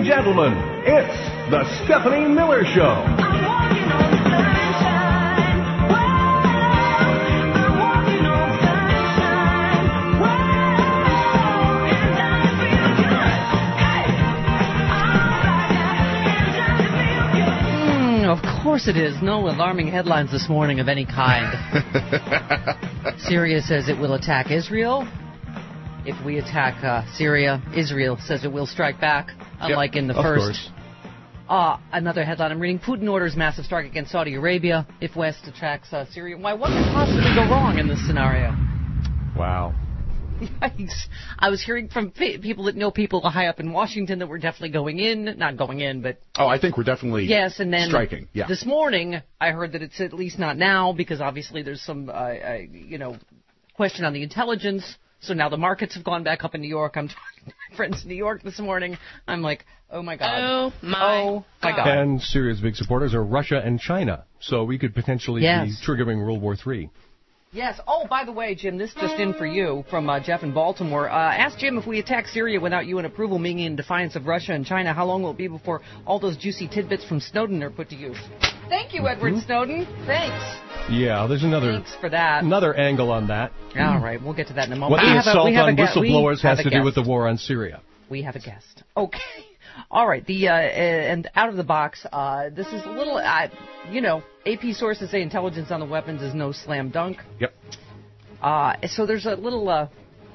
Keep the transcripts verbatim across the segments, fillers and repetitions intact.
and gentlemen, it's the Stephanie Miller Show. Of course it is. No alarming headlines this morning of any kind. Syria says it will attack Israel. If we attack uh, Syria, Israel says it will strike back, unlike yep, in the of first. Course. Uh, another headline I'm reading, Putin orders massive strike against Saudi Arabia if West attacks uh, Syria. Why, what could possibly go wrong in this scenario? Wow. Yikes. I was hearing from p- people that know people high up in Washington that we're definitely going in. Not going in, but... Oh, I think we're definitely yes, and then striking. Yeah. This morning, I heard that it's at least not now, because obviously there's some, uh, uh, you know, question on the intelligence. So now the markets have gone back up in New York. I'm talking to my friends in New York this morning. I'm like, oh, my God. Oh, my, oh, my God. And Syria's big supporters are Russia and China. So we could potentially yes. be triggering World War Three. Yes. Oh, by the way, Jim, this just in for you from uh, Jeff in Baltimore. Uh, ask Jim, if we attack Syria without U N approval, meaning in defiance of Russia and China, how long will it be before all those juicy tidbits from Snowden are put to use? Thank you, Edward mm-hmm. Snowden. Thanks. Yeah, there's another Thanks for that. Another angle on that. All right, we'll get to that in a moment. What we the have assault a, we have on a gu- whistleblowers has to guest. do with the war on Syria. We have a guest. Okay. All right. The uh, and out of the box, uh, this is a little, uh, you know, A P sources say intelligence on the weapons is no slam dunk. Yep. Uh, so there's a little, uh,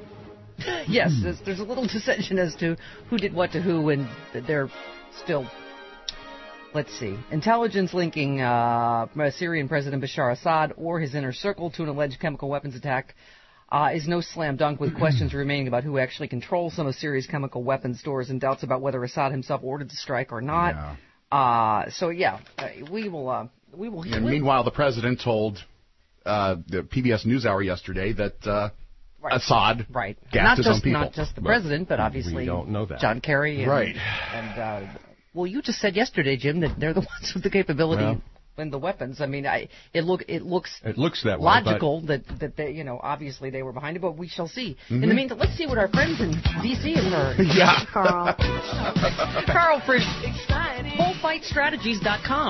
yes, there's, there's a little dissension as to who did what to who, and they're still, let's see, intelligence linking uh, Syrian President Bashar Assad or his inner circle to an alleged chemical weapons attack uh, is no slam dunk, with questions remaining about who actually controls some of Syria's chemical weapons stores and doubts about whether Assad himself ordered the strike or not. Yeah. Uh, so, yeah, uh, we will... Uh, we will. And meanwhile, the president told... Uh, the P B S NewsHour yesterday that uh, right. Assad right. gassed not his just, own people. Not just the but president, but obviously we don't know that. John Kerry. And, right. And, uh, well, you just said yesterday, Jim, that they're the ones with the capability well, and the weapons. I mean, I, it look it looks it looks that way, logical that that they, you know, obviously they were behind it, but we shall see. Mm-hmm. In the meantime, let's see what our friends in D C have heard. Yeah, Carl. Carl Frisch, bull fight strategies dot com.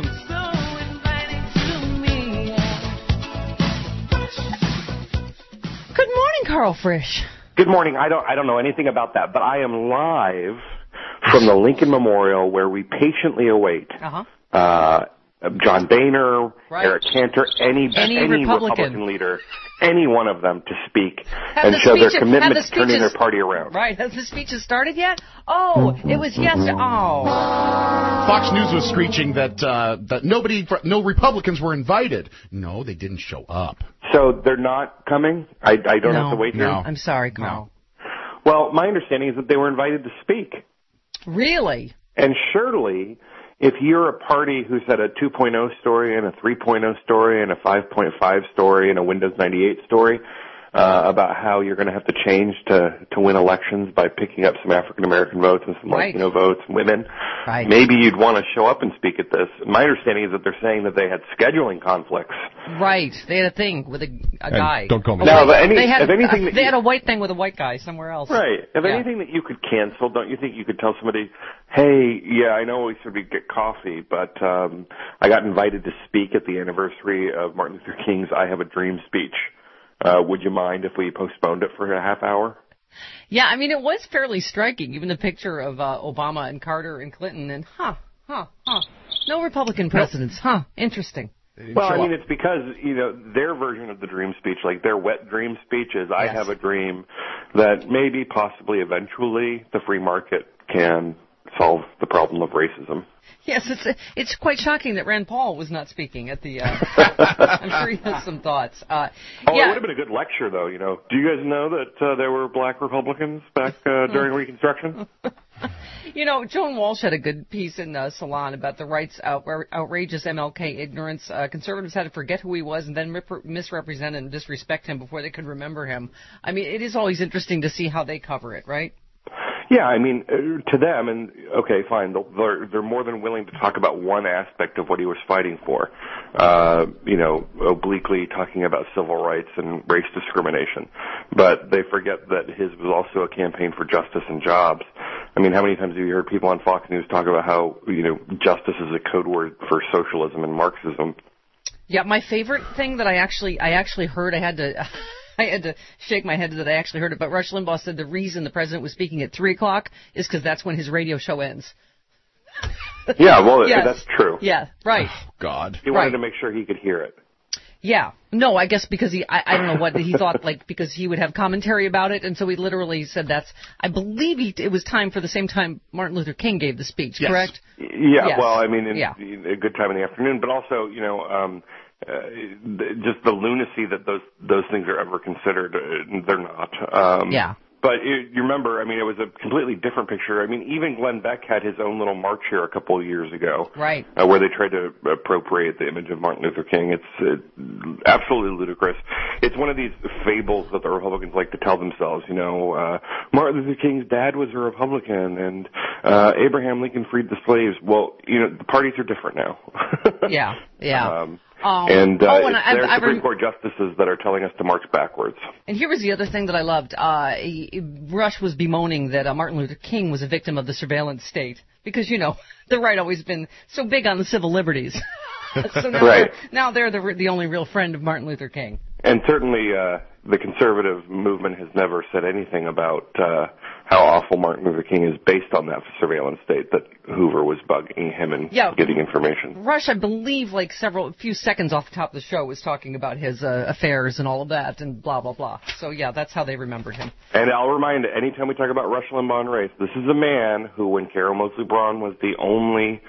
Good morning, Carl Frisch. Good morning. I don't I don't know anything about that, but I am live from the Lincoln Memorial, where we patiently await uh-huh. uh, John Boehner, right. Eric Cantor, any any, any Republican. Republican leader, any one of them to speak have and the show speeches, their commitment the to turning speeches, their party around. Right. Has the speeches started yet? Oh, it was yesterday. Oh. Fox News was screeching that uh, that nobody, no Republicans were invited. No, they didn't show up. So they're not coming? I, I don't no, have to wait here? No. I'm sorry, Carl. No. Well, my understanding is that they were invited to speak. Really? And surely, if you're a party who's had a two point oh story and a three point oh story and a five point five story and a Windows ninety-eight story uh, about how you're going to have to change to, to win elections by picking up some African-American votes and some right. Latino votes and women, right. maybe you'd want to show up and speak at this. My understanding is that they're saying that they had scheduling conflicts. Right. They had a thing with a, a guy. Don't call me. No, but any, they had, if anything uh, that they you, had a white thing with a white guy somewhere else. Right. If yeah. anything that you could cancel, don't you think you could tell somebody, hey, yeah, I know we said we'd get coffee, but um, I got invited to speak at the anniversary of Martin Luther King's I Have a Dream speech. Uh, would you mind if we postponed it for a half hour? Yeah, I mean, it was fairly striking, even the picture of uh, Obama and Carter and Clinton, and huh, huh, huh. No Republican presidents, huh, interesting. Well, I mean, it's because, you know, their version of the dream speech, like their wet dream speech is, I yes. have a dream that maybe, possibly, eventually, the free market can solve the problem of racism. Yes, it's it's quite shocking that Rand Paul was not speaking at the. Uh, I'm sure he has some thoughts. Uh, oh, yeah. it would have been a good lecture, though. You know, do you guys know that uh, there were black Republicans back uh, during Reconstruction? You know, Joan Walsh had a good piece in uh, Salon about the right's outra- outrageous M L K ignorance. Uh, conservatives had to forget who he was and then rep- misrepresent and disrespect him before they could remember him. I mean, it is always interesting to see how they cover it, right? Yeah, I mean, uh, to them, and okay, fine, they're, they're more than willing to talk about one aspect of what he was fighting for, uh, you know, obliquely talking about civil rights and race discrimination. But they forget that his was also a campaign for justice and jobs, I mean, how many times have you heard people on Fox News talk about how, you know, justice is a code word for socialism and Marxism? Yeah, my favorite thing that I actually I actually heard, I had to I had to shake my head that I actually heard it, but Rush Limbaugh said the reason the president was speaking at three o'clock is because that's when his radio show ends. Yeah, well, Yes. that's true. Yeah, right. Oh, God. He wanted Right. to make sure he could hear it. Yeah. No, I guess because he, I, I don't know what, he thought, like, because he would have commentary about it, and so he literally said that's, I believe he, it was time for the same time Martin Luther King gave the speech, Yes. correct? Yeah, Yes. well, I mean, in, Yeah. in a good time in the afternoon, but also, you know, um, uh, just the lunacy that those those things are ever considered. Uh, they're not. Um, Yeah. But it, you remember, I mean, it was a completely different picture. I mean, even Glenn Beck had his own little march here a couple of years ago, Right. Uh, where they tried to appropriate the image of Martin Luther King. It's uh, absolutely ludicrous. It's one of these fables that the Republicans like to tell themselves. You know, uh, Martin Luther King's dad was a Republican, and uh, Abraham Lincoln freed the slaves. Well, you know, the parties are different now. Yeah, yeah. Um, Um, and uh, oh, and it's I- their I Supreme rem- Court justices that are telling us to march backwards. And here was the other thing that I loved. Uh, he, Rush was bemoaning that uh, Martin Luther King was a victim of the surveillance state. Because, you know, the right always been so big on the civil liberties. so now, Right. they're, now they're the, the only real friend of Martin Luther King. And certainly uh, the conservative movement has never said anything about uh, how awful Martin Luther King is based on that surveillance state that Hoover was bugging him and Yeah. getting information. Rush, I believe, like several, a few seconds off the top of the show, was talking about his uh, affairs and all of that and blah, blah, blah. So, yeah, that's how they remembered him. And I'll remind you, anytime we talk about Rush Limbaugh and race, this is a man who, when Carol Moseley Braun was the only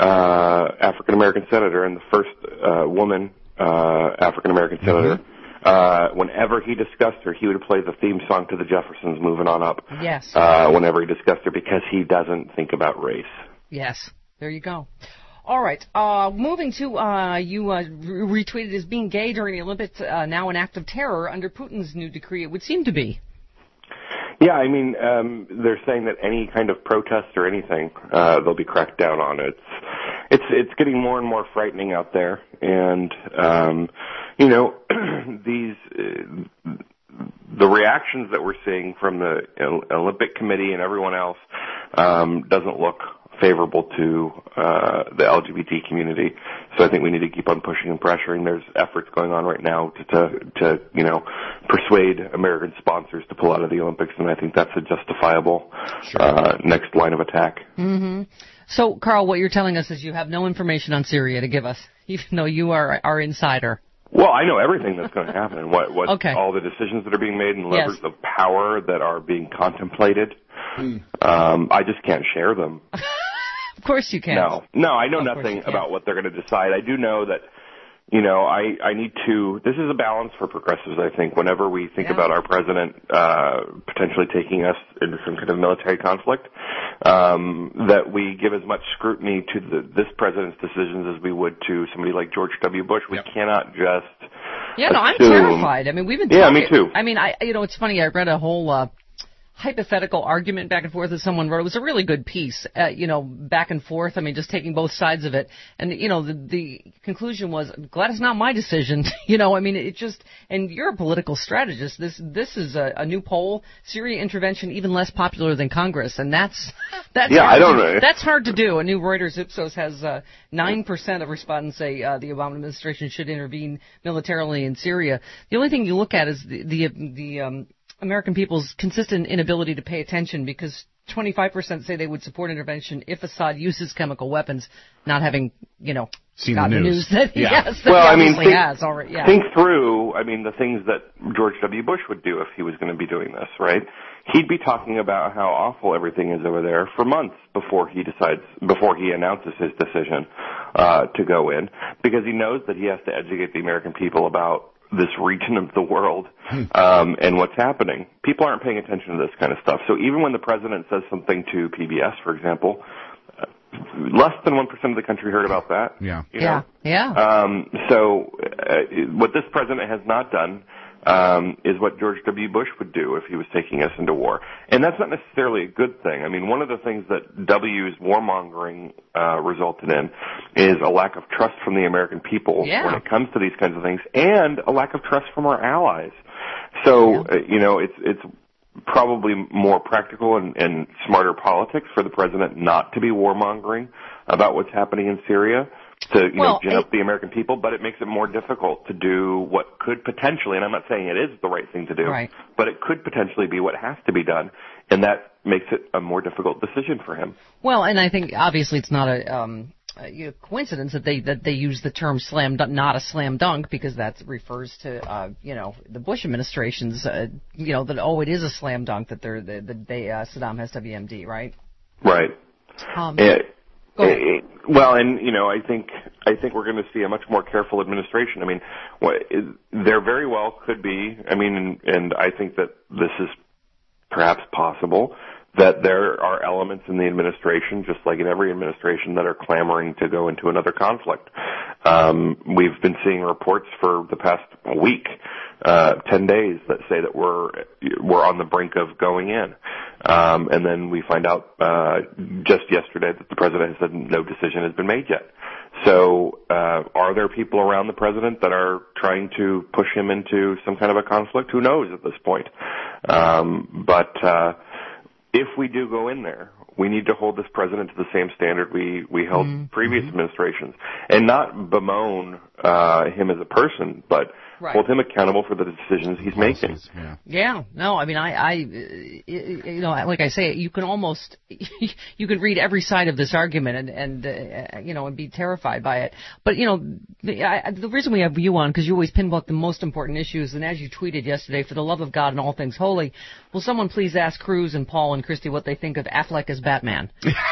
uh, African-American senator and the first uh, woman uh, African-American senator, Mm-hmm. uh, whenever he discussed her, he would play the theme song to the Jeffersons, Moving On Up. Yes. Uh, whenever he discussed her, because he doesn't think about race. Yes. There you go. All right. Uh, moving to, uh, you uh, re- retweeted as being gay during the Olympics, uh, now an act of terror under Putin's new decree. It would seem to be. Yeah, I mean, um, they're saying that any kind of protest or anything, uh, they'll be cracked down on. It's, it's, it's getting more and more frightening out there, and um, you know, these, uh, the reactions that we're seeing from the Olympic Committee and everyone else um, doesn't look favorable to uh, the L G B T community. So I think we need to keep on pushing and pressuring. There's efforts going on right now to, to, to you know, persuade American sponsors to pull out of the Olympics, and I think that's a justifiable Sure. uh, next line of attack. Mm-hmm. So, Carl, what you're telling us is you have no information on Syria to give us, even though you are our insider. Well, I know everything that's going to happen, and what, what Okay. all the decisions that are being made and Yes. levers of power that are being contemplated. Um, I just can't share them. Of course you can. No, no, I know Of course nothing you can. about what they're going to decide. I do know that, you know, I, I need to, this is a balance for progressives, I think, whenever we think Yeah. about our president uh, potentially taking us into some kind of military conflict, um, that we give as much scrutiny to the, this president's decisions as we would to somebody like George W. Bush. We Yep. cannot just Yeah, no, I'm assume- terrified. I mean, we've been Yeah, talking, me too. I mean, I, you know, it's funny. I read a whole uh, hypothetical argument back and forth that someone wrote. It was a really good piece, uh, you know, back and forth. I mean, just taking both sides of it. And, you know, the, the conclusion was, glad it's not my decision. you know, I mean, it just, and you're a political strategist. This, this is a, a new poll. Syria intervention even less popular than Congress. And that's, that's, Yeah, hard I don't to, know. That's hard to do. A new Reuters Ipsos has, uh, nine percent of respondents say, uh, the Obama administration should intervene militarily in Syria. The only thing you look at is the, the, the, um, American people's consistent inability to pay attention, because twenty-five percent say they would support intervention if Assad uses chemical weapons, not having, you know, Seen the got news. that, Yeah. yes, that Well, he I mean, obviously think, has already, yeah. think through, I mean, the things that George W. Bush would do if he was going to be doing this, right? He'd be talking about how awful everything is over there for months before he decides, before he announces his decision uh, to go in, because he knows that he has to educate the American people about this region of the world um, and what's happening. People aren't paying attention to this kind of stuff. So even when the president says something to P B S, for example, uh, less than one percent of the country heard about that. Yeah. You yeah, know? yeah. Um, so uh, what this president has not done um, is what George W. Bush would do if he was taking us into war. And that's not necessarily a good thing. I mean, one of the things that W's warmongering uh, resulted in is a lack of trust from the American people Yeah. when it comes to these kinds of things, and a lack of trust from our allies. So, uh, you know, it's it's probably more practical and, and smarter politics for the president not to be warmongering about what's happening in Syria to, you well, know, gin up the American people, but it makes it more difficult to do what could potentially, and I'm not saying it is the right thing to do, right. but it could potentially be what has to be done, and that makes it a more difficult decision for him. Well, and I think obviously it's not a, um, a coincidence that they that they use the term slam dunk, not a slam dunk, because that refers to uh, you know the Bush administration's uh, you know that oh it is a slam dunk that they're the, the they uh, Saddam has W M D, right? Right. Um, it, it, well, and you know I think I think we're going to see a much more careful administration. I mean, what, there very well could be. I mean, and, and I think that this is perhaps possible, that there are elements in the administration, just like in every administration, that are clamoring to go into another conflict. Um, we've been seeing reports for the past week, uh, ten days, that say that we're we're on the brink of going in. Um, and then we find out uh, just yesterday that the president has said no decision has been made yet. So uh, are there people around the president that are trying to push him into some kind of a conflict? Who knows at this point? Um, but uh, if we do go in there, we need to hold this president to the same standard we, we held mm-hmm. previous administrations, and not bemoan uh, him as a person, but right. hold him accountable for the decisions he's making. Yeah. yeah. No, I mean, I, I, you know, like I say, you can almost, you can read every side of this argument and, and uh, you know, and be terrified by it. But, you know, the, I, the reason we have you on, because you always pinpoint the most important issues, and as you tweeted yesterday, for the love of God and all things holy, will someone please ask Cruz and Paul and Christy what they think of Affleck as Batman?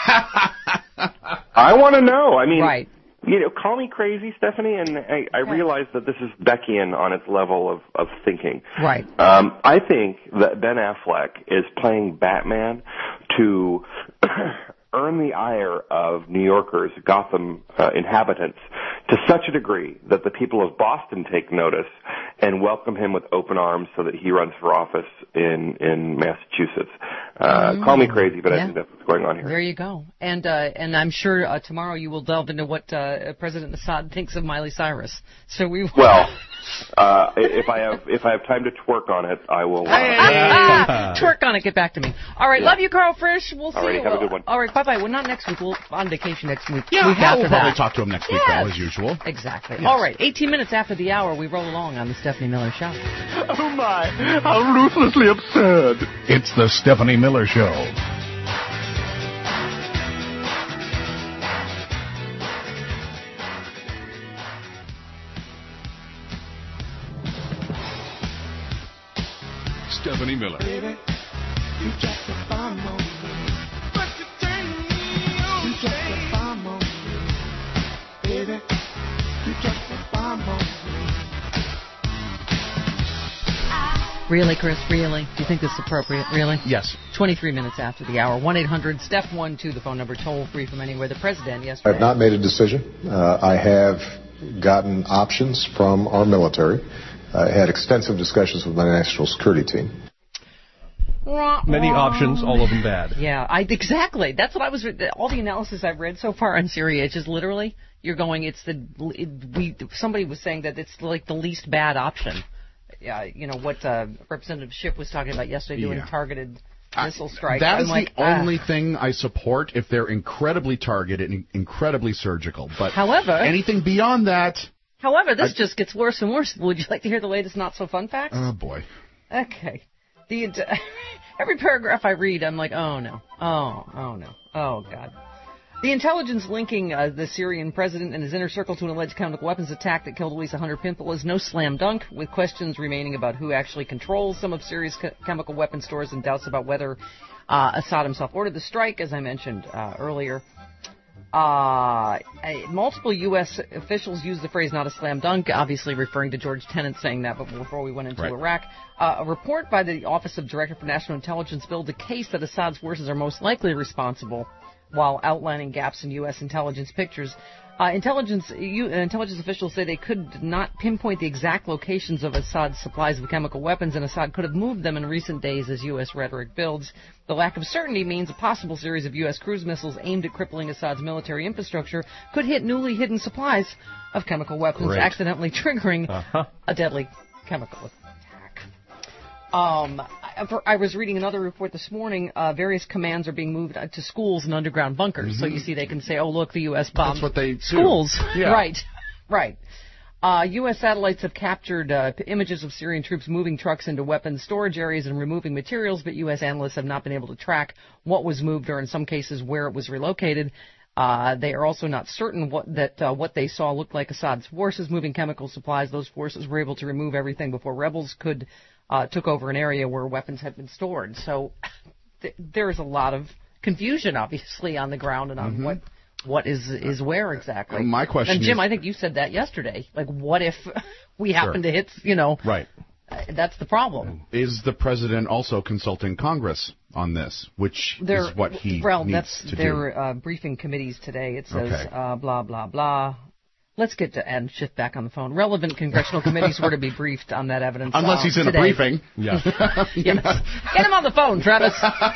I want to know. I mean, right. you know, call me crazy, Stephanie, and I, I realize that this is Beckian on its level of, of thinking. Right. Um, I think that Ben Affleck is playing Batman to earn the ire of New Yorkers, Gotham uh, inhabitants, to such a degree that the people of Boston take notice and welcome him with open arms so that he runs for office in, in Massachusetts. Uh, mm. Call me crazy, but yeah. I think that's what's going on here. There you go. And uh, and I'm sure uh, tomorrow you will delve into what uh, President Assad thinks of Miley Cyrus. So we will. Well, uh, if I have if I have time to twerk on it, I will. Uh, twerk on it. Get back to me. All right. Yeah. Love you, Carl Frisch. We'll see All right, you. Have a good one. All right. Bye bye. Well, not next week. We'll on vacation next week. Yeah, week yeah after we'll that. probably talk to him next week, yes. though, as usual. Exactly. Yes. All right. eighteen minutes after the hour, we roll along on the Stephanie Miller Show. Oh my! How ruthlessly absurd! It's the Stephanie Miller Show. Stephanie Miller. Baby, you just a bomb on me. But you turn me on. You just a bomb on me. Baby, you just a bomb on me. Really, Chris? Really? Do you think this is appropriate? Really? Yes. twenty-three minutes after the hour. one eight hundred Steph one two, the phone number, toll free from anywhere. The president yesterday. I have not made a decision. Uh, I have gotten options from our military. I had extensive discussions with my national security team. Many options, all of them bad. Yeah, I exactly. That's what I was. All the analysis I've read so far on Syria, it's just literally you're going. It's the it, we. Somebody was saying that it's like the least bad option. Yeah, you know what uh, Representative Schiff was talking about yesterday, doing yeah. targeted missile strikes. That I'm is like, the ah. only thing I support if they're incredibly targeted and incredibly surgical. But however, anything beyond that. However, this I, just gets worse and worse. Would you like to hear the latest not so fun facts? Oh boy. Okay. The every paragraph I read, I'm like, oh no, oh, oh no, oh god. The intelligence linking uh, the Syrian president and his inner circle to an alleged chemical weapons attack that killed at least one hundred people is no slam dunk, with questions remaining about who actually controls some of Syria's ch- chemical weapon stores and doubts about whether uh, Assad himself ordered the strike, as I mentioned uh, earlier. Uh, multiple U S officials use the phrase not a slam dunk, obviously referring to George Tenet saying that before we went into right. Iraq. Uh, a report by the Office of Director for National Intelligence built a case that Assad's forces are most likely responsible, while outlining gaps in U S intelligence pictures. Uh, intelligence you, uh, intelligence officials say they could not pinpoint the exact locations of Assad's supplies of chemical weapons, and Assad could have moved them in recent days as U S rhetoric builds. The lack of certainty means a possible series of U S cruise missiles aimed at crippling Assad's military infrastructure could hit newly hidden supplies of chemical weapons, Great. accidentally triggering uh-huh. a deadly chemical attack. Um, I, for, I was reading another report this morning. Uh, various commands are being moved to schools and underground bunkers. Mm-hmm. So you see, they can say, "Oh, look, the U S bombed That's what they do. schools." Yeah. Right, right. Uh, U S satellites have captured uh, images of Syrian troops moving trucks into weapons storage areas and removing materials, but U S analysts have not been able to track what was moved or, in some cases, where it was relocated. Uh, they are also not certain what, that uh, what they saw looked like Assad's forces moving chemical supplies. Those forces were able to remove everything before rebels could uh, took over an area where weapons had been stored. So th- there is a lot of confusion, obviously, on the ground and on mm-hmm. what what is is where exactly. My question and Jim, is, I think you said that yesterday. Like, what if we happen sure. to hit, you know, right? Uh, that's the problem. Is the president also consulting Congress on this, which they're, is what he well, needs that's to do? their uh, briefing committees today. It says Okay. uh, blah, blah, blah. Let's get to Adam Schiff back on the phone. Relevant congressional committees were to be briefed on that evidence. Unless uh, he's in today. a briefing. Yeah. Yes. Get him on the phone, Travis.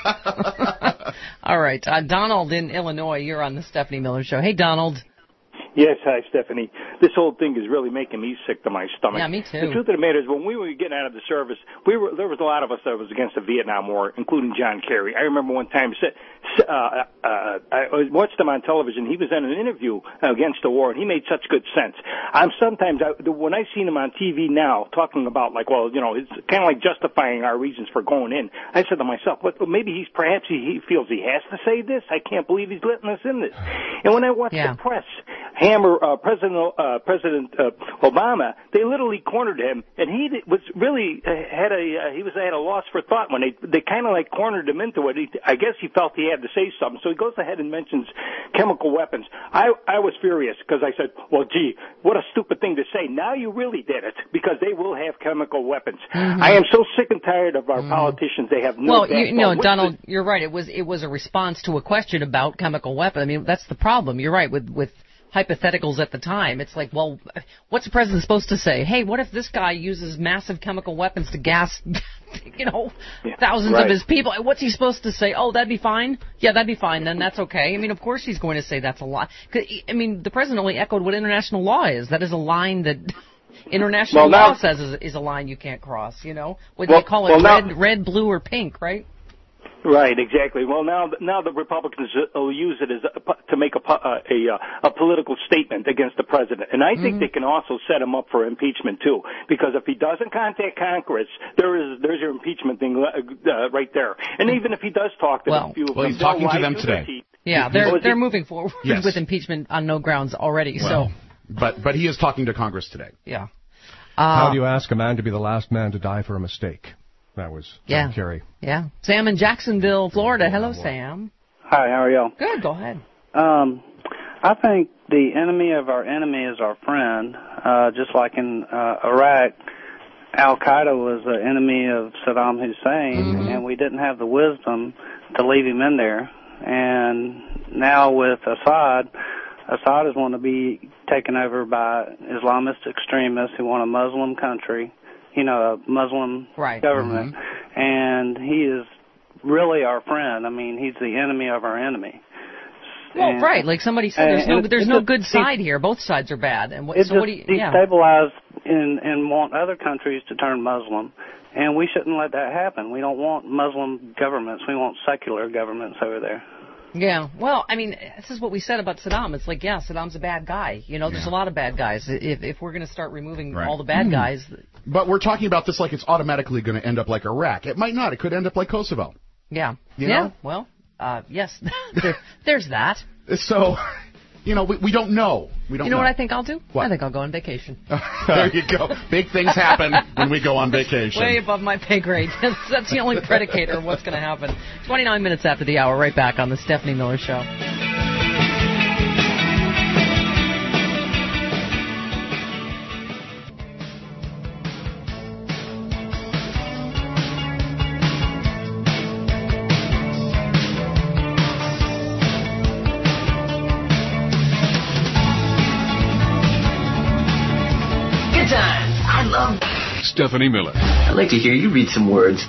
All right. Uh, Donald in Illinois, you're on the Stephanie Miller Show. Hey, Donald. Yes, hi, Stephanie. This whole thing is really making me sick to my stomach. Yeah, me too. The truth of the matter is, when we were getting out of the service, we were there was a lot of us that was against the Vietnam War, including John Kerry. I remember one time, uh, uh, I watched him on television. He was in an interview against the war, and he made such good sense. I'm sometimes, I, when I seen him on T V now talking about, like, well, you know, it's kind of like justifying our reasons for going in. I said to myself, well, maybe he's perhaps he, he feels he has to say this. I can't believe he's letting us in this. And when I watched yeah. the press hammer uh, President uh, President uh, Obama, they literally cornered him, and he was really uh, had a uh, he was had a loss for thought when they they kind of like cornered him into it. He, I guess he felt he had to say something, so he goes ahead and mentions chemical weapons. I I was furious because I said, well, gee, what a stupid thing to say. Now you really did it, because they will have chemical weapons. Mm-hmm. I am so sick and tired of our mm-hmm. politicians. They have no. Well, you know, Donald, the, you're right. It was it was a response to a question about chemical weapons. I mean, that's the problem. You're right with with. hypotheticals at the time. It's like, well, what's the president supposed to say? Hey, what if this guy uses massive chemical weapons to gas, you know, yeah, thousands right. of his people? What's he supposed to say? Oh, that'd be fine? Yeah, that'd be fine. Then that's okay. I mean, of course he's going to say that's a lie. I mean, the president only echoed what international law is. That is a line that international well, now, law says is, is a line you can't cross, you know? What well, they call it well, red, now, red, blue, or pink, right? Right, exactly. Well, now now the Republicans will use it as a, to make a, a, a political statement against the president. And I think mm-hmm. they can also set him up for impeachment, too. Because if he doesn't contact Congress, there is there's your impeachment thing uh, right there. And even if he does talk to well, a few of well, them, he's talking to them today. He, yeah, they're, oh, they're he, moving forward yes. with impeachment on no grounds already. Well, so, But, but he is talking to Congress today. Yeah. Uh, How do you ask a man to be the last man to die for a mistake? That was yeah. John Kerry. Yeah. Sam in Jacksonville, Florida. Hello, Sam. Hi, how are y'all? Good, go ahead. Um, I think the enemy of our enemy is our friend. Uh, just like in uh, Iraq, Al-Qaeda was the enemy of Saddam Hussein, mm-hmm. and we didn't have the wisdom to leave him in there. And now with Assad, Assad is wanting to be taken over by Islamist extremists who want a Muslim country. You know, a Muslim right. government, mm-hmm. and he is really our friend. I mean, he's the enemy of our enemy. Well, and, right, like somebody said, there's no there's no just, good side here. Both sides are bad. And what, it so just what do you? Yeah. destabilize and and want other countries to turn Muslim, and we shouldn't let that happen. We don't want Muslim governments. We want secular governments over there. Yeah, well, I mean, this is what we said about Saddam. It's like, yeah, Saddam's a bad guy. You know, there's yeah. a lot of bad guys. If if we're going to start removing right. all the bad mm. guys. But we're talking about this like it's automatically going to end up like Iraq. It might not. It could end up like Kosovo. Yeah. You yeah, know? well, uh, yes, there, there's that. So, you know, we, we don't know. We don't You know, know what I think I'll do? What? I think I'll go on vacation. There you go. Big things happen when we go on vacation. Way above my pay grade. That's the only predicator of what's going to happen. twenty-nine minutes after the hour, right back on the Stephanie Miller Show. Stephanie Miller. I'd like to hear you read some words.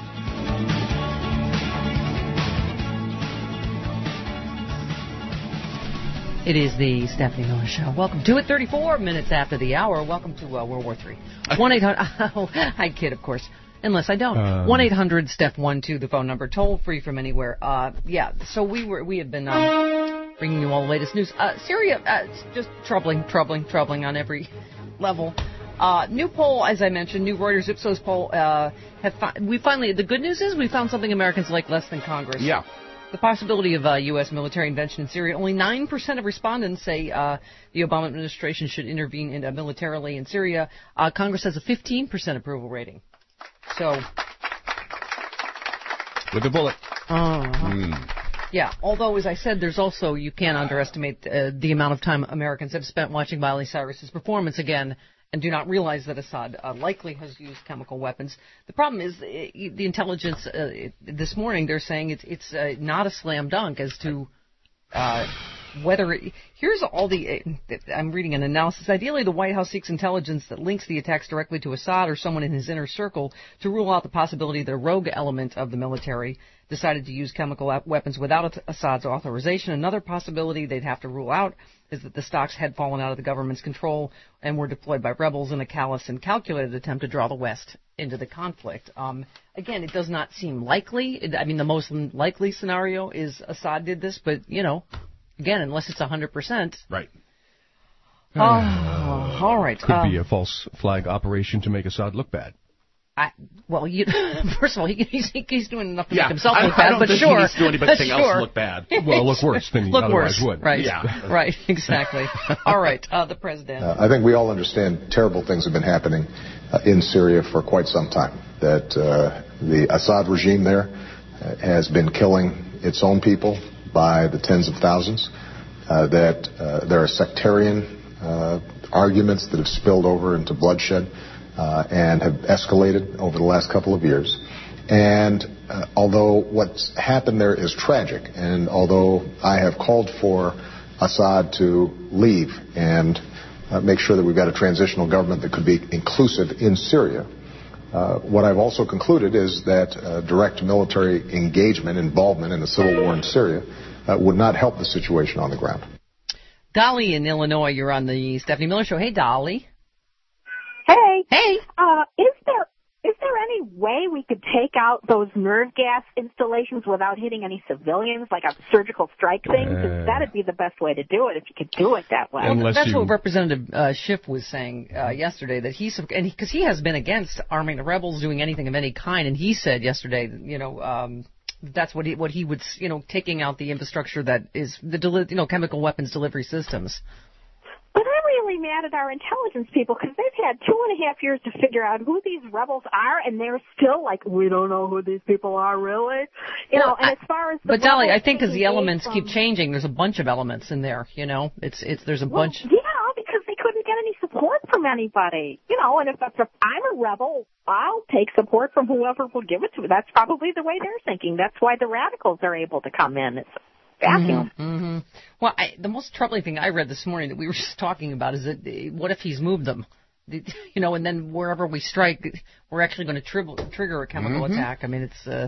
It is the Stephanie Miller Show. Welcome to it. thirty-four minutes after the hour. Welcome to uh, World War Three. one eight hundred Oh, I kid, of course. Unless I don't. Um, one eight hundred step one two, the phone number, toll free from anywhere. Uh, yeah, so we were we have been um, bringing you all the latest news. Uh, Syria, uh, it's just troubling, troubling, troubling on every level. Uh, new poll, as I mentioned, new Reuters Ipsos poll. Uh, have fi- we finally? The good news is we found something Americans like less than Congress. Yeah. The possibility of uh, U S military intervention in Syria. Only nine percent of respondents say uh, the Obama administration should intervene in, uh, militarily in Syria. Uh, Congress has a fifteen percent approval rating. So, with a bullet. Uh, Mm. Yeah, although, as I said, there's also, you can't underestimate uh, the amount of time Americans have spent watching Miley Cyrus's performance again and do not realize that Assad uh, likely has used chemical weapons. The problem is uh, the intelligence uh, it, this morning, they're saying it's, it's uh, not a slam dunk as to uh, whether it, here's all the, uh, I'm reading an analysis. Ideally, the White House seeks intelligence that links the attacks directly to Assad or someone in his inner circle to rule out the possibility that a rogue element of the military decided to use chemical weapons without Assad's authorization. Another possibility they'd have to rule out is that the stocks had fallen out of the government's control and were deployed by rebels in a callous and calculated attempt to draw the West into the conflict. Um, again, it does not seem likely. I mean, the most likely scenario is Assad did this, but, you know, again, unless it's one hundred percent. Right. Oh, all right. Could um, be a false flag operation to make Assad look bad. I, well, you, first of all, he, he's, he's doing enough to yeah, make himself I, look bad, I don't but think sure. he needs to do anything sure. else to look bad. Well, look worse than he look otherwise worse. would. Right, yeah. right, exactly. All right, uh, the president. Uh, I think we all understand terrible things have been happening uh, in Syria for quite some time. That uh, the Assad regime there uh, has been killing its own people by the tens of thousands. Uh, that uh, there are sectarian uh, arguments that have spilled over into bloodshed uh, and have escalated over the last couple of years. And uh, although what's happened there is tragic, and although I have called for Assad to leave and uh, make sure that we've got a transitional government that could be inclusive in Syria, uh, what I've also concluded is that uh, direct military engagement, involvement in the civil war in Syria uh, would not help the situation on the ground. Dolly in Illinois, you're on the Stephanie Miller Show. Hey, Dolly. Hey. Hey. Uh, is there is there any way we could take out those nerve gas installations without hitting any civilians, like a surgical strike thing? Because Uh, that'd be the best way to do it if you could do it that way. Unless That's you- what Representative uh, Schiff was saying uh, yesterday, that he's, and because he, he has been against arming the rebels, doing anything of any kind, and he said yesterday, you know, um, that's what he, what he would, you know, taking out the infrastructure that is the, deli- you know, chemical weapons delivery systems. But I'm really mad at our intelligence people because they've had two and a half years to figure out who these rebels are, and they're still like, we don't know who these people are, really. You Well, know, and I- as far as the But Dolly, I rebels think as the taking elements aid keep from- changing, there's a bunch of elements in there. You know, it's it's there's a Well, bunch. yeah, because they couldn't get any support from anybody. You know, and if, if I'm a rebel, I'll take support from whoever will give it to me. That's probably the way they're thinking. That's why the radicals are able to come in. It's vacuum. Mm-hmm, mm-hmm. Well, I, the most troubling thing I read this morning that we were just talking about is that uh, what if he's moved them? The- You know, and then wherever we strike, we're actually going to tri- trigger a chemical Mm-hmm. attack. I mean, it's. Uh,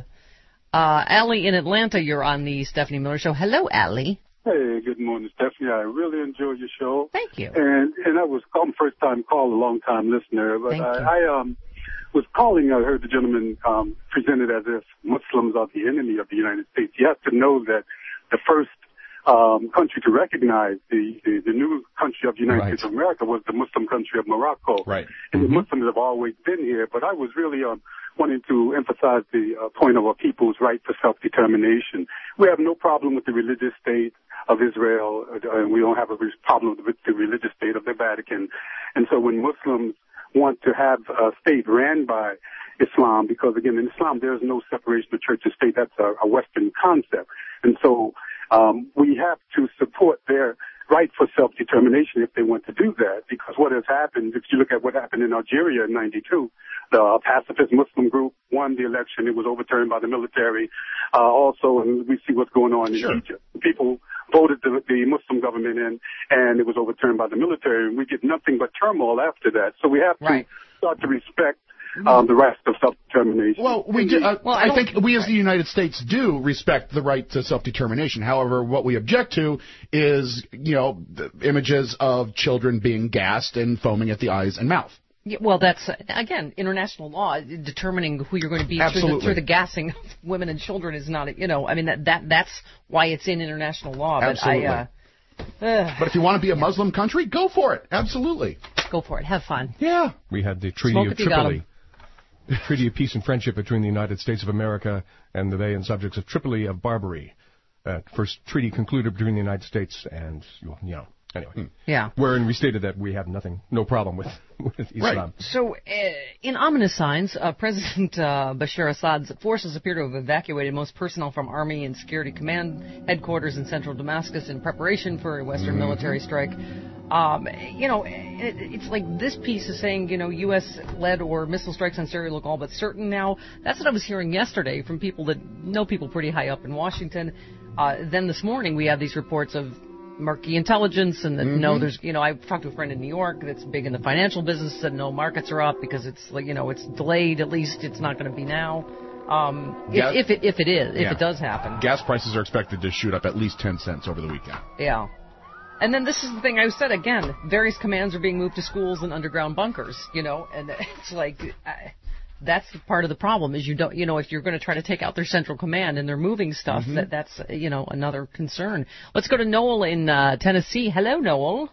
uh, Allie in Atlanta, you're on the Stephanie Miller Show. Hello, Allie. Hey, good morning, Stephanie. I really enjoy your show. Thank you. And and I was I'm first time caller, long time listener, but Thank I, you. I um was calling. I heard the gentleman um, presented as if Muslims are the enemy of the United States. You have to know that the first um, country to recognize the, the the new country of the United Right. States of America was the Muslim country of Morocco. Right. And Mm-hmm. the Muslims have always been here, but I was really um, wanting to emphasize the uh, point of a people's right for self-determination. We have no problem with the religious state of Israel, uh, and we don't have a re- problem with the religious state of the Vatican. And so when Muslims want to have a state ran by Islam, because again, in Islam, there is no separation of church and state. That's a, a Western concept. And so um, we have to support their right for self-determination if they want to do that, because what has happened, if you look at what happened in Algeria in ninety-two, the pacifist Muslim group won the election. It was overturned by the military. Uh, also, and we see what's going on in Sure. Egypt. People voted the, the Muslim government in, and it was overturned by the military, and we get nothing but turmoil after that. So we have to Right. start to respect um, the right of self-determination. Well, we do, uh, Well, I I, don't- think we as the United States do respect the right to self-determination. However, what we object to is, you know, the images of children being gassed and foaming at the eyes and mouth. Yeah, well, that's, uh, again, international law. Determining who you're going to be through the, through the gassing of women and children is not, you know, I mean, that, that that's why it's in international law. But Absolutely. I, uh, uh, but if you want to be a Muslim country, go for it. Absolutely. Go for it. Have fun. Yeah. We had the Treaty Smoke of if you got 'em. Tripoli. The Treaty of Peace and Friendship between the United States of America and the Bay and subjects of Tripoli of Barbary. Uh, first treaty concluded between the United States and, you know, anyway. Yeah. Wherein we stated that we have nothing, no problem with, with Islam. Right. So, uh, in ominous signs, uh, President uh, Bashar Assad's forces appear to have evacuated most personnel from Army and Security Command headquarters in central Damascus in preparation for a Western mm-hmm. military strike. Um, you know, it, it's like this piece is saying, you know, U S-led or missile strikes on Syria look all but certain now. That's what I was hearing yesterday from people that know people pretty high up in Washington. Uh, then this morning we have these reports of murky intelligence and that mm-hmm. no, there's, you know, I talked to a friend in New York that's big in the financial business, said no, markets are up because it's like, you know, it's delayed. At least it's not going to be now. Um, Gas, if, if it if it is, if yeah. it does happen. Gas prices are expected to shoot up at least ten cents over the weekend. Yeah. And then this is the thing I said again. Various commands are being moved to schools and underground bunkers, you know, and it's like uh, that's part of the problem is you don't, you know, if you're going to try to take out their central command and they're moving stuff, mm-hmm. that that's, uh, you know, another concern. Let's go to Noel in uh, Tennessee. Hello, Noel.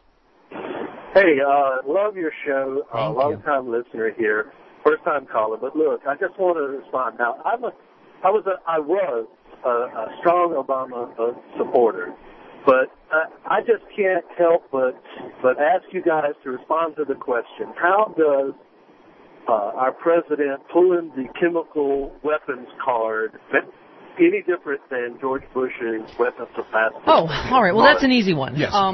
Hey, uh, love your show. Uh, long time listener here, first time caller. But look, I just want to respond. Now, I'm a, I was a, I was a, a strong Obama uh, supporter. But uh, I just can't help but but ask you guys to respond to the question: how does uh, our president pulling the chemical weapons card any different than George Bush's weapons of mass destruction? Oh, all right. Well, that's an easy one. Yes. Um,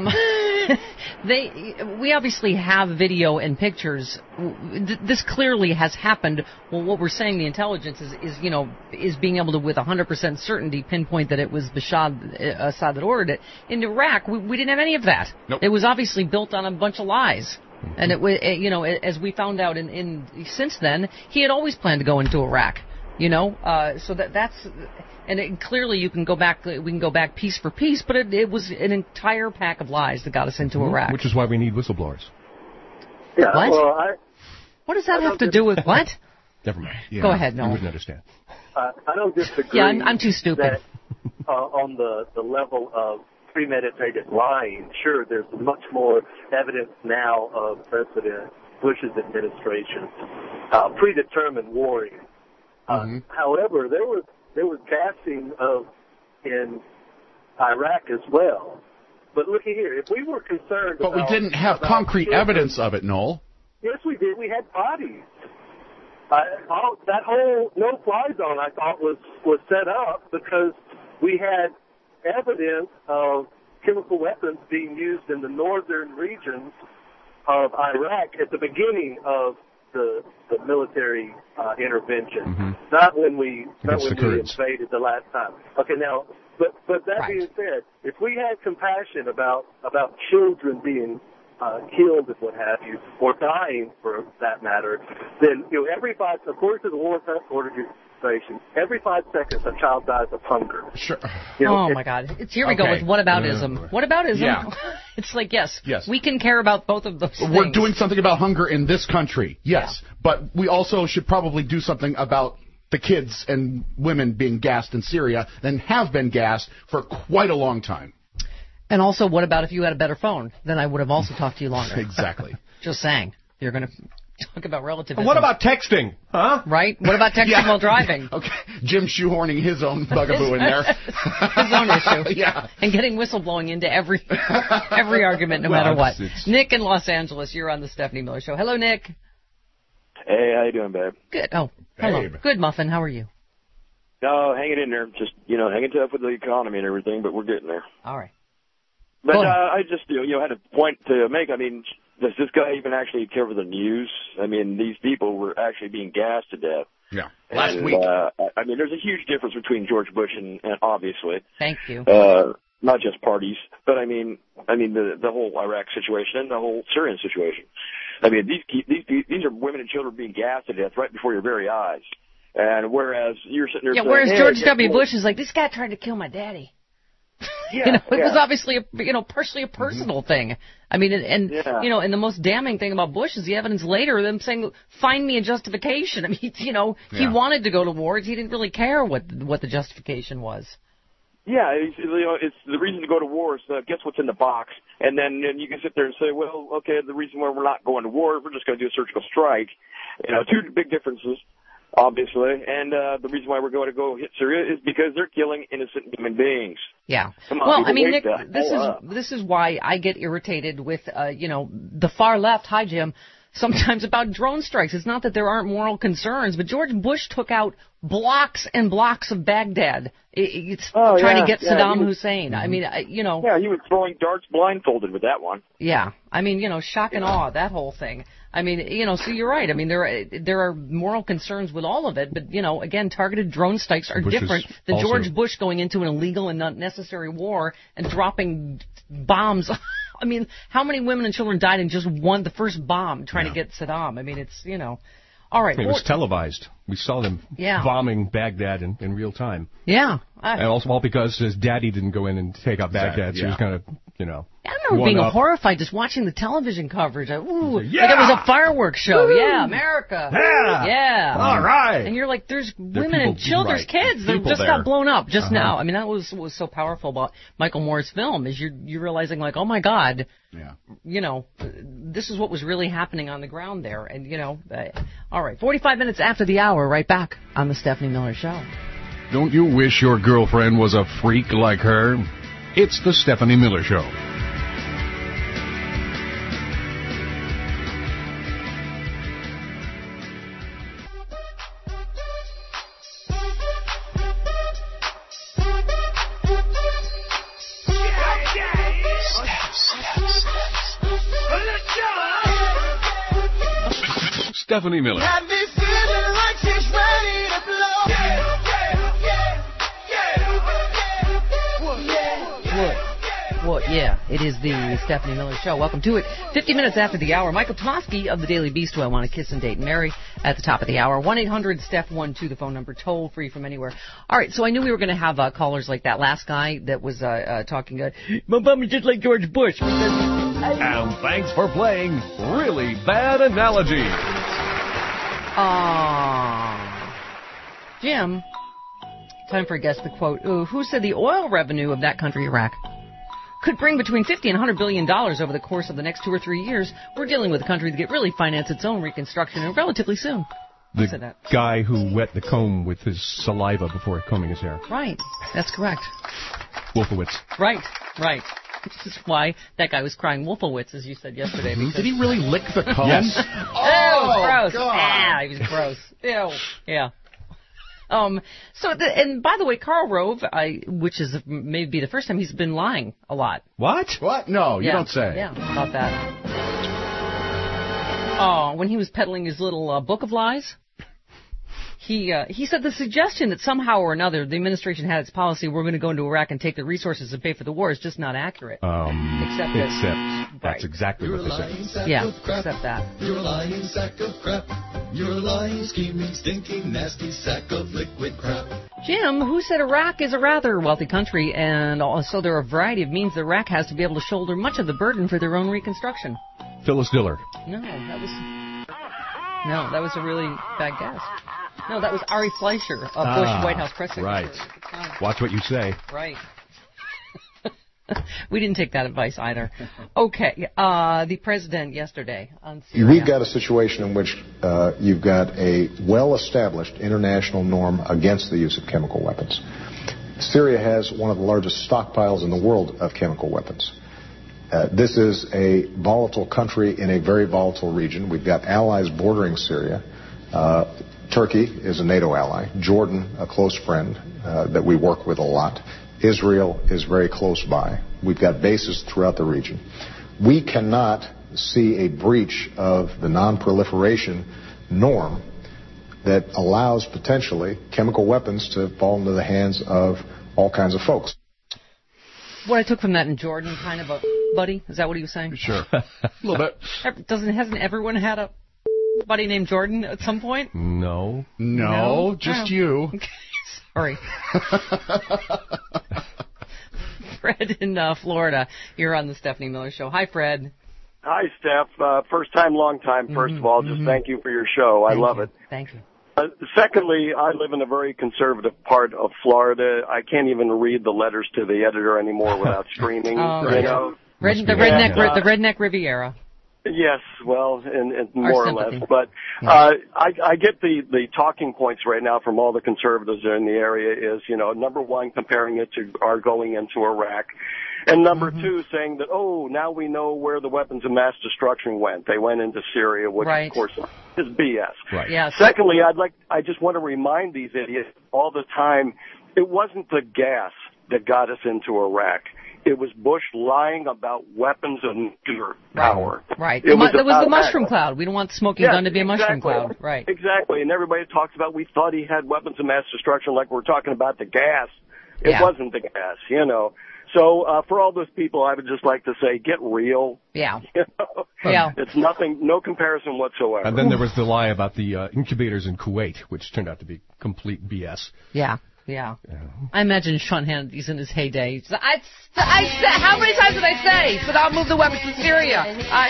they, we obviously have video and pictures. This clearly has happened. Well, what we're saying, the intelligence is, is you know, is being able to, with one hundred percent certainty, pinpoint that it was Bashar Assad that ordered it. In Iraq, we, we didn't have any of that. Nope. It was obviously built on a bunch of lies. And it was, you know, as we found out in, in since then, he had always planned to go into Iraq. You know, uh, so that that's, and it, clearly you can go back, we can go back piece for piece, but it, it was an entire pack of lies that got us into Mm-hmm. Iraq. Which is why we need whistleblowers. Yeah, what? Well, I, what does that have to do with what? Never mind. Yeah, go ahead, no. You wouldn't understand. Uh, I don't disagree. Yeah, I'm, I'm too stupid. That, uh, on the, the level of premeditated lying, sure, there's much more evidence now of President Bush's administration uh, predetermined warring. Uh, mm-hmm. However, there was there was gassing of in Iraq as well. But looky here, if we were concerned, but about, we didn't have about concrete children, evidence of it, Noel. Yes, we did. We had bodies. Uh, all, that whole no-fly zone, I thought, was was set up because we had evidence of chemical weapons being used in the northern regions of Iraq at the beginning of the the military uh, intervention, mm-hmm. not when we not Against when the we Kurds. invaded the last time. Okay, now, but but that Right. being said, if we had compassion about about children being uh, killed and what have you, or dying for that matter, then you know every five, according to the War Organization, every five seconds a child dies of hunger. Sure. You know, oh it, my God! It's here we Okay. go with whataboutism. Uh, Whataboutism. Yeah. It's like yes, Yes. we can care about both of those things. We're doing something about hunger in this country, yes. Yeah. But we also should probably do something about the kids and women being gassed in Syria and have been gassed for quite a long time. And also, what about if you had a better phone? Then I would have also talked to you longer. Exactly. Just saying. You're going to talk about relativism. And what about texting? Huh? Right? What about texting Yeah. while driving? Okay. Jim shoehorning his own bugaboo in there. His own issue. Yeah. And getting whistleblowing into every every argument, no Well, matter what. it's- it's- Nick in Los Angeles, you're on the Stephanie Miller Show. Hello, Nick. Hey, how you doing, babe? Good. Oh, hello. Babe. Good, Muffin. How are you? No, hanging in there. Just, you know, hanging tough with the economy and everything, but we're getting there. All right. But Go uh, ahead. I just, you know, you know, had a point to make. I mean, does this guy even actually cover the news? I mean, these people were actually being gassed to death. Yeah. Last and, week. Uh, I mean, there's a huge difference between George Bush and, and obviously, Thank you. uh, not just parties, but I mean, I mean the the whole Iraq situation and the whole Syrian situation. I mean, these these these are women and children being gassed to death right before your very eyes. And whereas you're sitting there Yeah, saying, whereas hey, George guess W. what? Bush is like, this guy tried to kill my daddy. you know, it yeah. was obviously, a, you know, partially a personal mm-hmm. thing. I mean, and, and yeah. you know, and the most damning thing about Bush is the evidence later of them saying, "Find me a justification." I mean, you know, he yeah. wanted to go to war. He didn't really care what what the justification was. Yeah, it's, you know, it's the reason to go to war is uh, guess what's in the box, and then and you can sit there and say, well, okay, the reason why we're not going to war, we're just going to do a surgical strike. You know, two big differences, obviously, and uh, the reason why we're going to go hit Syria is because they're killing innocent human beings. Yeah. Come on, well, people, I mean, wake Nick, this is up. this is why I get irritated with, uh, you know, the far left. Hi, Jim. Sometimes about drone strikes. It's not that there aren't moral concerns, but George Bush took out blocks and blocks of Baghdad. It's oh, trying yeah, to get yeah, Saddam was, Hussein. Mm-hmm. I mean, I, you know. Yeah, he was throwing darts blindfolded with that one. Yeah. I mean, you know, shock and awe, that whole thing. I mean, you know, so you're right. I mean, there are, there are moral concerns with all of it, but, you know, again, targeted drone strikes are Bush different than also... George Bush going into an illegal and unnecessary war and dropping bombs. I mean, how many women and children died in just one, the first bomb trying yeah. to get Saddam? I mean, it's, you know, all right. It was televised. We saw them yeah. bombing Baghdad in, in real time. Yeah. I, and also all because his daddy didn't go in and take out Baghdad, exactly, so yeah. he was kind of, you know. I remember being up. horrified just watching the television coverage. I, ooh, yeah. like it was a fireworks show. Woo. Yeah, America. Yeah. Yeah. All right. And you're like, there's there women people, and children, right. kids. They just there. got blown up just uh-huh. now. I mean, that was what was so powerful about Michael Moore's film is you're, you're realizing, like, oh, my God. Yeah. You know, this is what was really happening on the ground there. And, you know, uh, all right, forty-five minutes after the hour, right back on the Stephanie Miller Show. Don't you wish your girlfriend was a freak like her? It's the Stephanie Miller Show. Stephanie Miller. Got me feeling like she's ready to blow. Yeah, yeah, yeah, yeah, What? Yeah. What? Yeah, it is the Stephanie Miller Show. Welcome to it. fifty minutes after the hour. Michael Tomasky of the Daily Beast, who I want to kiss and date and marry, at the top of the hour. one eight hundred Steph one two, the phone number, toll free from anywhere. All right, so I knew we were going to have uh, callers like that last guy that was uh, uh, talking. Uh, My mom is just like George Bush. And thanks for playing Really Bad Analogy. Ah, Jim, time for a guess the quote. Ooh, who said the oil revenue of that country, Iraq, could bring between fifty and one hundred billion dollars over the course of the next two or three years? We're dealing with a country that could really finance its own reconstruction relatively soon. Who The said that? guy who wet the comb with his saliva before combing his hair. Right, that's correct. Wolfowitz. Right, right. Which is why that guy was crying Wolfowitz, as you said yesterday. Mm-hmm. Did he really lick the comb? Yes. Oh, it was gross. God. Ah, he was gross. Ew. Yeah. Um. So, the, and by the way, Karl Rove, I, which is maybe the first time he's been lying a lot. What? What? No, you yeah. don't say. Yeah, about that. Oh, when he was peddling his little uh, book of lies. He uh, he said the suggestion that somehow or another the administration had its policy, we're going to go into Iraq and take the resources and pay for the war, is just not accurate. Um, except that, except that's right. exactly You're what they said. Yeah, except that. You're a lying sack of crap. You're a lying, scheming, stinking, nasty sack of liquid crap. Jim, who said Iraq is a rather wealthy country, and also there are a variety of means that Iraq has to be able to shoulder much of the burden for their own reconstruction? Phyllis Diller. No, that was no, that was a really bad guess. No, that was Ari Fleischer, a Bush ah, White House press secretary. Right. Watch what you say. Right. We didn't take that advice either. Okay, uh, the president yesterday on Syria. We've got a situation in which uh, you've got a well-established international norm against the use of chemical weapons. Syria has one of the largest stockpiles in the world of chemical weapons. Uh, this is a volatile country in a very volatile region. We've got allies bordering Syria. Uh, Turkey is a NATO ally. Jordan, a close friend uh, that we work with a lot. Israel is very close by. We've got bases throughout the region. We cannot see a breach of the non-proliferation norm that allows potentially chemical weapons to fall into the hands of all kinds of folks. What I took from that in Jordan, kind of a buddy, is that what he was saying? Sure. A little bit. Doesn't hasn't everyone had a buddy named Jordan at some point? No. No, no? just oh. you. Okay. Sorry. Fred in uh, Florida. You're on the Stephanie Miller Show. Hi, Fred. Hi, Steph. Uh, first time, long time. First Mm-hmm, of all, just mm-hmm. thank you for your show. I Thank love you. it. Thank you. Uh, secondly, I live in a very conservative part of Florida. I can't even read the letters to the editor anymore without screaming. Oh, you right. know? Red, the And, redneck, uh, the redneck Riviera. Yes, well, and, and Our more or sympathy. less. But uh, I, I get the, the talking points right now from all the conservatives in the area is, you know, number one, comparing it to our going into Iraq. And number Mm-hmm. two, saying that, oh, now we know where the weapons of mass destruction went. They went into Syria, which, Right. of course, is B S. Right. Yes. Secondly, I'd like, I just want to remind these idiots all the time, it wasn't the gas that got us into Iraq. It was Bush lying about weapons of nuclear power. Right. It was There was the about mushroom that. cloud. We don't want the smoking Yes, gun to be a mushroom exactly. cloud. Right. Exactly. And everybody talks about we thought he had weapons of mass destruction like we're talking about the gas. It Yeah. wasn't the gas, you know. So uh, for all those people, I would just like to say, get real. Yeah. You know? Yeah. It's nothing, no comparison whatsoever. And then there was the lie about the uh, incubators in Kuwait, which turned out to be complete B S. Yeah. Yeah. I imagine Sean Hannity's in his heyday. He's like, I, I said, how many times did I say? Saddam moved the weapons to Syria.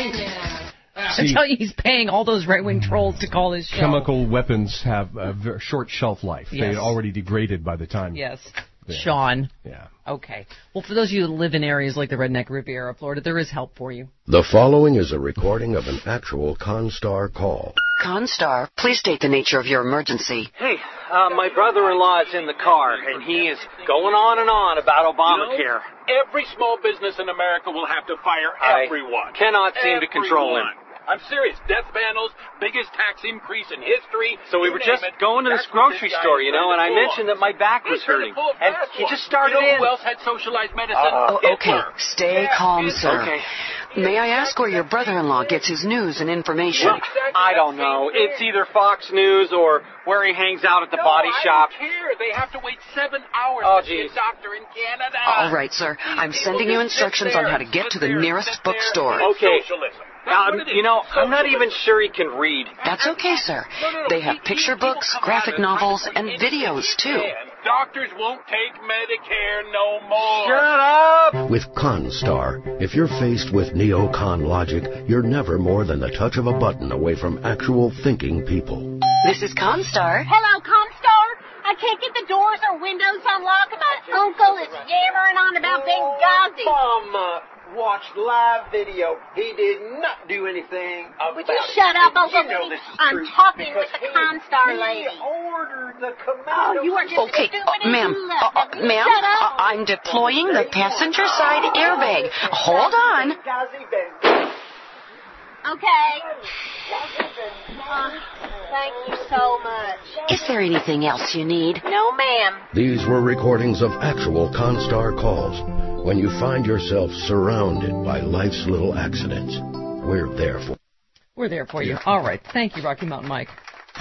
I, I See- tell you, he's paying all those right-wing trolls to call his show. Chemical weapons have a very short shelf life. Yes. They had already degraded by the time. Yes. Yeah. Sean. Yeah. Okay. Well, for those of you who live in areas like the Redneck Riviera, Florida, there is help for you. The following is a recording of an actual Constar call. Constar, please state the nature of your emergency. Hey, uh, my brother-in-law is in the car, and he is going on and on about Obamacare. You know, every small business in America will have to fire I everyone. cannot seem to control him. Everyone. I'm serious. Death panels, biggest tax increase in history. So we You were name just it. going to this That's what grocery guy store, is you know, and I trying to mentioned pull that my back He's was trying to hurting. pull a And fast he one. just started you know in. who else had socialized medicine? Oh, okay. Hitler. Stay Yeah, calm, Hitler. sir. Okay. May I ask where your brother-in-law gets his news and information? Well, I don't know. It's either Fox News or where he hangs out at the No, body I shop. don't care. They have to wait seven hours Oh, to see a geez. doctor in Canada. All right, sir. I'm sending you instructions on how to get to the nearest bookstore. Okay. Socialism. Um, you know, I'm not even sure he can read. That's okay, sir. They have picture books, graphic novels, and videos, too. Doctors won't take Medicare no more. Shut up! With Constar, if you're faced with neocon logic, you're never more than the touch of a button away from actual thinking people. This is Constar. Hello, Comstar. I can't get the doors or windows unlocked. My uncle is yammering on about Benghazi. Mama watched live video. He did not do anything about Would you shut up, Uncle You know Vinny? this is I'm true talking because with the he- Comstar he lady. ordered the commando. Oh, you are just Okay, as uh, stupid as ma'am, you uh, look. uh, Now, will you ma'am, shut up? uh, I'm deploying the passenger side airbag. Hold on. Okay. Uh, thank you so much. Is there anything else you need? No, ma'am. These were recordings of actual Constar calls. When you find yourself surrounded by life's little accidents, we're there for We're there for you. All right. Thank you, Rocky Mountain Mike.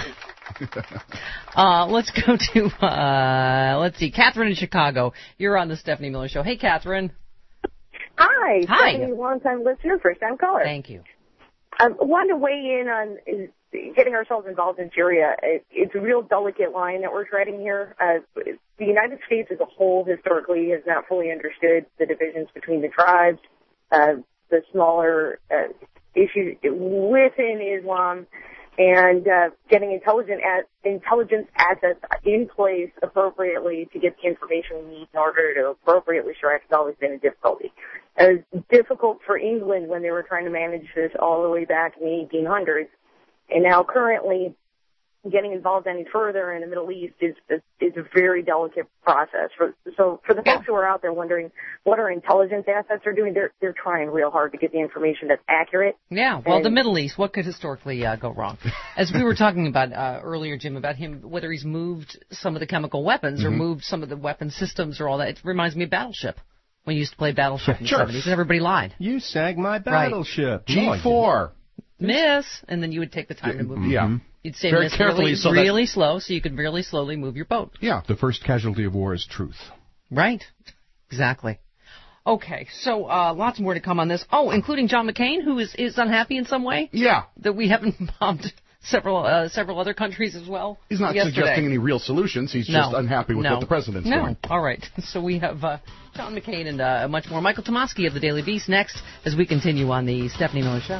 uh, let's go to, uh, let's see, Catherine in Chicago. You're on the Stephanie Miller Show. Hey, Catherine. Hi. Hi. Stephanie, long-time listener, first-time caller. Thank you. I wanted to weigh in on is getting ourselves involved in Syria. It, it's a real delicate line that we're treading here. Uh, the United States as a whole historically has not fully understood the divisions between the tribes, uh, the smaller uh, issues within Islam, and uh, getting intelligent at, intelligence assets in place appropriately to get the information we need in order to appropriately strike has always been a difficulty. It was difficult for England when they were trying to manage this all the way back in the eighteen hundreds, and now currently getting involved any further in the Middle East is is, is a very delicate process. For, so for the folks who are out there wondering what our intelligence assets are doing, they're they're trying real hard to get the information that's accurate. Yeah, well, And- the Middle East, what could historically uh, go wrong? As we were talking about uh, earlier, Jim, about him, whether he's moved some of the chemical weapons or Mhm. moved some of the weapon systems or all that, it reminds me of Battleship. When you used to play Battleship in the Sure. seventies, and everybody lied. You sank my Right. battleship. G four. Miss, and then you would take the time to move. Yeah. You'd say Very miss carefully really, so that- really slow, so you could really slowly move your boat. Yeah. The first casualty of war is truth. Right. Exactly. Okay, so uh, lots more to come on this. Oh, including John McCain, who is, is unhappy in some way? Yeah. That we haven't bombed several uh, several other countries as well. He's not yesterday. suggesting any real solutions. He's no. just unhappy with no. what the president's no. doing. All right. So we have uh, John McCain and uh, much more. Michael Tomasky of the Daily Beast next as we continue on the Stephanie Miller Show.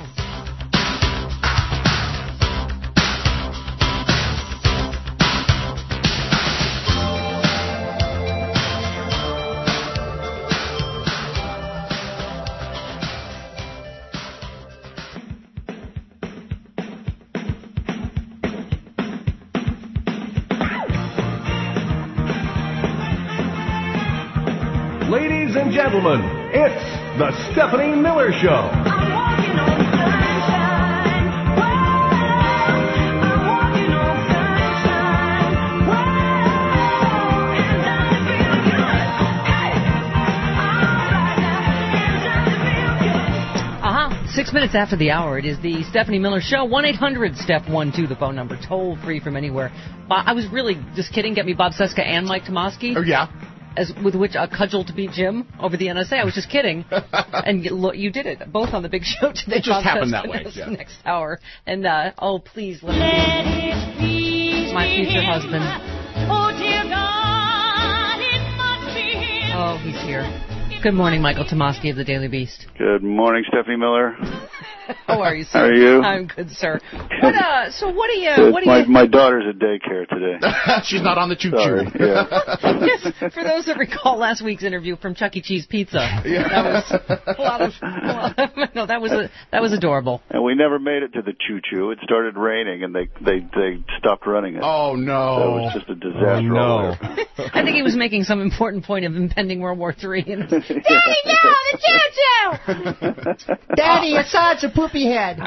Ladies and gentlemen, it's the Stephanie Miller Show. Uh-huh. Six minutes after the hour, it is the Stephanie Miller Show. one eight hundred step one two, the phone number, toll free from anywhere. Uh, I was really just kidding. Get me Bob Cesca and Mike Tomasky. Oh, yeah. As with which I cudgeled to beat Jim over the N S A. I was just kidding, and you, look, you did it both on the big show today. It just Bob happened Cesca that way. Yeah. Next hour, and uh, oh please let me my future husband. Oh, dear God, it must be him. Oh, he's here. Good morning, Michael Tomasky of the Daily Beast. Good morning, Stephanie Miller. How are you, sir? How are you? I'm good, sir. What uh? So what do you? Good. What do my, you? my daughter's at daycare today. She's not on the choo Sorry. choo. Yeah. Yes, for those that recall last week's interview from Chuck E. Cheese Pizza, Yeah. that was a lot of. A lot of no, that was a, that was adorable. And we never made it to the choo choo. It started raining, and they they they stopped running it. Oh no! So it was just a disaster. Oh, no. all there. I think he was making some important point of impending World War Three. And, Daddy, no, the choo-choo! Daddy, Assad's a poopy head.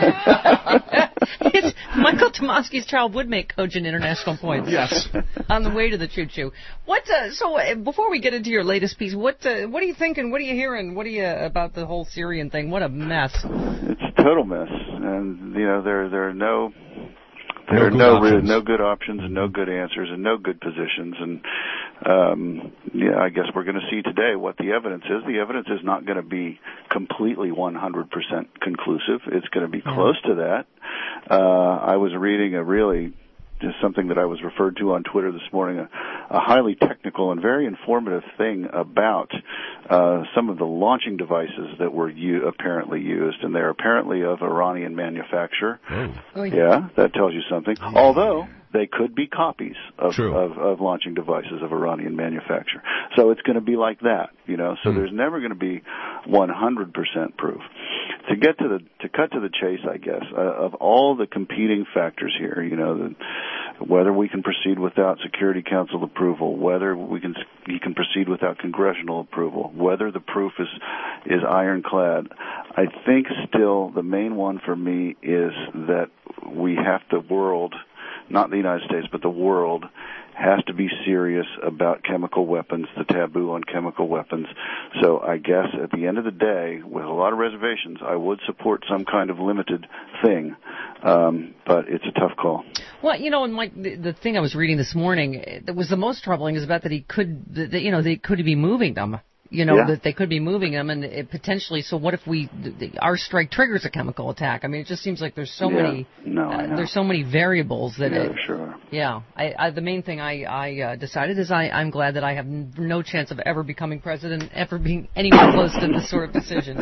it's, Michael Tomasky's child would make cogent international points. Yes. On the way to the choo-choo. What? Uh, so uh, before we get into your latest piece, what uh, what are you thinking? What are you hearing? What are you about the whole Syrian thing? What a mess. It's a total mess, and you know there there are no. No There are good no options. re- no good options and no good answers and no good positions, and um, yeah, I guess we're going to see today what the evidence is. The evidence is not going to be completely one hundred percent conclusive. It's going to be close to that. Uh, I was reading a really just something that I was referred to on Twitter this morning, a, a highly technical and very informative thing about uh, some of the launching devices that were u- apparently used, and they're apparently of Iranian manufacture. Oh. Yeah, that tells you something. Although they could be copies of, True. of, of launching devices of Iranian manufacture. So it's going to be like that, you know. So Hmm. there's never going to be one hundred percent proof. To get to the to cut to the chase, I guess, uh, of all the competing factors here, you know, the, whether we can proceed without Security Council approval, whether we can you can proceed without congressional approval, whether the proof is is ironclad. I think still the main one for me is that we have the world, not the United States, but the world, has to be serious about chemical weapons, the taboo on chemical weapons. So I guess at the end of the day, with a lot of reservations, I would support some kind of limited thing, um, but it's a tough call. Well, you know, and Mike, the, the thing I was reading this morning that was the most troubling is about that he could, that, you know, they could be moving them. You know, Yeah. that they could be moving them, and it potentially. So, what if we the, our strike triggers a chemical attack? I mean, it just seems like there's so Yeah. many. No, I uh, know. there's so many variables that. Yeah, it, sure. Yeah, I, I, the main thing I, I uh, decided is I, I'm glad that I have n- no chance of ever becoming president, ever being anywhere close to this sort of decision,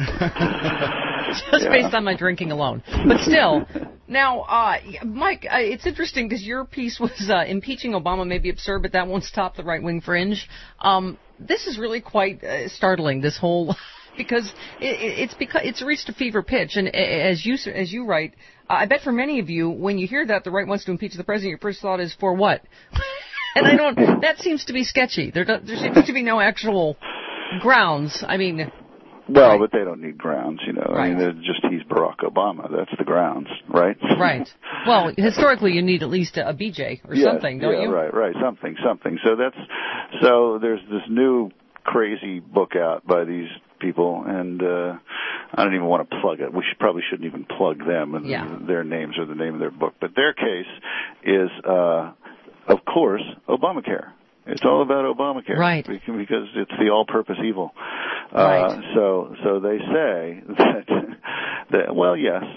just Yeah. based on my drinking alone. But still, now, uh, Mike, uh, it's interesting because your piece was uh, impeaching Obama may be absurd, but that won't stop the right-wing fringe. Um, this is really quite uh, startling. This whole. Because it, it's because it's reached a fever pitch, and as you as you write, I bet for many of you, when you hear that the right wants to impeach the president, your first thought is for what? And I don't. That seems to be sketchy. There do, there seems to be no actual grounds. I mean. Well, right. but they don't need grounds, you know. Right. I mean, they're just he's Barack Obama. That's the grounds, right? Right. Well, historically, you need at least a, a B J or Yes, something, don't yeah, you? Right, right. Something, something. So that's so. There's this new crazy book out by these people, and uh I don't even want to plug it. We should probably shouldn't even plug them and Yeah. their names or the name of their book. But their case is, uh of course, Obamacare. It's all about Obamacare, right? Because it's the all-purpose evil. Right. Uh, so, so they say that, that well, yes,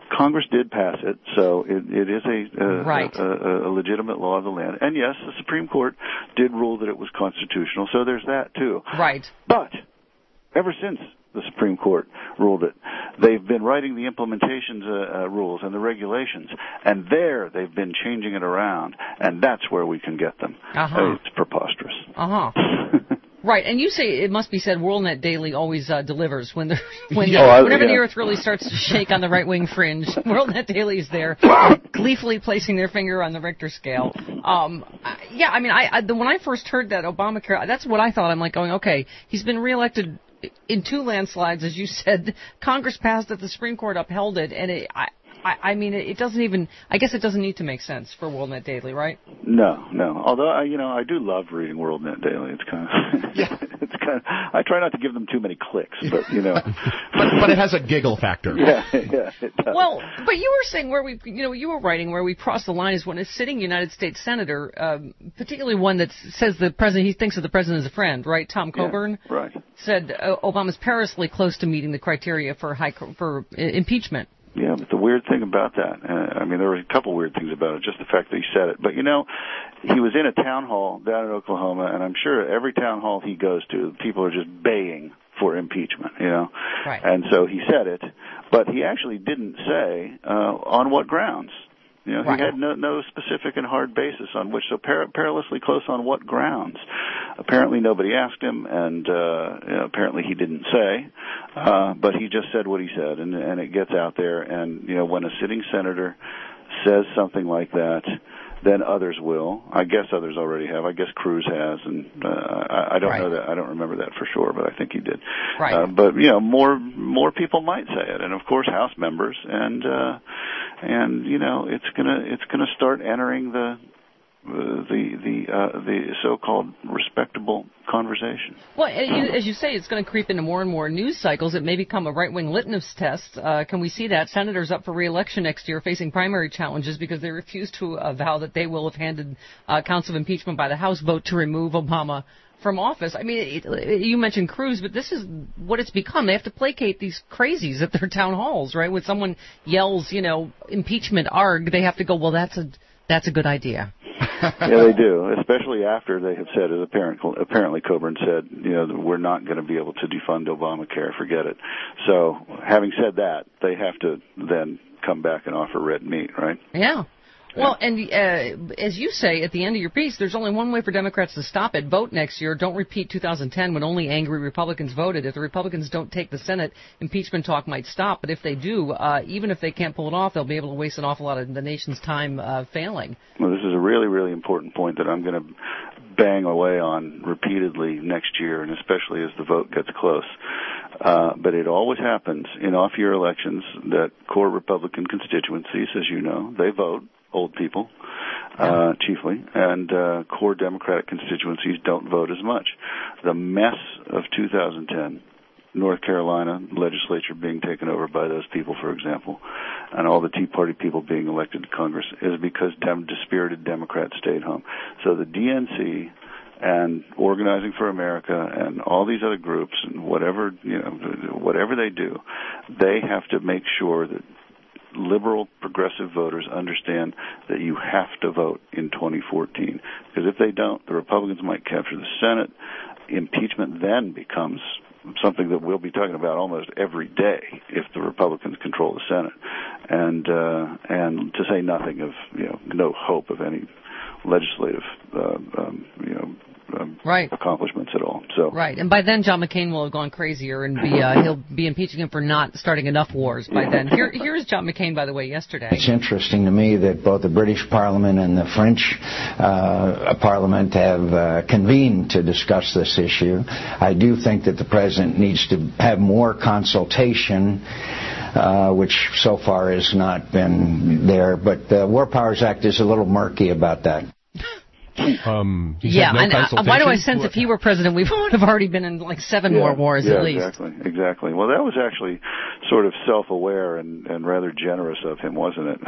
Congress did pass it, so it, it is a, a, right. a, a, a legitimate law of the land. And yes, the Supreme Court did rule that it was constitutional, so there's that too. Right. But ever since the Supreme Court ruled it, they've been writing the implementations uh, uh, rules and the regulations, and there they've been changing it around, and that's where we can get them. Uh-huh. Uh, it's preposterous. Uh-huh. Right, and you say it must be said WorldNet Daily always uh, delivers when there, when Oh, I- whenever yeah. the earth really starts to shake on the right-wing fringe. WorldNet Daily is there, gleefully placing their finger on the Richter scale. Um, I- yeah, I mean, I, I the, when I first heard that Obamacare, that's what I thought. I'm like going, okay, he's been reelected in two landslides, as you said. Congress passed it, the Supreme Court upheld it, and it, I, I, I mean, it doesn't even. I guess it doesn't need to make sense for WorldNet Daily, right? No, no. Although I, you know, I do love reading WorldNet Daily. It's kind of, yeah. it's kind of. I try not to give them too many clicks, but you know. but but it has a giggle factor. Yeah, yeah. It does. Well, but you were saying where we, you know, you were writing where we cross the line is when a sitting United States senator, um, particularly one that says the president, he thinks of the president as a friend, right? Tom Coburn, yeah, right, said uh, Obama's perilously close to meeting the criteria for high for uh, impeachment. Yeah, but the weird thing about that, uh, I mean, there were a couple weird things about it, just the fact that he said it. But, you know, he was in a town hall down in Oklahoma, and I'm sure every town hall he goes to, people are just baying for impeachment, you know. Right. And so he said it, but he actually didn't say uh, on what grounds. You know, right. he had no, no specific and hard basis on which, so per- perilously close on what grounds. Apparently nobody asked him, and uh, you know, apparently he didn't say, uh, but he just said what he said, and, and it gets out there, and, you know, when a sitting senator says something like that, then others will. I guess others already have. I guess Cruz has, and uh, I, I don't right. know that. I don't remember that for sure, but I think he did. Right. Uh, but you know, more more people might say it, and of course, House members, and uh, and you know, it's gonna it's gonna start entering the uh, the the uh, the so-called respectable conversation. Well, as you say, it's going to creep into more and more news cycles. It may become a right-wing litmus test. Uh, can we see that? Senators up for re-election next year facing primary challenges because they refuse to uh, vow that they will have handed uh, counts of impeachment by the House vote to remove Obama from office. I mean, it, it, you mentioned Cruz, but this is what it's become. They have to placate these crazies at their town halls, right? When someone yells, you know, impeachment, arg, they have to go, well, that's a that's a good idea. Yeah, they do, especially after they have said it. Apparently, apparently Coburn said, you know, we're not going to be able to defund Obamacare, forget it. So, having said that, they have to then come back and offer red meat, right? Yeah. Well, and uh, as you say at the end of your piece, there's only one way for Democrats to stop it. Vote next year. Don't repeat two thousand ten when only angry Republicans voted. If the Republicans don't take the Senate, impeachment talk might stop. But if they do, uh, even if they can't pull it off, they'll be able to waste an awful lot of the nation's time uh, failing. Well, this is a really, really important point that I'm going to bang away on repeatedly next year, and especially as the vote gets close. Uh, but it always happens in off-year elections that core Republican constituencies, as you know, they vote. Old people, uh, chiefly, and uh, core Democratic constituencies don't vote as much. The mess of two thousand ten, North Carolina legislature being taken over by those people, for example, and all the Tea Party people being elected to Congress, is because dem- dispirited Democrats stayed home. So the D N C and Organizing for America and all these other groups and whatever, you know, whatever they do, they have to make sure that liberal, progressive voters understand that you have to vote in twenty fourteen. Because if they don't, the Republicans might capture the Senate. Impeachment then becomes something that we'll be talking about almost every day if the Republicans control the Senate. And uh, and to say nothing of, you know, no hope of any legislative, uh, um, you know, um, right. accomplishments at all. So right, and by then John McCain will have gone crazier, and be uh, he'll be impeaching him for not starting enough wars by then. Here, here's John McCain, by the way, yesterday. It's interesting to me that both the British Parliament and the French uh, Parliament have uh, convened to discuss this issue. I do think that the President needs to have more consultation, Uh, which so far has not been there. But the War Powers Act is a little murky about that. Um, yeah, no and uh, why do I sense if he were president, we would have already been in like seven yeah, more wars yeah, at least. Exactly, exactly. Well, that was actually sort of self-aware and, and rather generous of him, wasn't it?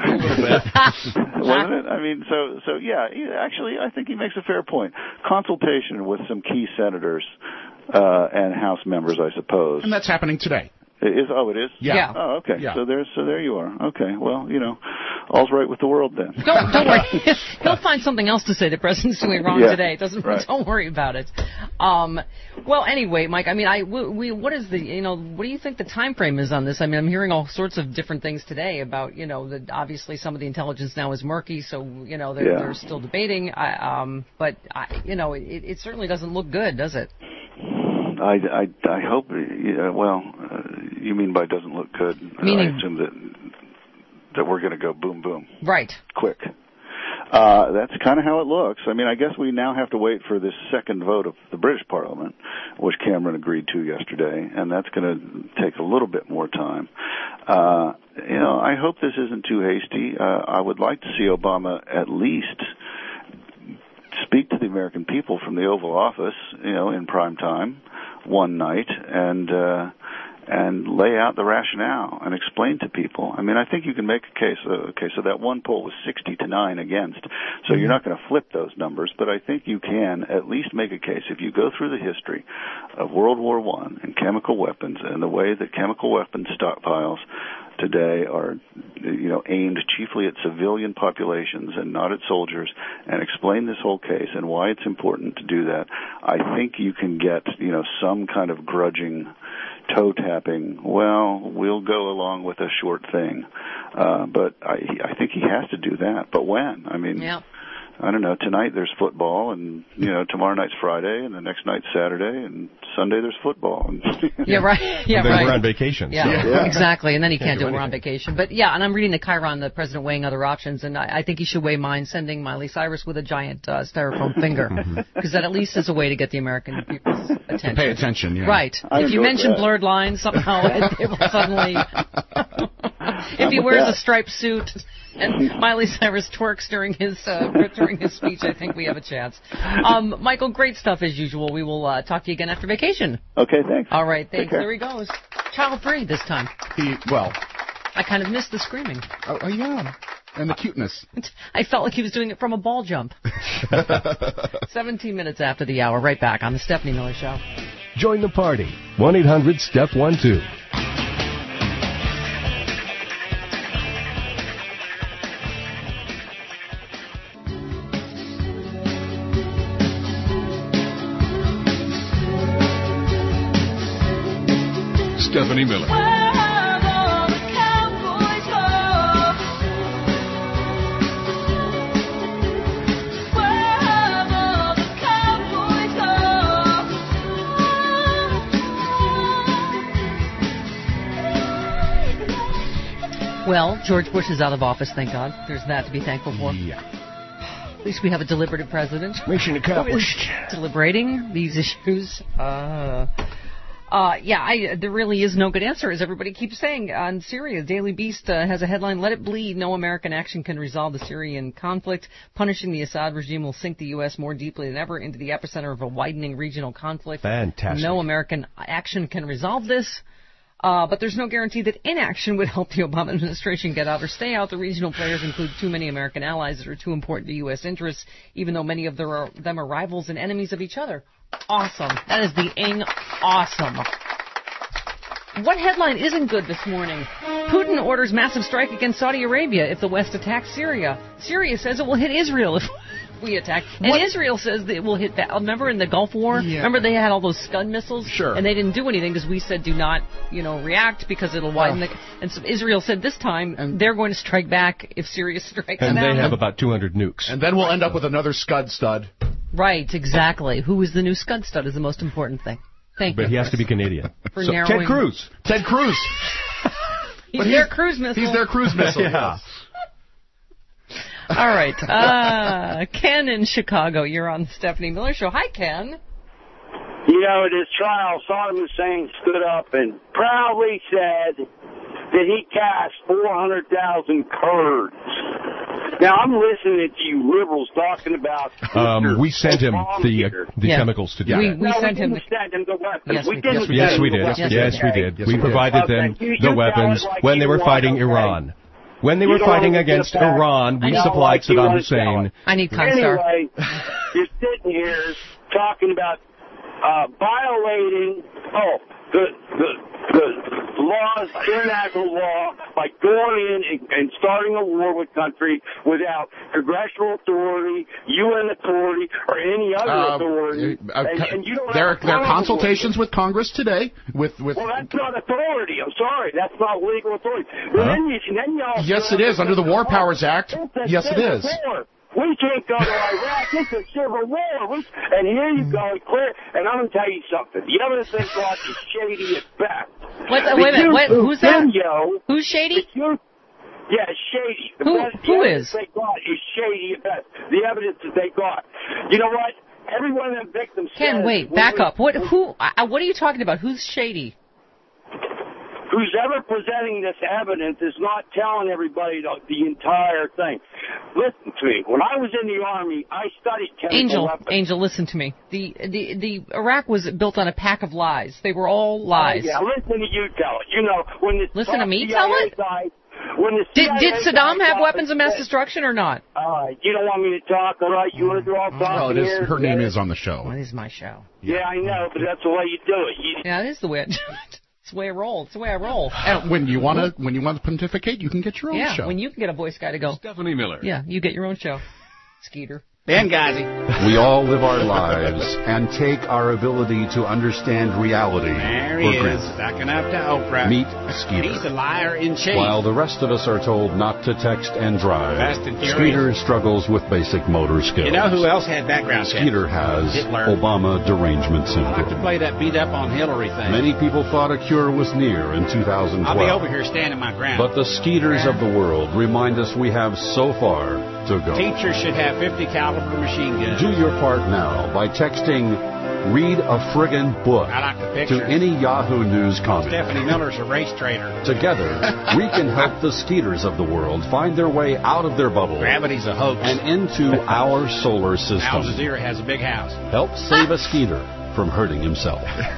wasn't it? I mean, so so yeah. He, actually, I think he makes a fair point. Consultation with some key senators uh, and House members, I suppose. And that's happening today. It is oh, it is. Yeah. Yeah. Oh, okay. Yeah. So there's so there you are. Okay. Well, you know, all's right with the world then. Don't don't worry. He'll find something else to say the president's doing wrong Yeah, today. Doesn't right. Don't worry about it. Um, well, anyway, Mike. I mean, I we, we what is the you know what do you think the time frame is on this? I mean, I'm hearing all sorts of different things today about you know that obviously some of the intelligence now is murky, so you know they're, Yeah. they're still debating. I, um, but I, you know, it, it certainly doesn't look good, does it? I, I, I hope. Yeah, well, uh, you mean by doesn't look good? Meaning- I assume that that we're going to go boom boom. Right. Quick. Uh, that's kind of how it looks. I mean, I guess we now have to wait for this second vote of the British Parliament, which Cameron agreed to yesterday, and that's going to take a little bit more time. Uh, you know, I hope this isn't too hasty. Uh, I would like to see Obama at least speak to the American people from the Oval Office, you know, in prime time one night and uh and lay out the rationale and explain to people. I mean, I think you can make a case. Uh, okay, so that one poll was sixty to nine against, so you're not going to flip those numbers, but I think you can at least make a case. If you go through the history of World War One and chemical weapons and the way that chemical weapons stockpiles today are, you know, aimed chiefly at civilian populations and not at soldiers, and explain this whole case and why it's important to do that, I think you can get, you know, some kind of grudging toe tapping. Well, we'll go along with a short thing, uh, but I, I think he has to do that. But when? I mean, yeah. I don't know. Tonight there's football, and you know, tomorrow night's Friday, and the next night's Saturday, and Sunday there's football. And, yeah, right. Yeah, and then right. we're on vacation. Yeah, so. yeah. exactly. And then he Can't can't, do do it. We're on vacation. But yeah, and I'm reading the Chiron, the president weighing other options, and I, I think he should weigh mine, sending Miley Cyrus with a giant uh, styrofoam finger, because that at least is a way to get the American people's attention. To pay attention, yeah. Right. I if you enjoyed mention that. blurred lines, somehow they will suddenly. If he with wears that. a striped suit and Miley Cyrus twerks during his uh, during his speech, I think we have a chance. Um, Michael, great stuff as usual. We will uh, talk to you again after vacation. Okay, thanks. All right, Take thanks. care. There he goes. Child free this time. He, well, I kind of missed the screaming. oh, oh yeah, and the cuteness. I felt like he was doing it from a ball jump. seventeen minutes after the hour, right back on the Stephanie Miller Show. Join the party. one eight hundred step one two. Stephanie Miller. Well, George Bush is out of office, thank God. There's that to be thankful for. Yeah. At least we have a deliberative president. Mission accomplished. Deliberating these issues. Uh, uh, yeah, I, there really is no good answer, as everybody keeps saying. On Syria, Daily Beast uh, has a headline, "Let it bleed. No American action can resolve the Syrian conflict. Punishing the Assad regime will sink the U S more deeply than ever into the epicenter of a widening regional conflict. Fantastic. No American action can resolve this." Uh, but there's no guarantee that inaction would help the Obama administration get out or stay out. The regional players include too many American allies that are too important to U S interests, even though many of them are, them are rivals and enemies of each other. Awesome. That is the ing awesome. What headline isn't good this morning? Putin orders massive strike against Saudi Arabia if the West attacks Syria. Syria says it will hit Israel if we attack. And What? Israel says that it will hit that. Remember in the Gulf War? Yeah. Remember they had all those Scud missiles? Sure. And they didn't do anything because we said do not, you know, react because it'll widen Oh. the... And so Israel said this time they're going to strike back if Syria strikes And them. they have about two hundred nukes. And then we'll end up with another Scud stud. Right, exactly. Who is the new Scud stud is the most important thing. Thank But you. he has to be Canadian. For So, narrowing- Ted Cruz. Ted Cruz. He's But their he's- cruise missile. He's their cruise missile. Yeah. yes. All right. Uh, Ken in Chicago, you're on the Stephanie Miller Show. Hi, Ken. You know, at his trial, Saddam Hussein stood up and proudly said that he cast four hundred thousand Kurds. Now, I'm listening to you liberals talking about... Um, we sent him the uh, the Yeah. chemicals to do We, that. we no, sent we him... didn't send him the weapons. Yes, we we- didn't yes, we send Yes, him we the did. weapons. Yes, we okay? did. Yes, we we did. provided Okay. them You- you the sounded weapons like when you they were were fighting okay. Iran. When they You were don't fighting wanna get against back. Iran, we I don't supplied like you Saddam wanna tell Hussein. it. I need Constar. Anyway, you're sitting here talking about uh, violating... Oh, the the the laws, international law, by going in and, and starting a war with country without congressional authority, U N authority, or any other Uh, authority. uh, and, and you don't there, have are, there are problem consultations with Congress today. With with. Well, that's not authority. I'm sorry, that's not legal authority. Well, Huh? then you, then y'all Yes, it is under the War Powers Act. It's a Yes, it civil is. war. We can't go to Iraq. It's a civil war. We, and here you go, clear. And I'm going to tell you something. The evidence they got is shady at best. What, The wait a minute. What, YouTube who's that? video- Who's shady? the you- Yeah, shady. The Who- best, who the evidence is? they got is shady at best. The evidence that they got. You know what? Every one of them victims Ken, says, wait, back up. What? Who? Uh, what are you talking about? Who's shady? Who's ever presenting this evidence is not telling everybody the, the entire thing. Listen to me. When I was in the Army, I studied chemical Angel, weapons. Angel, listen to me. The the the Iraq was built on a pack of lies. They were all lies. Oh, yeah, listen to you tell it. You know, when the Listen to me C I A tell it? Guy, when the Did C I A did Saddam guy have got weapons of mass upset- destruction or not? All right, you don't want me to talk, all right? You want to do all talking Well, it is. here? Her name is on the show. Well, it is my show. Yeah, I know, but that's the way you do it. You, Yeah, it is the way I do it. It's the way I roll. It's the way I roll. And when you want to, when you want to pontificate, you can get your own Yeah, show. when you can get a voice guy to go. Stephanie Miller. Yeah, you get your own show. Skeeter. Benghazi. We all live our lives and take our ability to understand reality There for he is, granted. backing up to Oprah. Meet Skeeter. He's a liar in chief. While the rest of us are told not to text and drive, Fast and Furious. Skeeter struggles with basic motor skills. You know who else had background checks? Skeeter has Hitler. Obama derangement I like to syndrome. play that beat up on Hillary thing. Many people thought a cure was near in two thousand I'll be twelve. over here standing my ground. But the Skeeters of the world remind us we have so far to go. Teachers should have fifty caliber machine guns. Do your part now by texting "Read a friggin' book" I like the to pictures. any Yahoo News comment. Stephanie Miller's a race trader. Together, we can help the Skeeters of the world find their way out of their bubble Gravity's a hoax. and into our solar Al system. Jazeera has a big house. Help save a Skeeter from hurting himself.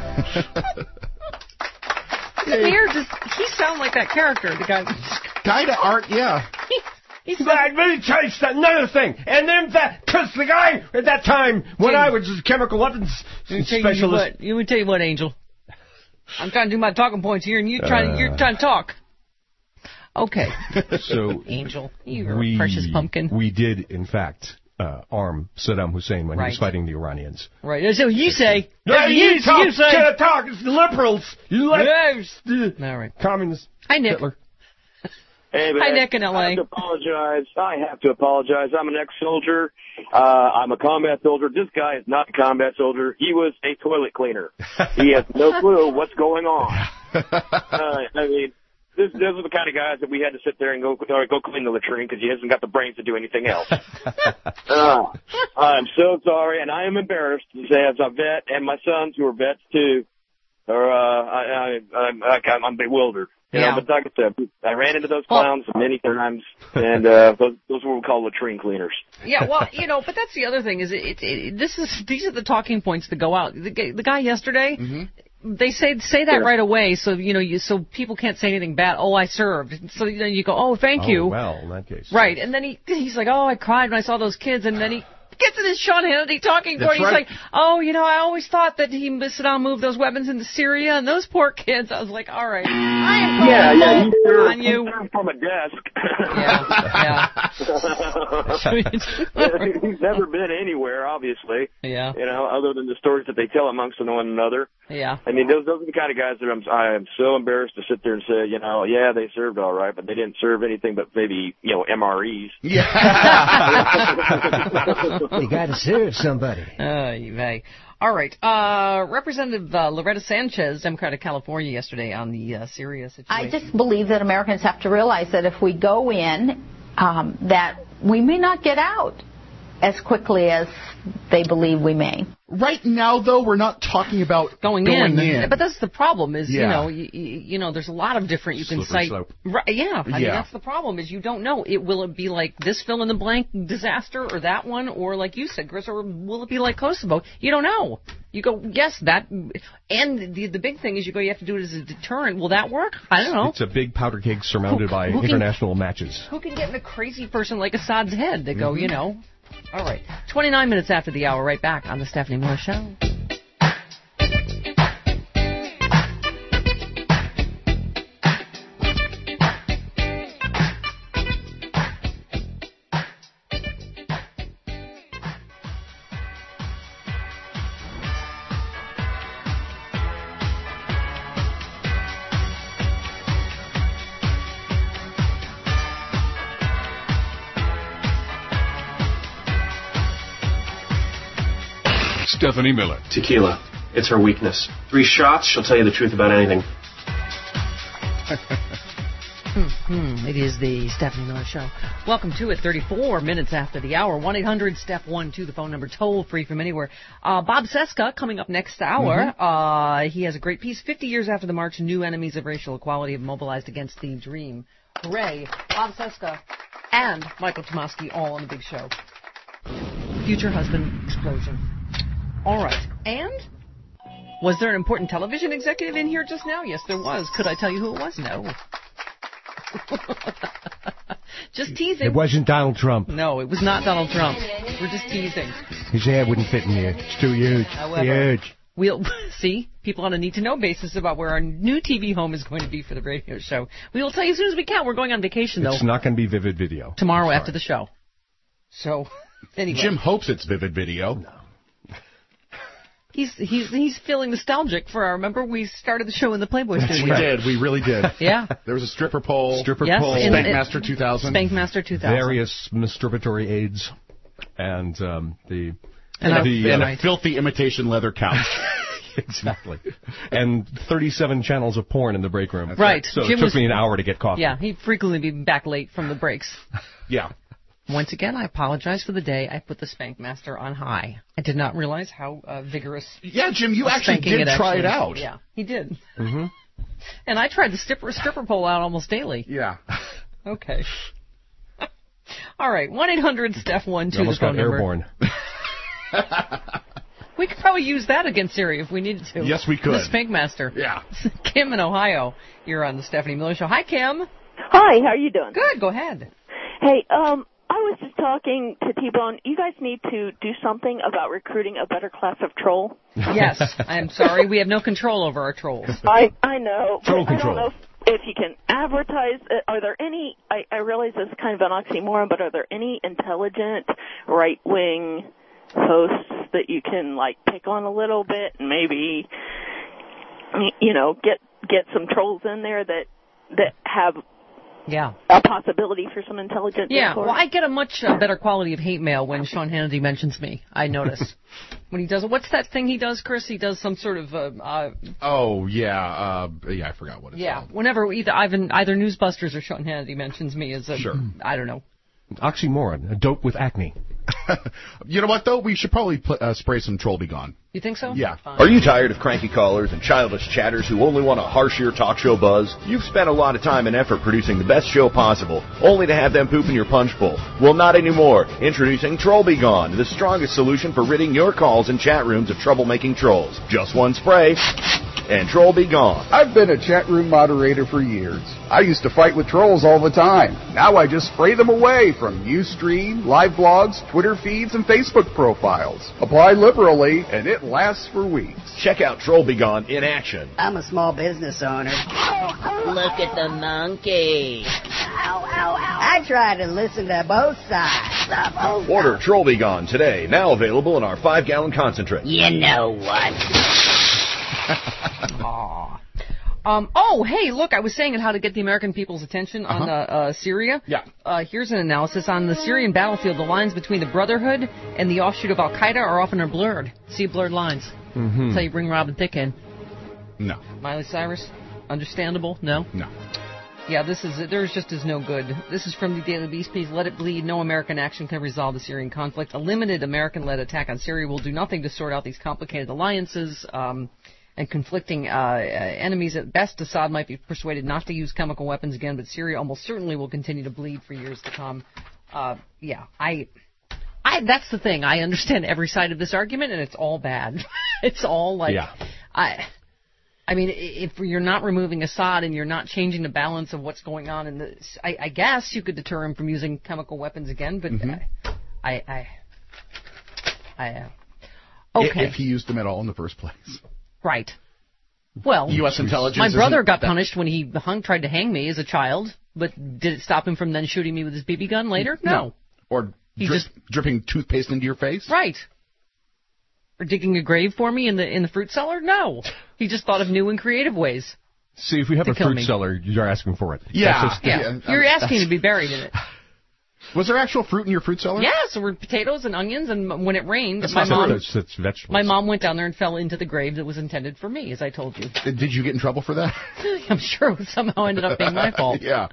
Samir, does he sound like that character? The guy. Guy to art, yeah. He's But let me tell you another thing. And then that, because the guy at that time, when I was a chemical weapons Let me tell you specialist. what, let me tell you what, Angel. I'm trying to do my talking points here, and you trying Uh. you're trying to talk. Okay. So Angel, you're we, a precious pumpkin. We did, in fact, uh, arm Saddam Hussein when he Right. was fighting the Iranians. Right. So you say. Yeah, you, you talk, you say. can't talk. It's the liberals. You let Yes. the All right. communists. Hi, Nick. Hitler. Hey, man. Hi, Nick in L A. I have to apologize. I have to apologize. I'm an ex-soldier. Uh, I'm a combat soldier. This guy is not a combat soldier. He was a toilet cleaner. He has no clue what's going on. Uh, I mean, this, those are the kind of guys that we had to sit there and go or go clean the latrine because he hasn't got the brains to do anything else. uh, I'm so sorry, and I am embarrassed to say as a vet, and my sons who are vets too, are uh, I, I, I'm, I'm, I'm bewildered. You Yeah. know, but like I said, I ran into those clowns many times, and uh, those, those are what we call latrine cleaners. Yeah, well, you know, but that's the other thing is it, it, it this is these are the talking points that go out. The, guy- the guy yesterday, they say say that Yeah. right away, so you know, you so people can't say anything bad. Oh, I served, so you know, you go, oh, thank Oh, you. well, in that case. Right, and then he he's like, oh, I cried when I saw those kids, and then he gets in his Sean Hannity talking That's point. He's right. like, oh, you know, I always thought that he Saddam moved those weapons into Syria, and those poor kids. I was like, all right, I am going Yeah, yeah, you served, on you. you served from a desk. Yeah, He's never been anywhere, obviously. yeah, You know, other than the stories that they tell amongst one another. yeah. I mean, those those are the kind of guys that I'm I am so embarrassed to sit there and say, you know, yeah, they served all right, but they didn't serve anything but maybe you know M R Es. You got to serve somebody. Uh, you may. All right. Uh, Representative uh, Loretta Sanchez, Democrat of California, yesterday on the uh, Syria situation. I just believe that Americans have to realize that if we go in, um, that we may not get out as quickly as they believe we may. Right now, though, we're not talking about going, going in. in. But that's the problem is, you Yeah. know, you, you know, there's a lot of different, you can Slippery cite. slope. Right, yeah. I mean, Yeah. that's the problem is you don't know. It will it be like this fill in the blank disaster or that one, or like you said, Chris, or will it be like Kosovo? You don't know. You go, yes, that, and the the big thing is you go, you have to do it as a deterrent. Will that work? I don't know. It's a big powder keg surrounded Who- by who can- international matches. Who can get in a crazy person like Assad's head? They go, you know. All right. twenty-nine minutes after the hour, right back on the Stephanie Miller Show. Stephanie Miller. Tequila. It's her weakness. Three shots, she'll tell you the truth about anything. Mm-hmm. It is the Stephanie Miller Show. Welcome to it, thirty-four minutes after the hour. one eight hundred step one two, the phone number, toll free from anywhere. Uh, Bob Cesca coming up next hour. Mm-hmm. Uh, he has a great piece. fifty years after the march, new enemies of racial equality have mobilized against the dream. Hooray. Bob Cesca and Michael Tomasky all on the big show. Future husband explosion. All right. And was there an important television executive in here just now? Yes, there was. Could I tell you who it was? No. Just teasing. It wasn't Donald Trump. No, it was not Donald Trump. We're just teasing. His hair wouldn't fit in here. It's too huge. However, huge. We'll see people on a need-to-know basis about where our new T V home is going to be for the radio show. We will tell you as soon as we can. We're going on vacation, though. It's not going to be Vivid Video. Tomorrow after the show. So, anyway. Jim hopes it's Vivid Video. No. He's he's he's feeling nostalgic for our. Remember, we started the show in the Playboy studio. We did. We really did. Yeah. There was a stripper pole. Stripper yes, pole. Spankmaster two thousand. Spankmaster two thousand. Various masturbatory aids, and um, the and, and, a, the, and uh, a filthy imitation leather couch. Exactly. And thirty-seven channels of porn in the break room. Right. So Jim it took was, me an hour to get coffee. Yeah, he'd frequently be back late from the breaks. Yeah. Once again, I apologize for the day I put the Spankmaster on high. I did not realize how uh, vigorous. Yeah, Jim, you actually did it try actually, it out. Yeah, he did. Mm-hmm. And I tried the stripper, stripper pole out almost daily. Yeah. Okay. All right, one eight hundred Steph one two. You almost the phone got number. airborne. We could probably use that against Siri if we needed to. Yes, we could. The Spankmaster. Yeah. Kim in Ohio, you're on the Stephanie Miller Show. Hi, Kim. Hi, how are you doing? Good, go ahead. Hey, um, I was just talking to T-Bone. You guys need to do something about recruiting a better class of troll. Yes, I'm sorry. We have no control over our trolls. I I know. Troll but control. I don't know if, if you can advertise. Are there any, I, I realize this is kind of an oxymoron, but are there any intelligent right-wing hosts that you can, like, pick on a little bit and maybe, you know, get get some trolls in there that that have Yeah. a possibility for some intelligent Yeah, discourse? well, I get a much uh, better quality of hate mail when Sean Hannity mentions me, I notice. When he does, what's that thing he does, Chris? He does some sort of, uh, uh, Oh, yeah. Uh, yeah, I forgot what it's yeah, called. whenever either Ivan, either Newsbusters or Sean Hannity mentions me as a, Sure. I don't know. Oxymoron, a dope with acne. You know what, though? We should probably pl- uh, spray some Troll Be Gone. You think so? Yeah. Fine. Are you tired of cranky callers and childish chatters who only want a harsher talk show buzz? You've spent a lot of time and effort producing the best show possible, only to have them poop in your punch bowl. Well, not anymore. Introducing Troll Be Gone, the strongest solution for ridding your calls and chat rooms of troublemaking trolls. Just one spray, and Troll Be Gone. I've been a chat room moderator for years. I used to fight with trolls all the time. Now I just spray them away from Ustream, live blogs, Twitter feeds, and Facebook profiles. Apply liberally, and it lasts for weeks. Check out Troll Be Gone in action. I'm a small business owner. Look at the monkey. I try to listen to both sides. Order Troll Be Gone today, now available in our five-gallon concentrate. You know what? Aw. Um, oh, hey, look, I was saying how to get the American people's attention on uh, uh, Syria. Yeah. Uh, here's an analysis. On the Syrian battlefield, the lines between the Brotherhood and the offshoot of Al-Qaeda are often blurred. See blurred lines. Mm-hmm. That's how you bring Robin Thicke in. No. Miley Cyrus? Understandable? No? No. Yeah, this is, there's just is no good. This is from the Daily Beast piece. Let it bleed. No American action can resolve the Syrian conflict. A limited American-led attack on Syria will do nothing to sort out these complicated alliances um, and conflicting uh, uh, enemies. At best, Assad might be persuaded not to use chemical weapons again, but Syria almost certainly will continue to bleed for years to come. Uh, yeah, I... I, that's the thing. I understand every side of this argument, and it's all bad. It's all like... Yeah. I... I mean, if you're not removing Assad and you're not changing the balance of what's going on in the, I, I guess you could deter him from using chemical weapons again. But mm-hmm. I, I, I, I uh, okay. If he used them at all in the first place, right? Well, U S intelligence. My brother got that... punished when he hung, tried to hang me as a child. But did it stop him from then shooting me with his B B gun later? No. no. Or he dri- just dripping toothpaste into your face? Right. Or digging a grave for me in the in the fruit cellar? No. He just thought of new and creative ways. See, if we have a fruit me. cellar, you're asking for it. Yeah. Just, yeah. yeah. You're asking to be buried in it. Was there actual fruit in your fruit cellar? Yes, there were potatoes and onions, and when it rained, That's my not mom, fruit, it's, it's vegetables. my mom went down there and fell into the grave that was intended for me, as I told you. Did, did you get in trouble for that? I'm sure it somehow ended up being my fault. Yeah.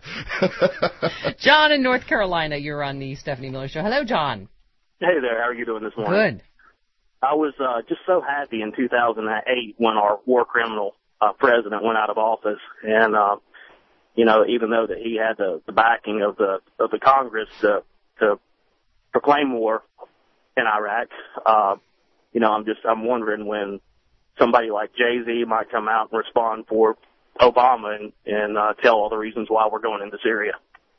John in North Carolina, you're on the Stephanie Miller Show. Hello, John. Hey there, how are you doing this morning? Good. I was uh, just so happy in two thousand eight when our war criminal uh, president went out of office, and uh, you know, even though that he had the, the backing of the of the Congress to to proclaim war in Iraq, uh, you know, I'm just I'm wondering when somebody like Jay-Z might come out and respond for Obama and and uh, tell all the reasons why we're going into Syria.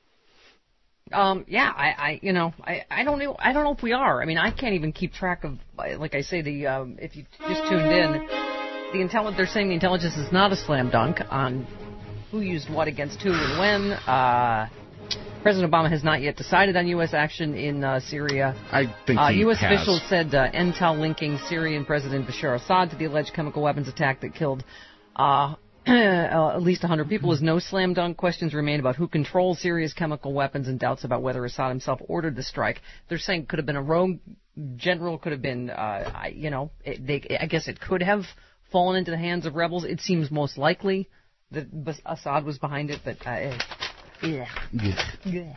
Um, yeah, I, I, you know, I, I don't know, I don't know if we are. I mean, I can't even keep track of, like I say, the, um, if you just tuned in, the intelligence, they're saying the intelligence is not a slam dunk on who used what against who and when. Uh, President Obama has not yet decided on U S action in uh, Syria. I think uh, he U S has. officials said uh, intel linking Syrian President Bashar Assad to the alleged chemical weapons attack that killed uh, uh, at least one hundred people is no slam dunk. Questions remain about who controls Syria's chemical weapons and doubts about whether Assad himself ordered the strike. They're saying it could have been a rogue general, could have been, uh, you know, it, they, I guess it could have fallen into the hands of rebels. It seems most likely that Assad was behind it, but uh, yeah. Yeah.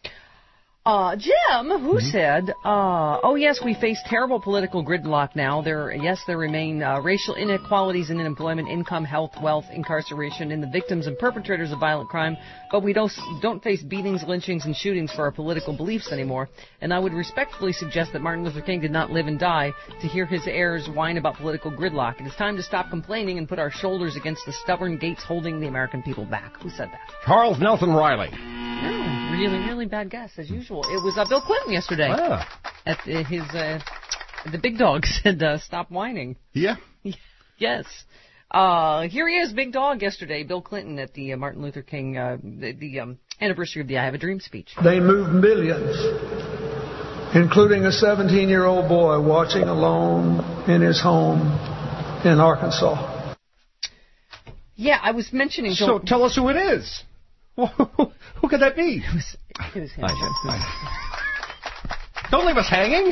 Uh, Jim, who mm-hmm. said, uh, oh, yes, we face terrible political gridlock now. There, yes, there remain uh, racial inequalities in unemployment, income, health, wealth, incarceration in the victims and perpetrators of violent crime, but we don't, don't face beatings, lynchings, and shootings for our political beliefs anymore. And I would respectfully suggest that Martin Luther King did not live and die to hear his heirs whine about political gridlock. It is time to stop complaining and put our shoulders against the stubborn gates holding the American people back. Who said that? Charles Nelson Riley. Oh, really, really bad guess, as usual. It was uh, Bill Clinton yesterday. Ah. At uh, his, uh, the big dog said, uh, stop whining. Yeah. Yes. Uh, here he is, big dog yesterday, Bill Clinton at the uh, Martin Luther King, uh, the, the um, anniversary of the I Have a Dream speech. They moved millions, including a seventeen-year-old boy watching alone in his home in Arkansas. Yeah, I was mentioning... So tell us who it is. Who could that be? It was, it was him. I, I, don't leave us hanging.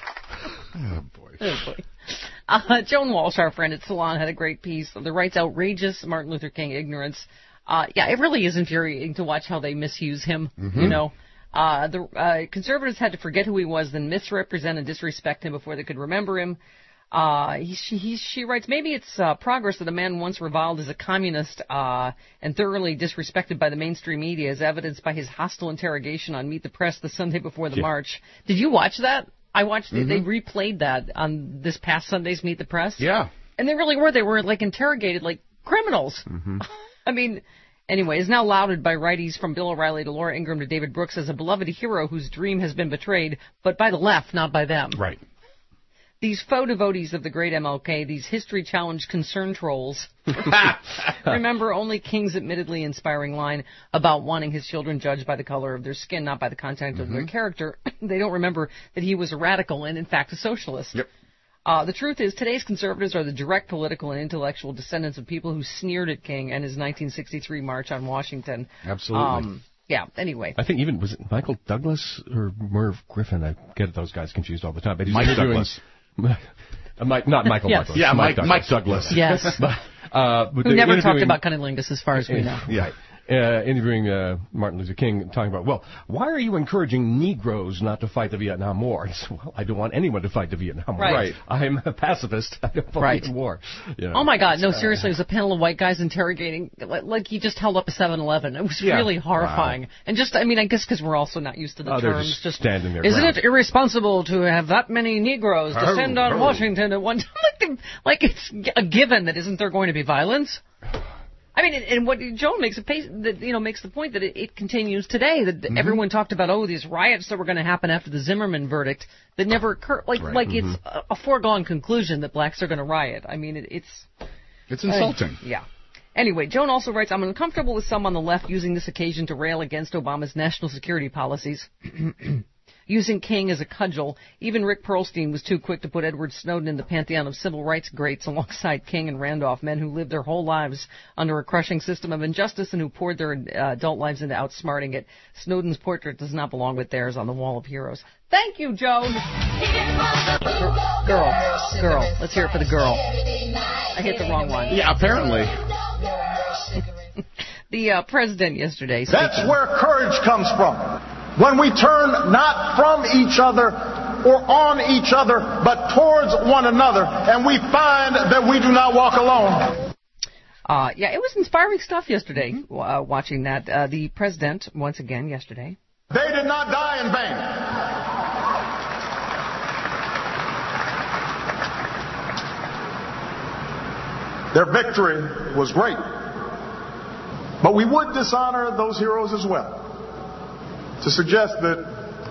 Oh, boy. Oh, boy. Uh, Joan Walsh, our friend at Salon, had a great piece. The right's outrageous Martin Luther King ignorance. Uh, yeah, it really is infuriating to watch how they misuse him, mm-hmm. you know. Uh, the uh, conservatives had to forget who he was, then misrepresent and disrespect him before they could remember him. Uh, he, she, he, she writes, maybe it's uh, progress that a man once reviled as a communist uh, and thoroughly disrespected by the mainstream media as evidenced by his hostile interrogation on Meet the Press the Sunday before the yeah. march. Did you watch that? I watched mm-hmm. it. They replayed that on this past Sunday's Meet the Press. Yeah. And they really were. They were, like, interrogated like criminals. Mm-hmm. I mean, anyway, is now lauded by righties from Bill O'Reilly to Laura Ingraham to David Brooks as a beloved hero whose dream has been betrayed, but by the left, not by them. Right. These faux devotees of the great M L K, these history-challenged concern trolls, remember only King's admittedly inspiring line about wanting his children judged by the color of their skin, not by the content mm-hmm. of their character. They don't remember that he was a radical and, in fact, a socialist. Yep. Uh, the truth is, today's conservatives are the direct political and intellectual descendants of people who sneered at King and his nineteen sixty-three March on Washington. Absolutely. Um, yeah, anyway. I think even, was it Michael Douglas or Merv Griffin? I get those guys confused all the time. But he's Mike Douglas. Mike, not Michael yes. Douglas. Yeah, Mike, Mike Douglas. Mike Douglas. Yes. but, uh, but Who never talked about cunnilingus as far as we know. Yeah. Uh, interviewing uh, Martin Luther King, talking about, well, why are you encouraging Negroes not to fight the Vietnam War? He said, well, I don't want anyone to fight the Vietnam War. Right. I'm a pacifist. I don't believe right. in war. You know, oh, my God. No, seriously, it was a panel of white guys interrogating, like, like he just held up a seven eleven. It was yeah. really horrifying. Wow. And just, I mean, I guess because we're also not used to the oh, terms. Just, just standing there. Isn't ground. it irresponsible to have that many Negroes descend oh, on oh. Washington at one time? like, like it's a given that isn't there going to be violence? I mean, and what Joan makes a pace, that you know makes the point that it, it continues today. That mm-hmm. everyone talked about, oh, these riots that were going to happen after the Zimmerman verdict that never occurred. Like, right. like mm-hmm. it's a, a foregone conclusion that blacks are going to riot. I mean, it, it's it's insulting. Uh, yeah. Anyway, Joan also writes, I'm uncomfortable with some on the left using this occasion to rail against Obama's national security policies. using King as a cudgel. Even Rick Perlstein was too quick to put Edward Snowden in the pantheon of civil rights greats alongside King and Randolph, men who lived their whole lives under a crushing system of injustice and who poured their uh, adult lives into outsmarting it. Snowden's portrait does not belong with theirs on the wall of heroes. Thank you, Joan. Girl, girl. Let's hear it for the girl. I hit the wrong one. Yeah, apparently. The uh, president yesterday. That's speaking. Where courage comes from. When we turn not from each other or on each other, but towards one another, and we find that we do not walk alone. Uh, yeah, it was inspiring stuff yesterday, uh, watching that. Uh, the president, once again, yesterday. They did not die in vain. Their victory was great. But we would dishonor those heroes as well to suggest that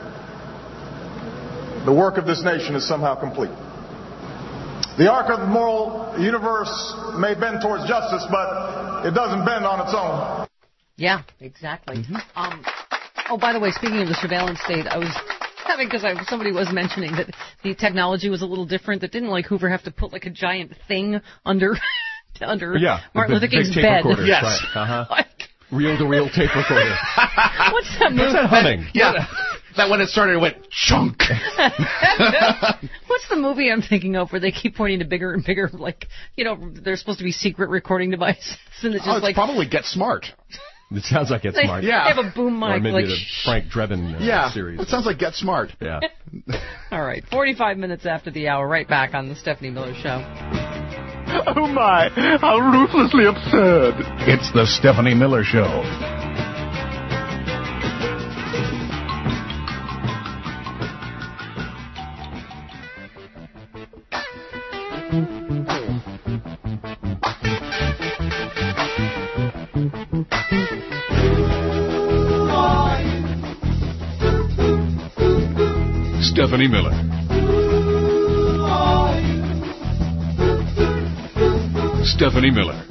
the work of this nation is somehow complete. The arc of the moral universe may bend towards justice, but it doesn't bend on its own. Yeah, exactly. Mm-hmm. Um, oh, by the way, speaking of the surveillance state, I was having, because I, somebody was mentioning that the technology was a little different, that didn't like Hoover have to put like a giant thing under... under yeah, Martin the, Luther King's tape bed. Recorders, yes. Right. Uh-huh. Like, reel-to-reel tape recorder. What's that movie? What's that humming? Yeah. That when it started, it went chunk. What's the movie I'm thinking of where they keep pointing to bigger and bigger, like, you know, they're supposed to be secret recording devices. And it's just oh, it's like, probably Get Smart. It sounds like Get they, Smart. Yeah. They have a boom mic. Or maybe like, the Frank Drebin uh, yeah, series. It sounds like Get Smart. Yeah. All right, forty-five minutes after the hour, right back on the Stephanie Miller Show. Oh my, how ruthlessly absurd. It's the Stephanie Miller Show. Stephanie Miller. Stephanie Miller.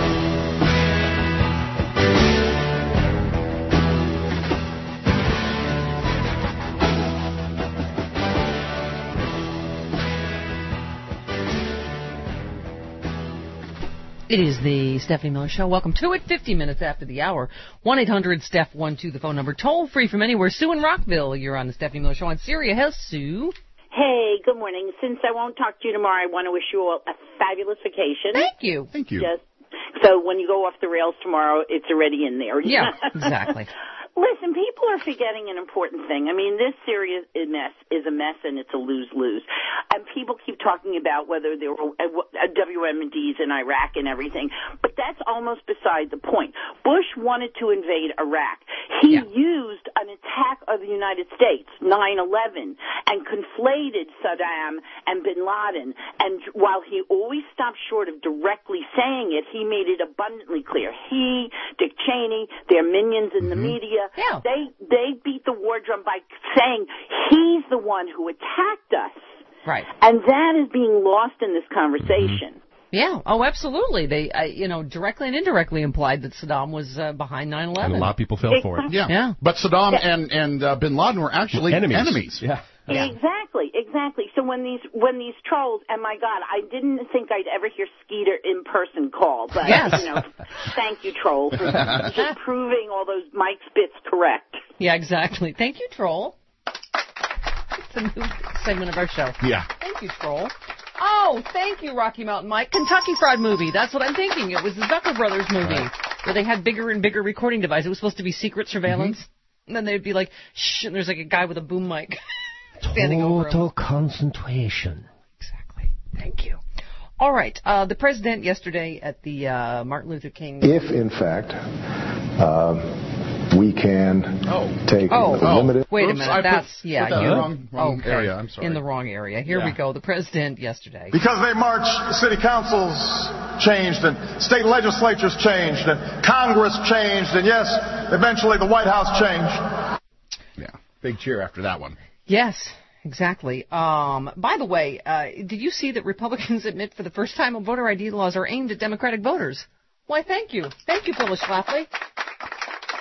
It is the Stephanie Miller Show. Welcome to it. fifty minutes after the hour. one eight hundred Steph one two, the phone number. Toll free from anywhere. Sue in Rockville, you're on the Stephanie Miller Show on Syria. Hello, Sue. Hey, good morning. Since I won't talk to you tomorrow, I want to wish you all a fabulous vacation. Thank you. Thank you. Just so when you go off the rails tomorrow, it's already in there. Yeah, exactly. Listen, people are forgetting an important thing. I mean, this Syria mess is a mess, and it's a lose-lose. And people keep talking about whether there were W M Ds in Iraq and everything, but that's almost beside the point. Bush wanted to invade Iraq. He yeah. used an attack of the United States, nine eleven, and conflated Saddam and bin Laden. And while he always stopped short of directly saying it, he made it abundantly clear. He, Dick Cheney, their minions in mm-hmm. the media, Yeah. They they beat the war drum by saying he's the one who attacked us. Right. And that is being lost in this conversation. Mm-hmm. Yeah. Oh, absolutely. They, uh, you know, directly and indirectly implied that Saddam was uh, behind nine eleven. And a lot of people fell exactly. for it. Yeah. yeah. But Saddam yeah. and and uh, bin Laden were actually enemies. enemies. Yeah. Yeah. Exactly, exactly. So when these when these trolls, and my God, I didn't think I'd ever hear Skeeter in person call, but yes. you know, thank you, troll, for just proving all those Mike's bits correct. Yeah, exactly. Thank you, troll. It's a new segment of our show. Yeah. Thank you, troll. Oh, thank you, Rocky Mountain Mike. Kentucky Fried Movie. That's what I'm thinking. It was the Zucker Brothers movie right. where they had bigger and bigger recording devices. It was supposed to be secret surveillance. Mm-hmm. And then they'd be like, shh, and there's like a guy with a boom mic. Standing Total over concentration. Exactly. Thank you. All right. Uh, the president yesterday at the uh, Martin Luther King. If, in fact, uh, we can oh. take oh. a limited... Wait a Oops, minute. I That's, put, yeah. put that you, wrong, wrong okay. area. I'm sorry. In the wrong area. Here yeah. we go. The president yesterday. Because they marched, city councils changed, and state legislatures changed, and Congress changed, and yes, eventually the White House changed. Yeah. Big cheer after that one. Yes. Exactly. Um, by the way, uh, did you see that Republicans admit for the first time voter I D laws are aimed at Democratic voters? Why, thank you. Thank you, Phyllis Schlafly.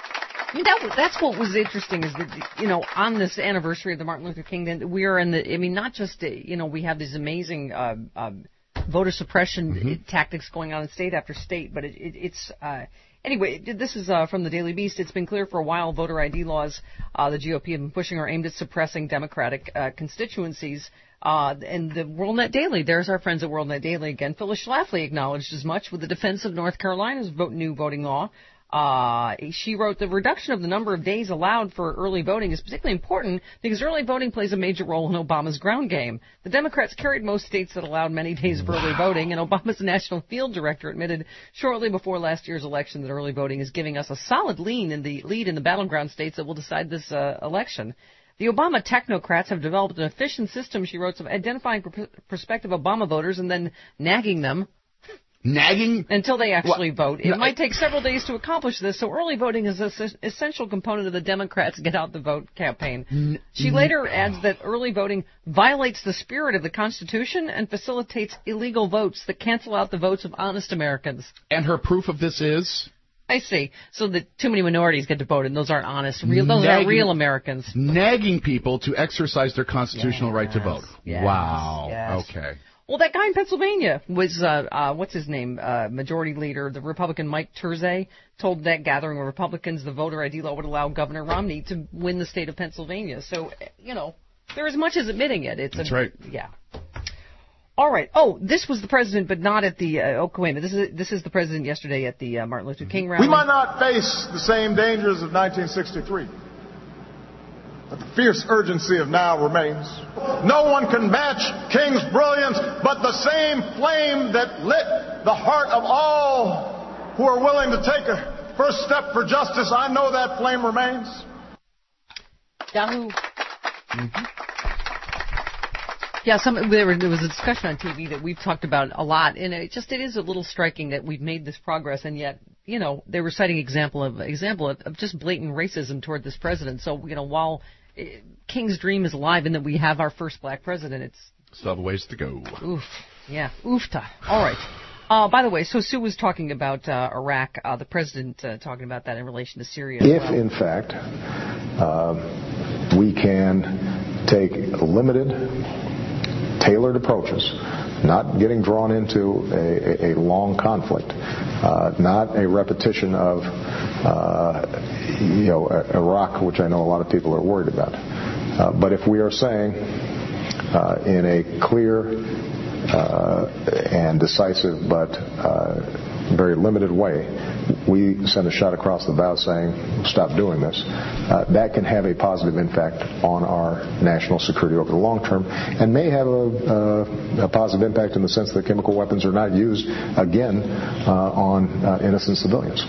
I mean, that, that's what was interesting is that, you know, on this anniversary of the Martin Luther King Day, we are in the, I mean, not just, you know, we have these amazing uh, uh, voter suppression mm-hmm. tactics going on in state after state, but it, it, it's, uh, anyway, this is uh, from the Daily Beast. It's been clear for a while voter I D laws uh, the G O P have been pushing are aimed at suppressing Democratic uh, constituencies. Uh, and the WorldNet Daily, there's our friends at WorldNet Daily again. Phyllis Schlafly acknowledged as much with the defense of North Carolina's vote, new voting law. Uh, she wrote, the reduction of the number of days allowed for early voting is particularly important because early voting plays a major role in Obama's ground game. The Democrats carried most states that allowed many days of early wow. voting, and Obama's national field director admitted shortly before last year's election that early voting is giving us a solid lead in the lead in the battleground states that will decide this uh, election. The Obama technocrats have developed an efficient system, she wrote, of identifying pr- prospective Obama voters and then nagging them. Nagging? Until they actually well, vote. It no, might take several days to accomplish this, so early voting is an essential component of the Democrats' Get Out the Vote campaign. N- she later adds that early voting violates the spirit of the Constitution and facilitates illegal votes that cancel out the votes of honest Americans. And her proof of this is? I see. So that too many minorities get to vote, and those aren't honest. Real, those nagging, aren't real Americans. Nagging people to exercise their constitutional yes, right to vote. Yes, wow. Yes. Okay. Well, that guy in Pennsylvania was, uh, uh, what's his name, uh, Majority Leader, the Republican Mike Terze, told that gathering of Republicans the voter I D law would allow Governor Romney to win the state of Pennsylvania. So, you know, they're as much as admitting it. It's That's a, right. Yeah. All right. Oh, this was the president, but not at the, uh, oh, wait a minute. This is, this is the president yesterday at the uh, Martin Luther King rally. We might not face the same dangers of nineteen sixty-three. But the fierce urgency of now remains. No one can match King's brilliance, but the same flame that lit the heart of all who are willing to take a first step for justice, I know that flame remains. Yahoo. Mm-hmm. Yeah, some there, were, there was a discussion on T V that we've talked about a lot, and it just it is a little striking that we've made this progress, and yet, you know, they were citing example of example of, of just blatant racism toward this president. So, you know, while King's dream is alive and that we have our first black president, it's still have a ways to go. Oof, yeah, oofta. All right. Uh, by the way, so Sue was talking about uh, Iraq, uh, the president uh, talking about that in relation to Syria. If, well. in fact, uh, we can take limited, tailored approaches, not getting drawn into a, a, a long conflict, uh, not a repetition of, uh, you know, Iraq, which I know a lot of people are worried about. Uh, but if we are saying uh, in a clear uh, and decisive but uh, very limited way, we send a shot across the bow saying, stop doing this, uh, that can have a positive impact on our national security over the long term and may have a, a, a positive impact in the sense that chemical weapons are not used again uh, on uh, innocent civilians.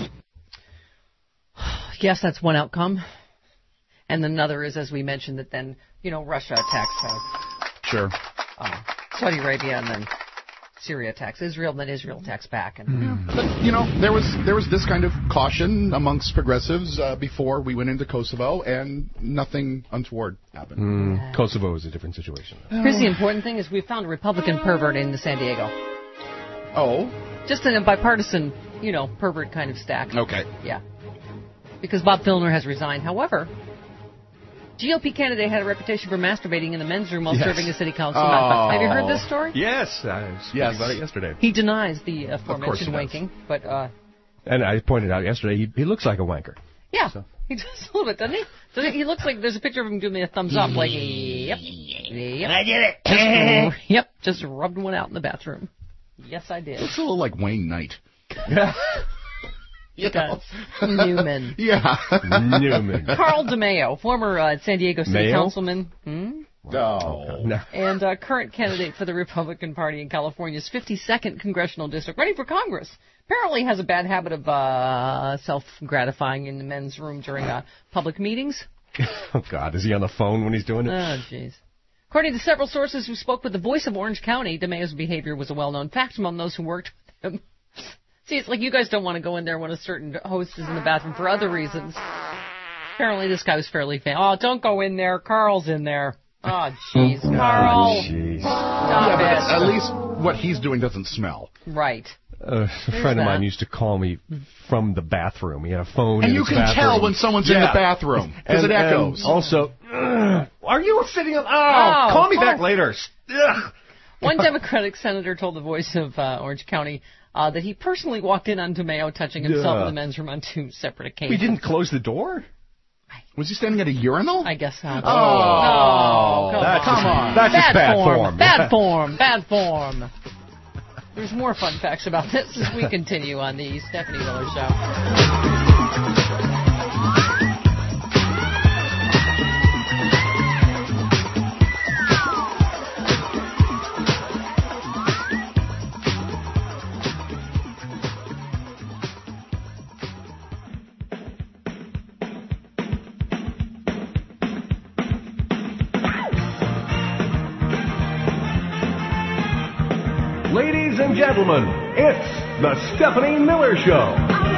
Yes, that's one outcome. And another is, as we mentioned, that then, you know, Russia attacks uh, sure. uh, Saudi Arabia and then Syria attacks Israel, and then Israel attacks back. And mm. But, you know, there was there was this kind of caution amongst progressives uh, before we went into Kosovo, and nothing untoward happened. Mm. Yeah. Kosovo is a different situation. Here's the important thing is we found a Republican pervert in San Diego. Oh? Just in a bipartisan, you know, pervert kind of stack. Okay. Yeah. Because Bob Filner has resigned. However, G O P candidate had a reputation for masturbating in the men's room while yes. serving as city council oh. member. Have you heard this story? Yes, I was speaking yes. about it yesterday. He denies the aforementioned wanking, but uh, and I pointed out yesterday he, he looks like a wanker. Yeah, so. He does a little bit, doesn't he? So he looks like there's a picture of him giving me a thumbs up, like yep, yep. I did it. Just, yep, just rubbed one out in the bathroom. Yes, I did. Looks a little like Wayne Knight. He does. Newman. Yeah. Newman. Carl DeMaio, former uh, San Diego City Mayo? Councilman. Hmm? Oh. No. And uh, current candidate for the Republican Party in California's fifty-second congressional district, running for Congress. Apparently has a bad habit of uh, self-gratifying in the men's room during uh, public meetings. Oh, God. Is he on the phone when he's doing it? Oh, jeez. According to several sources who spoke with the Voice of Orange County, DeMaio's behavior was a well-known fact among those who worked with him. See, it's like you guys don't want to go in there when a certain host is in the bathroom for other reasons. Apparently this guy was fairly fan. Oh, don't go in there. Carl's in there. Oh, jeez. Carl. Oh, jeez. Stop yeah, it. But at least what he's doing doesn't smell. Right. Uh, a friend of mine used to call me from the bathroom. He had a phone And in you his can bathroom. tell when someone's in Yeah. the bathroom because it And- and echoes. Also, ugh, are you sitting up? Oh, Oh, call me oh. back later. Ugh. One Democratic senator told the Voice of uh, Orange County uh, that he personally walked in on DeMeo touching himself Yeah. in the men's room on two separate occasions. We didn't close the door? Was he standing at a urinal? I guess so. Oh, no, come that's on. just- Come on. that's just bad form. Bad form. Bad form. There's more fun facts about this as we continue on the Stephanie Miller Show. Ladies and gentlemen, it's the Stephanie Miller Show.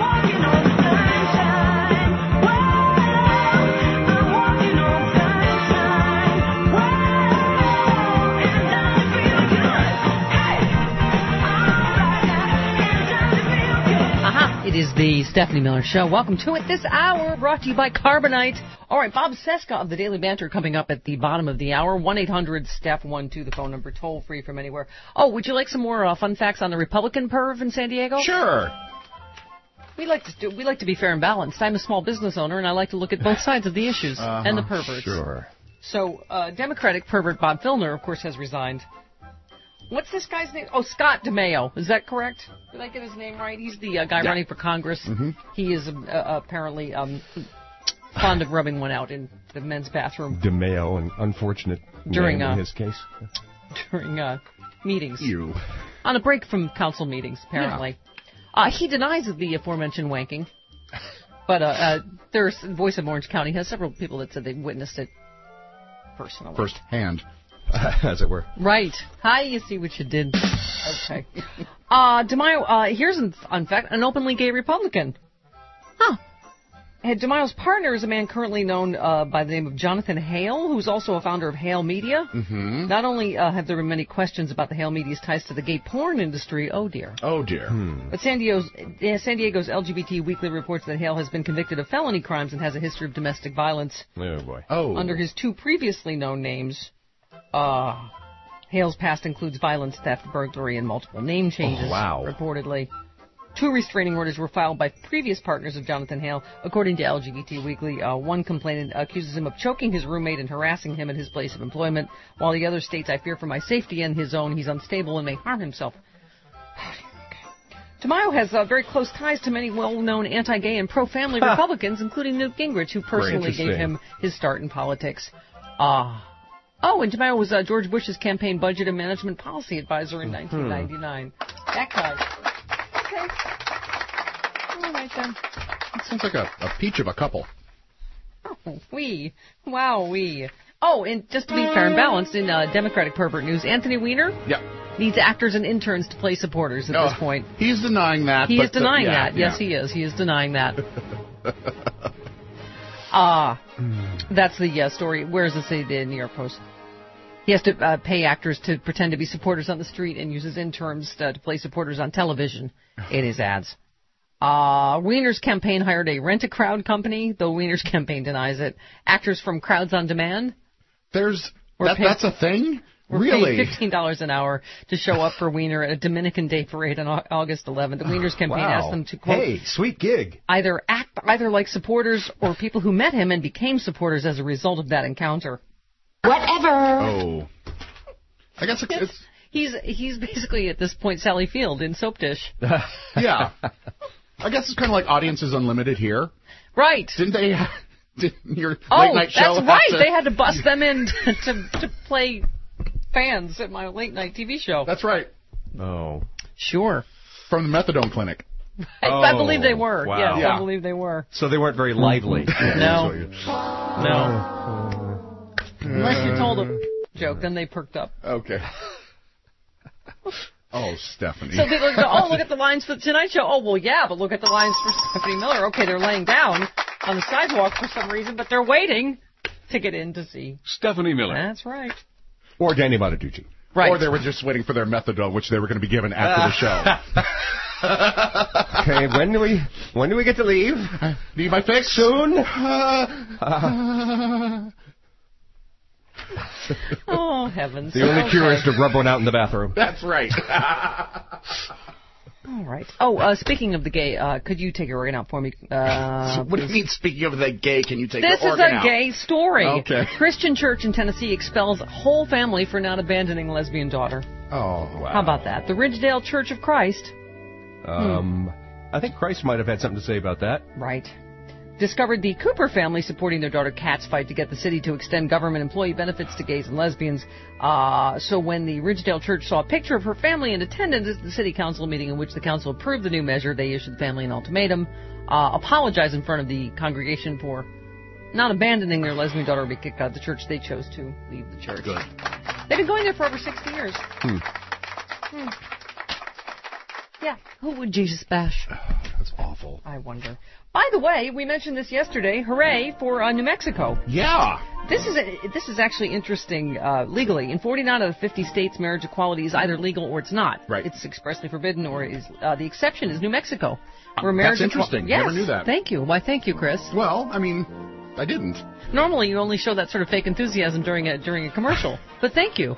Uh-huh. It is the Stephanie Miller Show. Welcome to it this hour, brought to you by Carbonite. All right, Bob Seska of the Daily Banter coming up at the bottom of the hour. one eight hundred Steph one two, the phone number, toll free from anywhere. Oh, would you like some more uh, fun facts on the Republican perv in San Diego? Sure. We like to do, we like to be fair and balanced. I'm a small business owner, and I like to look at both sides of the issues Uh-huh, and the perverts. Sure. So, uh, Democratic pervert Bob Filner, of course, has resigned. What's this guy's name? Oh, Scott DeMeo. Is that correct? Did I get his name right? He's the uh, guy Yeah. running for Congress. Mhm. He is uh, apparently um, fond of rubbing one out in the men's bathroom DeMeo, an unfortunate During, name uh, in his case. during uh, meetings. You. On a break from council meetings, apparently. Uh, he denies the aforementioned wanking. But uh, uh, there's Voice of Orange County has several people that said they witnessed it personally. First hand. As it were. Right. Hi, you see what you did. Okay. Uh, DeMaio, uh, here's, in, in fact, an openly gay Republican. Huh. And DeMaio's partner is a man currently known uh, by the name of Jonathan Hale, who's also a founder of Hale Media. Mm-hmm. Not only uh, have there been many questions about the Hale Media's ties to the gay porn industry, oh dear. Oh, dear. But San Diego's, uh, San Diego's L G B T Weekly reports that Hale has been convicted of felony crimes and has a history of domestic violence. Oh, boy. Oh. Under his two previously known names, uh, Hale's past includes violence, theft, burglary, and multiple name changes, Oh, wow. reportedly. Two restraining orders were filed by previous partners of Jonathan Hale. According to L G B T Weekly, uh, one complainant accuses him of choking his roommate and harassing him at his place of employment, while the other states, I fear for my safety and his own, he's unstable and may harm himself. DeMaio has uh, very close ties to many well-known anti-gay and pro-family Republicans, including Newt Gingrich, who personally gave interesting. him his start in politics. Ah. Oh, and DeMaio was uh, George Bush's campaign budget and management policy advisor in nineteen ninety-nine. That guy. Okay. All right, then. That sounds like a, a peach of a couple. Oh, we. Wow, we. Oh, and just to be fair and balanced, in uh, Democratic pervert news, Anthony Weiner Yeah. needs actors and interns to play supporters at Oh, this point. He's denying that. He but, is denying uh, yeah, that. Yes, yeah. he is. He is denying that. Ah, that's the uh, story. Where does it say? The New York Post. He has to uh, pay actors to pretend to be supporters on the street and uses interns uh, to play supporters on television in his ads. Uh, Weiner's campaign hired a rent-a-crowd company, though Weiner's campaign denies it. Actors from Crowds on Demand. There's We're that, paid- that's a thing? We're Really? paying fifteen dollars an hour to show up for Weiner at a Dominican Day parade on Au- August eleventh. The Weiner's campaign Wow. asked them to, quote, Hey, sweet gig. either act either like supporters or people who met him and became supporters as a result of that encounter. Whatever. Oh. I guess it's... it's He's he's basically at this point Sally Field in Soap Dish. yeah. I guess it's kind of like Audiences Unlimited here. Right. Didn't they... Did your Oh, late night show that's have right. to- They had to bust them in to, to to play fans at my late night T V show. That's right. Oh. Sure. From the Methadone Clinic. I, I believe they were. wow. Yes, Yeah. I believe they were. So they weren't very lively. No. No. Unless you told a joke, then they perked up. Okay. Oh, Stephanie. So people go, oh, look at the lines for the Tonight Show. Oh, well, yeah, but look at the lines for Stephanie Miller. Okay, they're laying down on the sidewalk for some reason, but they're waiting to get in to see. Stephanie Miller. That's right. Or Danny Bonaducci. Right. Or they were just waiting for their methadone, which they were going to be given after the show. Okay, when do we when do we get to leave? Need my fix? Soon? Uh, Oh, heavens. The only Okay. cure is to rub one out in the bathroom. That's right. All right. Oh, uh, speaking of the gay, uh, could you take your organ out for me? Uh, So what do you mean, speaking of the gay, can you take This your is organ a out? gay story. Okay. Christian church in Tennessee expels whole family for not abandoning lesbian daughter. Oh, wow. How about that? The Ridgedale Church of Christ. Um, I think Christ might have had something to say about that. Right. Discovered the Cooper family supporting their daughter Kat's fight to get the city to extend government employee benefits to gays and lesbians. Uh, so when the Ridgedale Church saw a picture of her family in attendance at the city council meeting in which the council approved the new measure, they issued the family an ultimatum, uh, apologize in front of the congregation for not abandoning their lesbian daughter or be kicked out of the church. They chose to leave the church. Good. They've been going there for over sixty years. Hmm. Hmm. Yeah. Who would Jesus bash? That's awful. I wonder. By the way, we mentioned this yesterday. Hooray for uh, New Mexico. Yeah. This is a, this is actually interesting uh, legally. In forty-nine out of fifty states, marriage equality is either legal or it's not. Right. It's expressly forbidden, or is uh, the exception is New Mexico, where marriage. That's interesting. Equal- yes. Never knew that. Thank you. Why, thank you, Chris. Well, I mean, I didn't. Normally, you only show that sort of fake enthusiasm during a during a commercial, but thank you.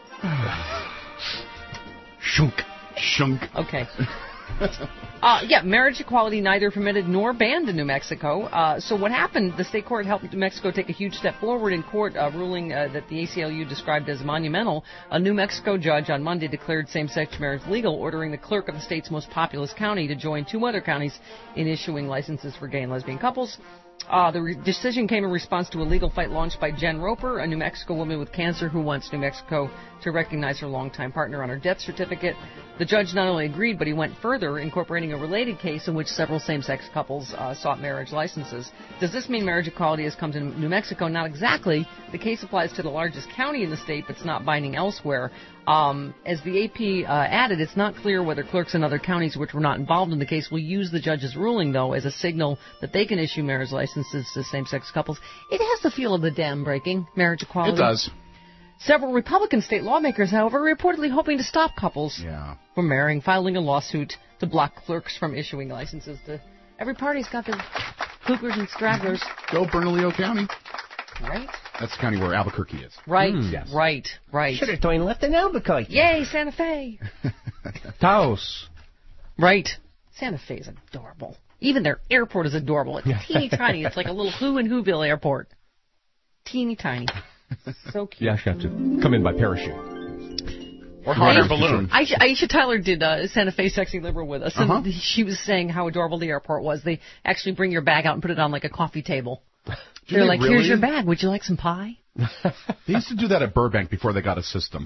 Shunk. Shunk. Okay. Uh, yeah, marriage equality neither permitted nor banned in New Mexico. Uh, so what happened, the state court helped New Mexico take a huge step forward in court, uh, ruling uh, that the A C L U described as monumental. A New Mexico judge on Monday declared same-sex marriage legal, ordering the clerk of the state's most populous county to join two other counties in issuing licenses for gay and lesbian couples. Uh, the re- decision came in response to a legal fight launched by Jen Roper, a New Mexico woman with cancer who wants New Mexico to recognize her longtime partner on her death certificate. The judge not only agreed, but he went further, incorporating a related case in which several same-sex couples uh, sought marriage licenses. Does this mean marriage equality has come to New Mexico? Not exactly. The case applies to the largest county in the state, but it's not binding elsewhere. Um, as the A P uh, added, it's not clear whether clerks in other counties which were not involved in the case will use the judge's ruling, though, as a signal that they can issue marriage licenses to same-sex couples. It has the feel of the dam breaking, marriage equality. It does. Several Republican state lawmakers, however, are reportedly hoping to stop couples Yeah. from marrying, filing a lawsuit to block clerks from issuing licenses to... Every party's got their cougars and stragglers. Go Bernalillo County. Right? That's the county where Albuquerque is. Right, Mm. Yes. right, right. Should have joined left in Albuquerque. Yay, Santa Fe! Taos. Right. Santa Fe is adorable. Even their airport is adorable. It's teeny tiny. It's like a little Who in Whoville airport. Teeny tiny. So cute. You actually have to come in by parachute. Or hot air balloon. Aisha, Aisha Tyler did uh, Santa Fe Sexy Liberal with us, and Uh-huh. she was saying how adorable the airport was. They actually bring your bag out and put it on like a coffee table. Do They're they like, really? here's your bag. Would you like some pie? They used to do that at Burbank before they got a system.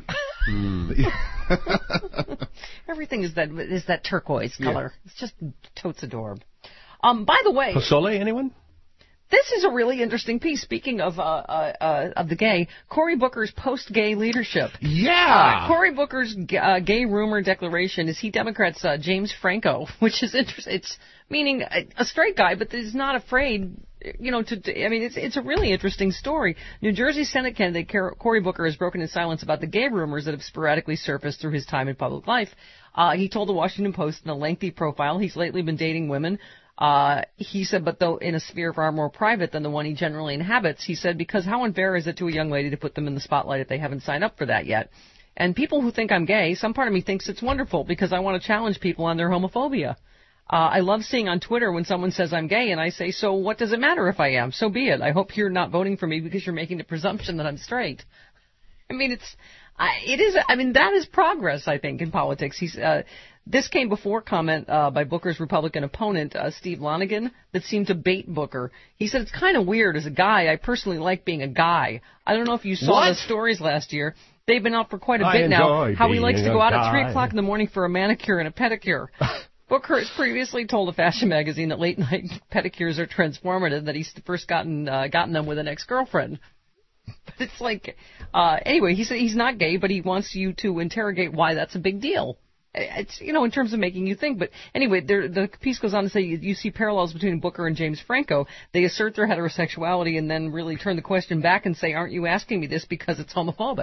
Everything is that is that turquoise Yeah. color. It's just totes adorable. Um, by the way, Pozole, anyone? this is a really interesting piece. Speaking of uh, uh, uh, of the gay, Cory Booker's post-gay leadership. Yeah. Uh, Cory Booker's g- uh, gay rumor declaration is he Democrats uh, James Franco, which is interesting. It's meaning a, a straight guy, but is not afraid. You know, to, to I mean, it's it's a really interesting story. New Jersey Senate candidate Car- Cory Booker has broken his silence about the gay rumors that have sporadically surfaced through his time in public life. Uh, he told the Washington Post in a lengthy profile he's lately been dating women. Uh, he said, but though in a sphere far more private than the one he generally inhabits, he said, because how unfair is it to a young lady to put them in the spotlight if they haven't signed up for that yet? And people who think I'm gay, some part of me thinks it's wonderful because I want to challenge people on their homophobia. Uh, I love seeing on Twitter when someone says I'm gay and I say, so what does it matter if I am? So be it. I hope you're not voting for me because you're making the presumption that I'm straight. I mean, it's, I, it is, I mean, that is progress, I think, in politics. He's, uh, this came before comment uh, by Booker's Republican opponent, uh, Steve Lonigan, that seemed to bait Booker. He said, it's kind of weird. As a guy, I personally like being a guy. I don't know if you saw What? the stories last year. They've been out for quite a I bit now. enjoy How he being likes to a go out at guy. three o'clock in the morning for a manicure and a pedicure. Booker has previously told a fashion magazine that late-night pedicures are transformative, that he's first gotten uh, gotten them with an ex-girlfriend. But it's like, uh, anyway, he said he's not gay, but he wants you to interrogate why that's a big deal. It's, you know, in terms of making you think. But anyway, there, the piece goes on to say you, you see parallels between Booker and James Franco. They assert their heterosexuality and then really turn the question back and say, aren't you asking me this because it's homophobic?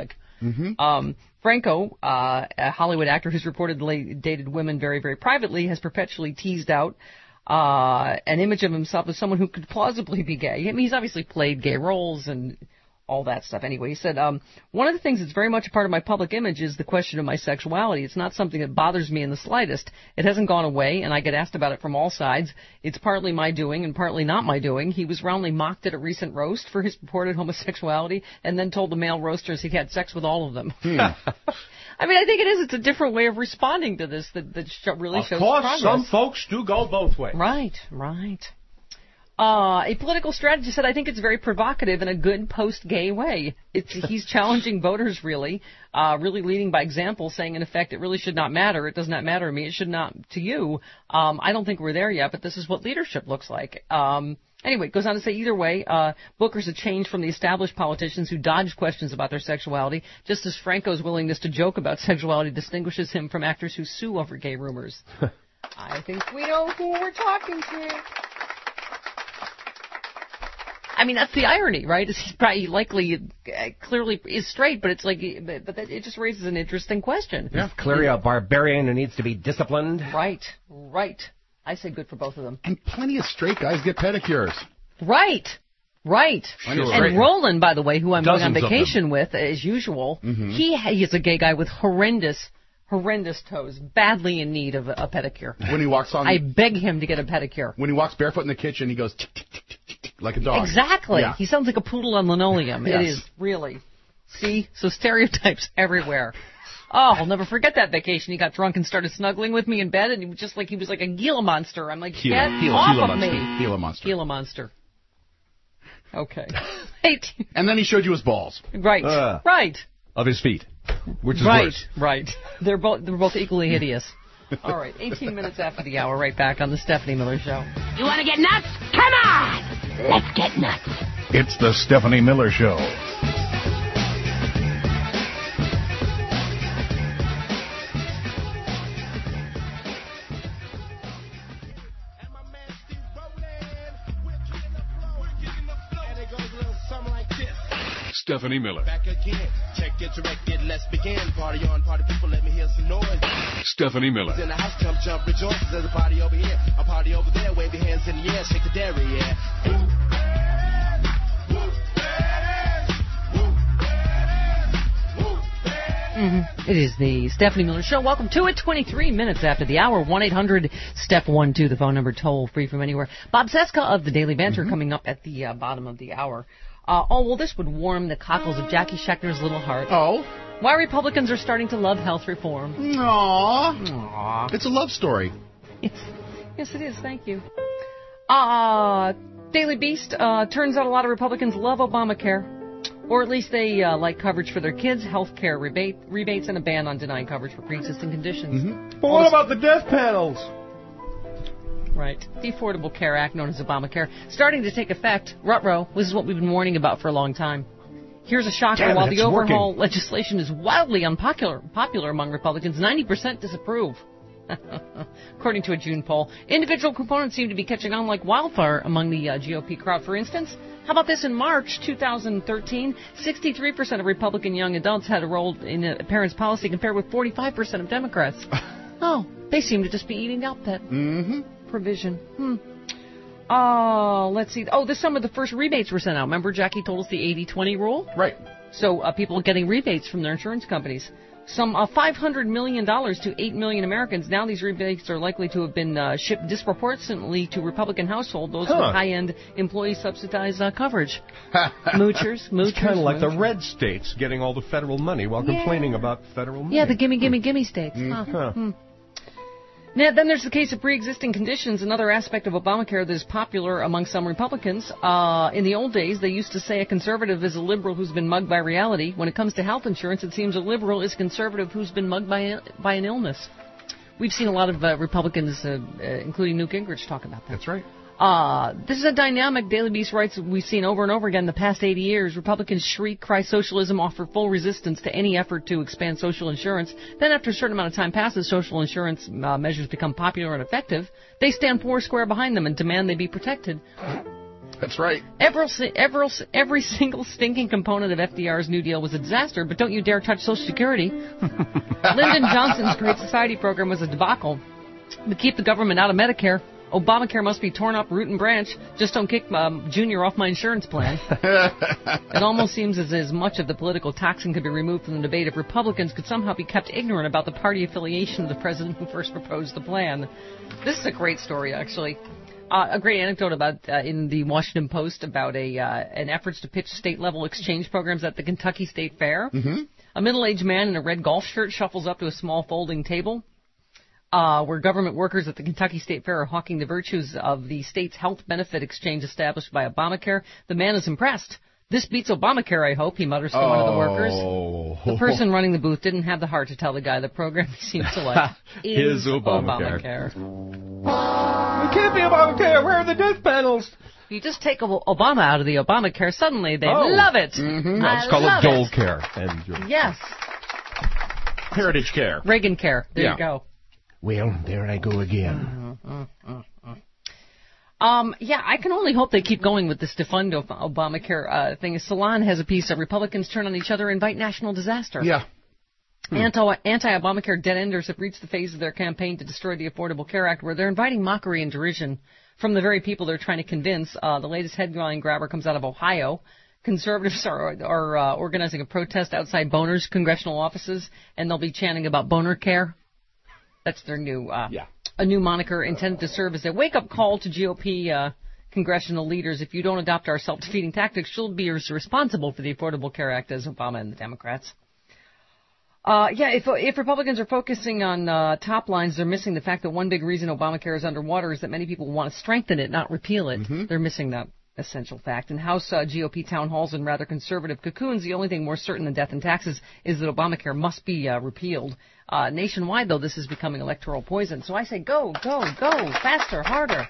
Mm-hmm. Um, Franco, uh, a Hollywood actor who's reportedly dated women very, very privately, has perpetually teased out uh, an image of himself as someone who could plausibly be gay. I mean, he's obviously played gay roles and all that stuff. Anyway, he said, um, one of the things that's very much a part of my public image is the question of my sexuality. It's not something that bothers me in the slightest. It hasn't gone away, and I get asked about it from all sides. It's partly my doing and partly not my doing. He was roundly mocked at a recent roast for his purported homosexuality and then told the male roasters he'd had sex with all of them. Hmm. I mean, I think it is. It's a different way of responding to this that, that sh- really of shows course, progress. some folks do go both ways. Right, right. Uh, a political strategist said, I think it's very provocative in a good post-gay way. It's, he's challenging voters, really, uh, really leading by example, saying, in effect, it really should not matter. It does not matter to me. It should not to you. Um, I don't think we're there yet, but this is what leadership looks like. Um, anyway, it goes on to say, either way, uh, Booker's a change from the established politicians who dodge questions about their sexuality, just as Franco's willingness to joke about sexuality distinguishes him from actors who sue over gay rumors. I think we know who we're talking to. I mean, that's the irony, right? Is he probably likely, uh, clearly is straight, but it's like, but, but it just raises an interesting question. Yeah, clearly a barbarian who needs to be disciplined. Right, right. I say good for both of them. And plenty of straight guys get pedicures. Right, right. Sure. And Roland, by the way, who I'm Dozens going on vacation with, as usual, Mm-hmm. he he is a gay guy with horrendous, horrendous toes, badly in need of a, a pedicure. When he walks on, I beg him to get a pedicure. when he walks barefoot in the kitchen, he goes tick, tick, tick, tick, tick, tick, like a dog. Exactly. Yeah. He sounds like a poodle on linoleum. Yes. It is, really. See? So stereotypes everywhere. Oh, I'll never forget that vacation. He got drunk and started snuggling with me in bed, and he was just like, he was like a Gila monster. I'm like, Gila, get Gila, off Gila of monster. me. Gila monster. Gila monster. Okay. Eight. And then he showed you his balls. Right. Uh. Right. Of his feet, which is Right. worse. Right. They're both they're both equally hideous. All right. eighteen minutes after the hour, right back on the Stephanie Miller Show. You want to get nuts? Come on! Let's get nuts. It's the Stephanie Miller Show. Stephanie Miller. Back again. Check it, directed, let's begin. Party on, party people, let me hear some noise. Stephanie Miller. In the house, jump, jump, rejoice. There's a party over here, a party over there. Wave your hands in the air, shake the dairy, yeah. Mm-hmm. It is the Stephanie Miller Show. Welcome to it. twenty-three minutes after the hour. one eight hundred step one two, the phone number, toll free from anywhere. Bob Cesca of the Daily Banter mm-hmm. coming up at the uh, bottom of the hour. Uh, oh, well, this would warm the cockles of Jackie Schechter's little heart. Oh? Why Republicans are starting to love health reform. Aww. Aww. It's a love story. Yes, yes it is. Thank you. Uh, Daily Beast, uh, turns out a lot of Republicans love Obamacare. Or at least they uh, like coverage for their kids, health care rebate, rebates, and a ban on denying coverage for pre-existing conditions. Mm-hmm. But what about the death panels? Right. The Affordable Care Act, known as Obamacare, starting to take effect. Ruh-roh, this is what we've been warning about for a long time. Here's a shocker. Damn it, While the overhaul working. legislation is wildly unpopular popular among Republicans, ninety percent disapprove. According to a June poll, individual components seem to be catching on like wildfire among the uh, G O P crowd. For instance, how about this? In March two thousand thirteen, sixty-three percent of Republican young adults had enrolled in a parents' policy compared with forty-five percent of Democrats. Oh, they seem to just be eating up that Mm-hmm. provision. Hmm. Uh, let's see. Oh, this summer the first rebates were sent out. Remember Jackie told us the eighty twenty rule? Right. So uh, people are getting rebates from their insurance companies. Some uh, five hundred million dollars to eight million Americans. Now these rebates are likely to have been uh, shipped disproportionately to Republican households, those Huh. with high-end employee-subsidized uh, coverage. moochers, moochers. It's kind of like the moochers. red states getting all the federal money while Yeah. complaining about federal money. Yeah, the gimme, gimme, gimme states. Mm. Huh. Huh. Hmm. Now, then there's the case of pre-existing conditions, another aspect of Obamacare that is popular among some Republicans. Uh, in the old days, they used to say a conservative is a liberal who's been mugged by reality. When it comes to health insurance, it seems a liberal is a conservative who's been mugged by, by an illness. We've seen a lot of uh, Republicans, uh, uh, including Newt Gingrich, talk about that. That's right. Uh, this is a dynamic Daily Beast writes we've seen over and over again the past eighty years. Republicans shriek, cry socialism, offer full resistance to any effort to expand social insurance. Then after a certain amount of time passes, social insurance uh, measures become popular and effective. They stand four square behind them and demand they be protected. That's right. Every, every, every single stinking component of F D R's New Deal was a disaster, but don't you dare touch Social Security. Lyndon Johnson's Great Society program was a debacle. To keep the government out of Medicare, Obamacare must be torn up root and branch. Just don't kick um, Junior off my insurance plan. It almost seems as as much of the political toxin could be removed from the debate if Republicans could somehow be kept ignorant about the party affiliation of the president who first proposed the plan. This is a great story, actually. Uh, a great anecdote about uh, in the Washington Post about a uh, an efforts to pitch state-level exchange programs at the Kentucky State Fair. Mm-hmm. A middle-aged man in a red golf shirt shuffles up to a small folding table. Uh, where government workers at the Kentucky State Fair are hawking the virtues of the state's health benefit exchange established by Obamacare. The man is impressed. This beats Obamacare, I hope, he mutters to oh. one of the workers. The person running the booth didn't have the heart to tell the guy the program he seems to like is, is Obamacare. Obamacare. It can't be Obamacare. Where are the death panels? If you just take Obama out of the Obamacare, suddenly they oh. love it. Mm-hmm. I Let's call love it Dole Care. And you're... Yes. Heritage Care. Reagan Care. There yeah. you go. Well, there I go again. Mm-hmm, mm-hmm. Um, yeah, I can only hope they keep going with this defund Obamacare uh, thing. Salon has a piece of Republicans turn on each other, invite national disaster. Yeah. Hmm. Anti, anti-Obamacare dead-enders have reached the phase of their campaign to destroy the Affordable Care Act where they're inviting mockery and derision from the very people they're trying to convince. Uh, the latest headline grabber comes out of Ohio. Conservatives are, are uh, organizing a protest outside Boner's congressional offices, and they'll be chanting about boner care. That's their new, uh, yeah. a new moniker intended to serve as a wake-up call to G O P uh, congressional leaders. If you don't adopt our self-defeating tactics, you'll be as responsible for the Affordable Care Act as Obama and the Democrats. Uh, yeah, if if Republicans are focusing on uh, top lines, they're missing the fact that one big reason Obamacare is underwater is that many people want to strengthen it, not repeal it. Mm-hmm. They're missing that essential fact. In House uh, G O P town halls and rather conservative cocoons, the only thing more certain than death and taxes is that Obamacare must be uh, repealed. Uh, nationwide, though, this is becoming electoral poison. So I say go, go, go, faster, harder.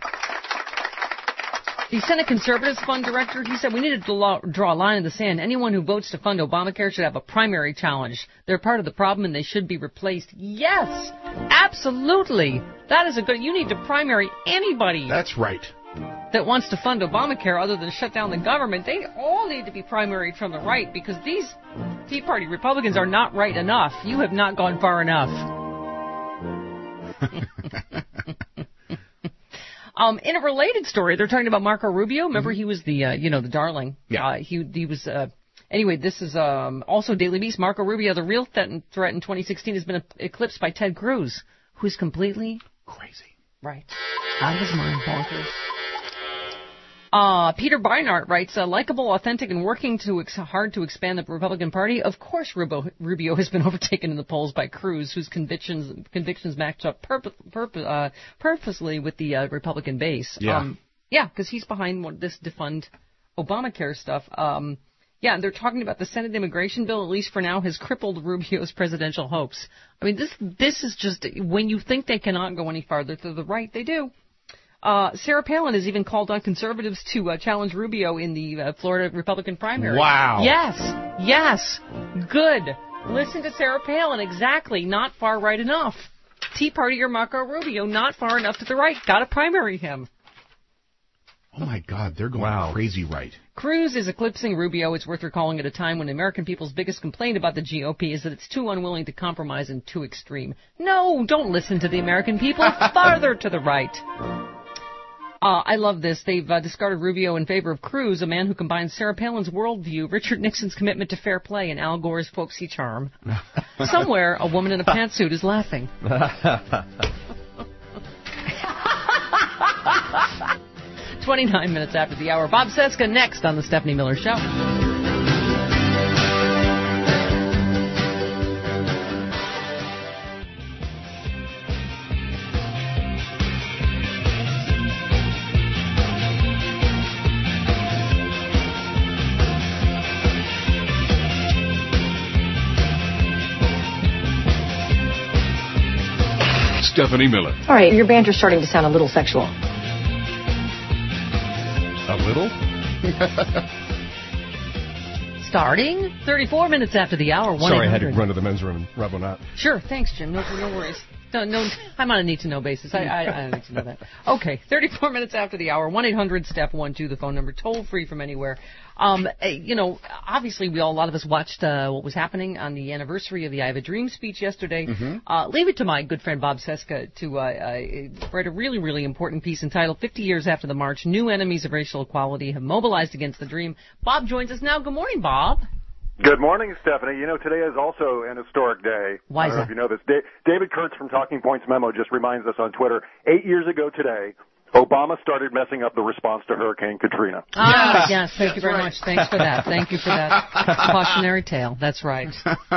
The Senate Conservatives Fund Director, he said, we need to draw a line in the sand. Anyone who votes to fund Obamacare should have a primary challenge. They're part of the problem and they should be replaced. Yes, absolutely. That is a good, you need to primary anybody. That's right. That wants to fund Obamacare other than shut down the government. They all need to be primaried from the right because these Tea Party Republicans are not right enough. You have not gone far enough. um, in a related story, they're talking about Marco Rubio. Remember, mm-hmm. he was the, uh, you know, the darling. Yeah. Uh, he, he was, uh, anyway, this is um, also Daily Beast. Marco Rubio, the real th- threat in twenty sixteen, has been eclipsed by Ted Cruz, who is completely crazy. Right. Out of his mind, bonkers. Uh, Peter Beinart writes, uh, likable, authentic, and working to ex- hard to expand the Republican Party. Of course, Rubio, Rubio has been overtaken in the polls by Cruz, whose convictions convictions match up purpose, purpose, uh, purposely with the uh, Republican base. Yeah, um, yeah, because he's behind what, this defund Obamacare stuff. Um, yeah, and they're talking about the Senate immigration bill, at least for now, has crippled Rubio's presidential hopes. I mean, this this is just, when you think they cannot go any farther to the right, they do. Uh, Sarah Palin has even called on conservatives to uh, challenge Rubio in the uh, Florida Republican primary. Wow. Yes. Yes. Good. Listen to Sarah Palin. Exactly. Not far right enough. Tea Party or Marco Rubio, not far enough to the right. Got to primary him. Oh, my God. They're going wow. crazy right. Cruz is eclipsing Rubio. It's worth recalling at a time when American people's biggest complaint about the G O P is that it's too unwilling to compromise and too extreme. No, don't listen to the American people. Farther to the right. Uh, I love this. They've uh, discarded Rubio in favor of Cruz, a man who combines Sarah Palin's worldview, Richard Nixon's commitment to fair play, and Al Gore's folksy charm. Somewhere, a woman in a pantsuit is laughing. twenty-nine minutes after the hour. Bob Cesca next on The Stephanie Miller Show. Stephanie Miller. All right, your banter's starting to sound a little sexual. A little? Starting thirty-four minutes after the hour. Sorry, I had to run to the men's room and rub one out. Sure, thanks, Jim. No, no worries. No, no, I'm on a need-to-know basis. I, I, I don't need to know that. Okay, thirty-four minutes after the hour, one eight hundred step one two, the phone number, toll-free from anywhere. Um, you know, obviously, we all, a lot of us watched uh, what was happening on the anniversary of the I Have a Dream speech yesterday. Mm-hmm. Uh, leave it to my good friend Bob Cesca to uh, uh, write a really, really important piece entitled fifty years After the March, New Enemies of Racial Equality Have Mobilized Against the Dream. Bob joins us now. Good morning, Bob. Good morning, Stephanie. You know, today is also an historic day. Why is I don't know that? if you know this. Da- David Kurtz from Talking Points Memo just reminds us on Twitter, eight years ago today, Obama started messing up the response to Hurricane Katrina. Ah, yes, thank you very much. Thanks for that. Thank you for that cautionary tale. That's right.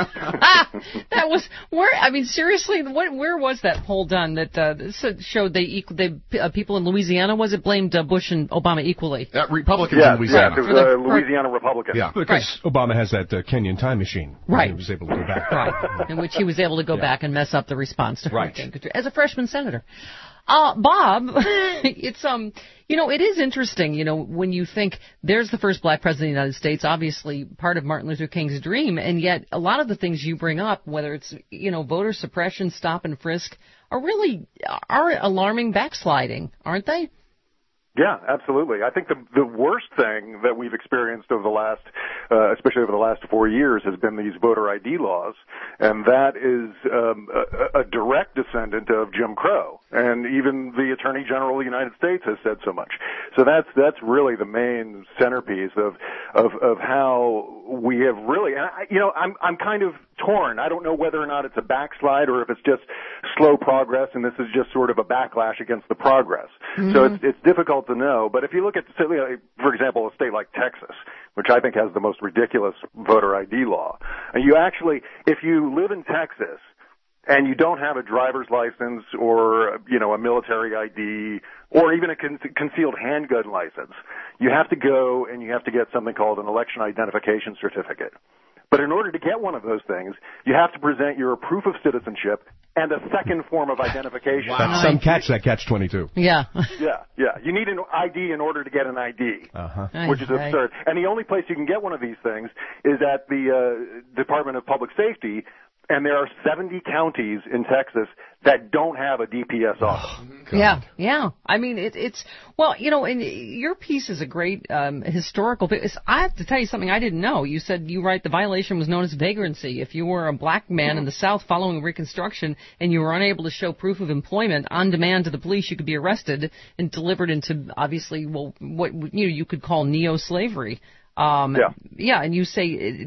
ah, that was where. I mean, seriously, what, where was that poll done that uh, showed they equal, they uh, people in Louisiana was it blamed uh, Bush and Obama equally? Uh, Republicans yeah, in Louisiana. Yeah, it was uh, Louisiana Republican. Yeah, because right. Obama has that uh, Kenyan time machine. Right. He was able to go back. Right. In which he was able to go yeah. back and mess up the response to right. Hurricane Katrina as a freshman senator. Uh, Bob, it's, um, you know, it is interesting, you know, when you think there's the first black president of the United States, obviously part of Martin Luther King's dream, and yet a lot of the things you bring up, whether it's, you know, voter suppression, stop and frisk, are really, are alarming backsliding, aren't they? Yeah, absolutely. I think the the worst thing that we've experienced over the last, uh, especially over the last four years, has been these voter I D laws, and that is um, a, a direct descendant of Jim Crow, and even the Attorney General of the United States has said so much. So that's that's really the main centerpiece of of of how we have really, and I, you know, I'm I'm kind of torn. I don't know whether or not it's a backslide or if it's just slow progress, and this is just sort of a backlash against the progress. Mm-hmm. So it's it's difficult to know, but if you look at, for example, a state like Texas, which I think has the most ridiculous voter I D law, and you actually, if you live in Texas and you don't have a driver's license or, you know, a military I D or even a con- concealed handgun license, you have to go and you have to get something called an election identification certificate. But in order to get one of those things, you have to present your proof of citizenship and a second form of identification. Wow. Some catch that catch twenty-two. Yeah. yeah, yeah. You need an I D in order to get an I D, uh-huh. which is absurd. And the only place you can get one of these things is at the uh, Department of Public Safety, and there are seventy counties in Texas that don't have a D P S office. Oh, yeah, yeah. I mean, it, it's, well, you know, and your piece is a great um, historical, I have to tell you something I didn't know. You said you write the violation was known as vagrancy. If you were a black man mm-hmm. in the South following Reconstruction and you were unable to show proof of employment on demand to the police, you could be arrested and delivered into, obviously, well, what you know you could call neo-slavery. Um, yeah. yeah, and you say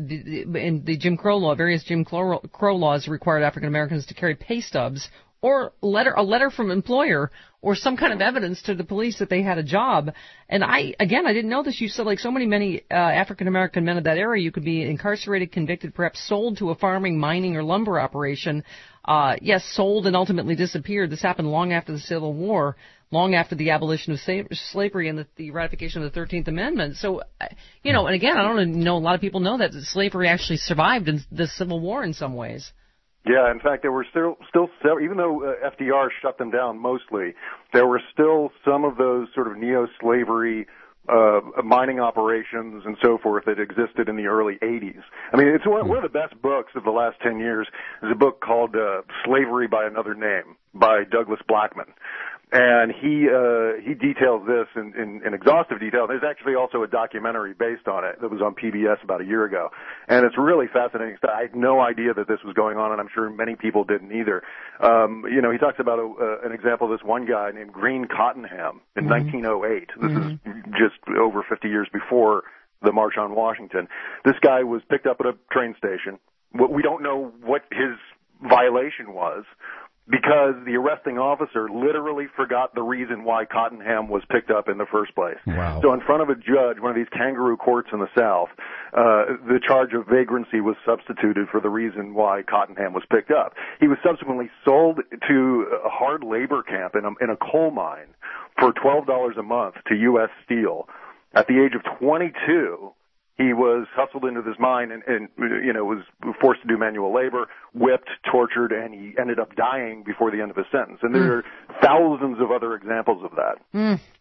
in the Jim Crow law, various Jim Crow laws required African Americans to carry pay stubs or letter, a letter from employer or some kind of evidence to the police that they had a job. And I, again, I didn't know this. You said like so many, many uh, African American men of that era, you could be incarcerated, convicted, perhaps sold to a farming, mining, or lumber operation. Uh, yes, sold and ultimately disappeared. This happened long after the Civil War, long after the abolition of slavery and the, the ratification of the thirteenth Amendment. So, you know, and again, I don't know, a lot of people know that slavery actually survived in the Civil War in some ways. Yeah, in fact, there were still, still, even though uh, F D R shut them down mostly, there were still some of those sort of neo-slavery uh, mining operations and so forth that existed in the early eighties. I mean, it's one, one of the best books of the last ten years is a book called uh, Slavery by Another Name by Douglas Blackman. And he uh, he details this in, in, in exhaustive detail. There's actually also a documentary based on it that was on P B S about a year ago. And it's really fascinating stuff. I had no idea that this was going on, and I'm sure many people didn't either. Um, you know, he talks about a, uh, an example of this one guy named Green Cottonham in mm-hmm. nineteen oh eight. This mm-hmm. is just over fifty years before the March on Washington. This guy was picked up at a train station. We don't know what his violation was, because the arresting officer literally forgot the reason why Cottonham was picked up in the first place. Wow. So in front of a judge, one of these kangaroo courts in the South, uh, the charge of vagrancy was substituted for the reason why Cottonham was picked up. He was subsequently sold to a hard labor camp in a, in a coal mine for twelve dollars a month to U S Steel. At the age of twenty-two, he was hustled into this mine and, and, you know, was forced to do manual labor, whipped, tortured, and he ended up dying before the end of his sentence. And there mm. are thousands of other examples of that. Mm.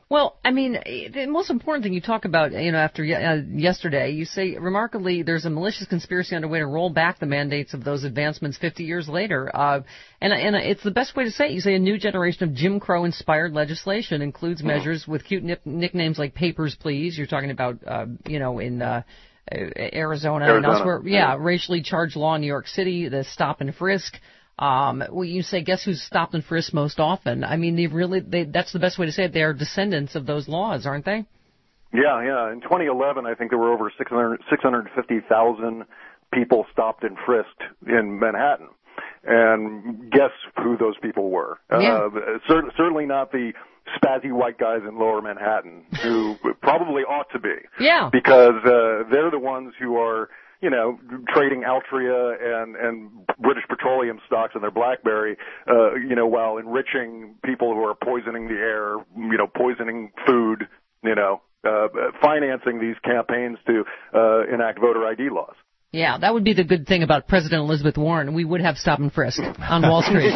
Well, I mean, the most important thing you talk about, you know, after uh, yesterday, you say, remarkably, there's a malicious conspiracy underway to roll back the mandates of those advancements fifty years later. Uh, and, and it's the best way to say it. You say a new generation of Jim Crow-inspired legislation includes measures with cute nip- nicknames like Papers, Please. You're talking about, uh, you know, in uh, Arizona, Arizona and elsewhere. Yeah, racially charged law in New York City, the stop and frisk. Um, well, you say, guess who's stopped and frisked most often? I mean, they really, they, that's the best way to say it. They are descendants of those laws, aren't they? Yeah, yeah. In twenty eleven, I think there were over six hundred fifty thousand people stopped and frisked in Manhattan. And guess who those people were? Yeah. Uh, cer- certainly not the spazzy white guys in lower Manhattan, who probably ought to be. Yeah. Because uh, they're the ones who are, you know, trading Altria and, and British Petroleum stocks in their BlackBerry, uh, you know, while enriching people who are poisoning the air, you know, poisoning food, you know, uh, financing these campaigns to uh, enact voter I D laws. Yeah, that would be the good thing about President Elizabeth Warren. We would have stop and frisk on Wall Street.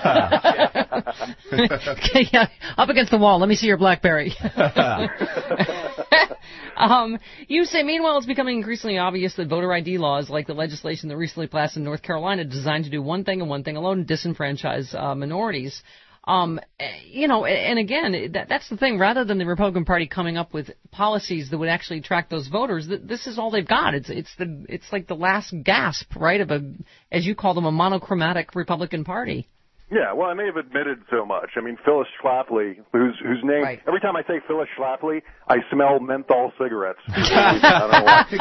Okay, yeah, up against the wall. Let me see your BlackBerry. um, you say, meanwhile, it's becoming increasingly obvious that voter I D laws, like the legislation that recently passed in North Carolina, designed to do one thing and one thing alone: disenfranchise uh, minorities. Um, you know, and again, that, that's the thing. Rather than the Republican Party coming up with policies that would actually attract those voters, th- this is all they've got. It's it's the it's like the last gasp, right, of a, as you call them, a monochromatic Republican Party. Yeah, well, I may have admitted so much. I mean, Phyllis Schlafly, whose whose name, right. Every time I say Phyllis Schlafly, I smell menthol cigarettes. I don't know why.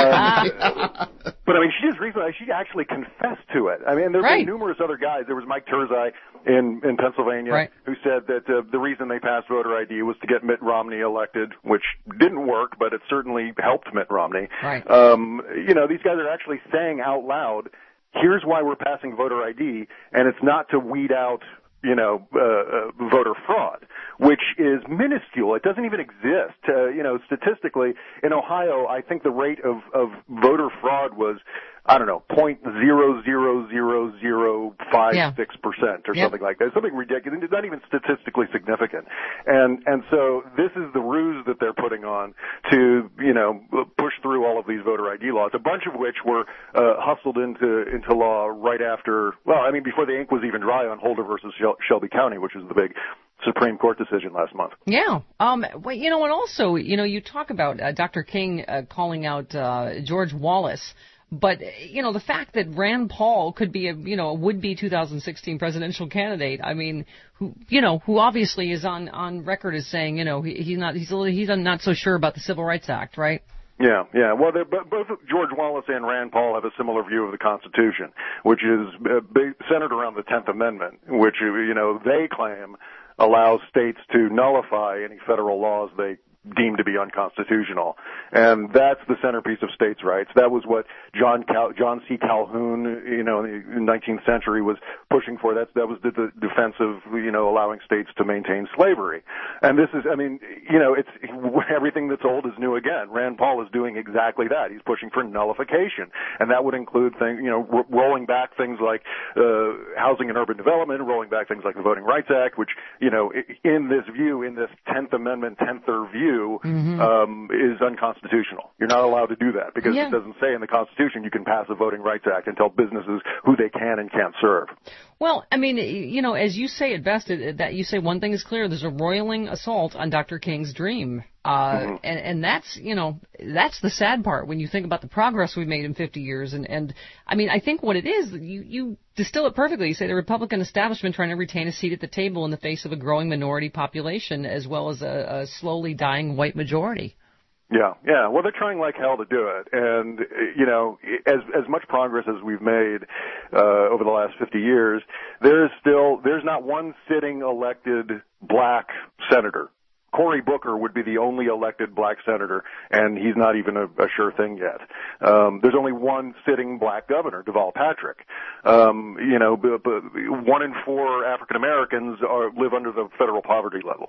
Uh, but I mean, she just recently, she actually confessed to it. I mean, there have right. been numerous other guys. There was Mike Turzai in, in Pennsylvania right. who said that uh, the reason they passed voter I D was to get Mitt Romney elected, which didn't work, but it certainly helped Mitt Romney. Right. Um, you know, these guys are actually saying out loud, here's why we're passing voter I D, and it's not to weed out, you know, uh, uh, voter fraud, which is minuscule. It doesn't even exist. Uh, you know, statistically, in Ohio, I think the rate of, of voter fraud was, I don't know, point zero zero zero zero five six percent or yep. something like that. Something ridiculous. It's not even statistically significant. And and so this is the ruse that they're putting on to, you know, push through all of these voter I D laws, a bunch of which were uh, hustled into into law right after, well, I mean, before the ink was even dry on Holder versus Shel- Shelby County, which is the big Supreme Court decision last month. Yeah. Um, well, you know, and also, you know, you talk about uh, Doctor King uh, calling out uh, George Wallace. But, you know, the fact that Rand Paul could be a, you know, a would-be two thousand sixteen presidential candidate, I mean, who, you know, who obviously is on, on record as saying, you know, he, he's not, he's, he's not so sure about the Civil Rights Act, right? Yeah, yeah. Well, both George Wallace and Rand Paul have a similar view of the Constitution, which is centered around the tenth Amendment, which, you know, they claim allows states to nullify any federal laws they deemed to be unconstitutional. And that's the centerpiece of states' rights. That was what John Cal- John C. Calhoun, you know, in the nineteenth century was pushing for. That's, that was the, the defense of, you know, allowing states to maintain slavery. And this is, I mean, you know, it's everything that's old is new again. Rand Paul is doing exactly that. He's pushing for nullification. And that would include things, you know, r- rolling back things like uh, housing and urban development, rolling back things like the Voting Rights Act, which, you know, in this view, in this tenth Amendment, tenth-er view, Mm-hmm. um, is unconstitutional. You're not allowed to do that because yeah. it doesn't say in the Constitution you can pass a Voting Rights Act and tell businesses who they can and can't serve. Well, I mean, you know, as you say it best, that you say one thing is clear: there's a roiling assault on Doctor King's dream, uh, mm-hmm. and and that's, you know, that's the sad part when you think about the progress we've made in fifty years. And and I mean, I think what it is, you you distill it perfectly. You say the Republican establishment trying to retain a seat at the table in the face of a growing minority population as well as a, a slowly dying white majority. Yeah, yeah. Well, they're trying like hell to do it, and you know, as as much progress as we've made uh, over the last fifty years, there is still there's not one sitting elected black senator. Cory Booker would be the only elected black senator, and he's not even a, a sure thing yet. Um, there's only one sitting black governor, Deval Patrick. Um, you know, b- b- one in four African Americans are live under the federal poverty level.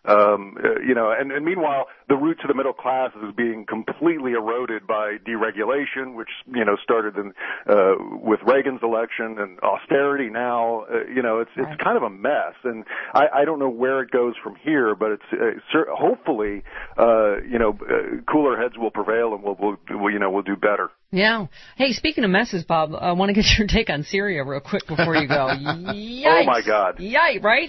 Um, uh, you know, and, and meanwhile, the route to the middle class is being completely eroded by deregulation, which, you know, started in, uh, with Reagan's election, and austerity now. Uh, you know, it's Right. it's kind of a mess, and I, I don't know where it goes from here, but it's uh, cer- hopefully, uh, you know, uh, cooler heads will prevail, and we'll, we'll, we'll, you know, we'll do better. Yeah. Hey, speaking of messes, Bob, I want to get your take on Syria real quick before you go. Yikes. Oh my God. Yikes, right?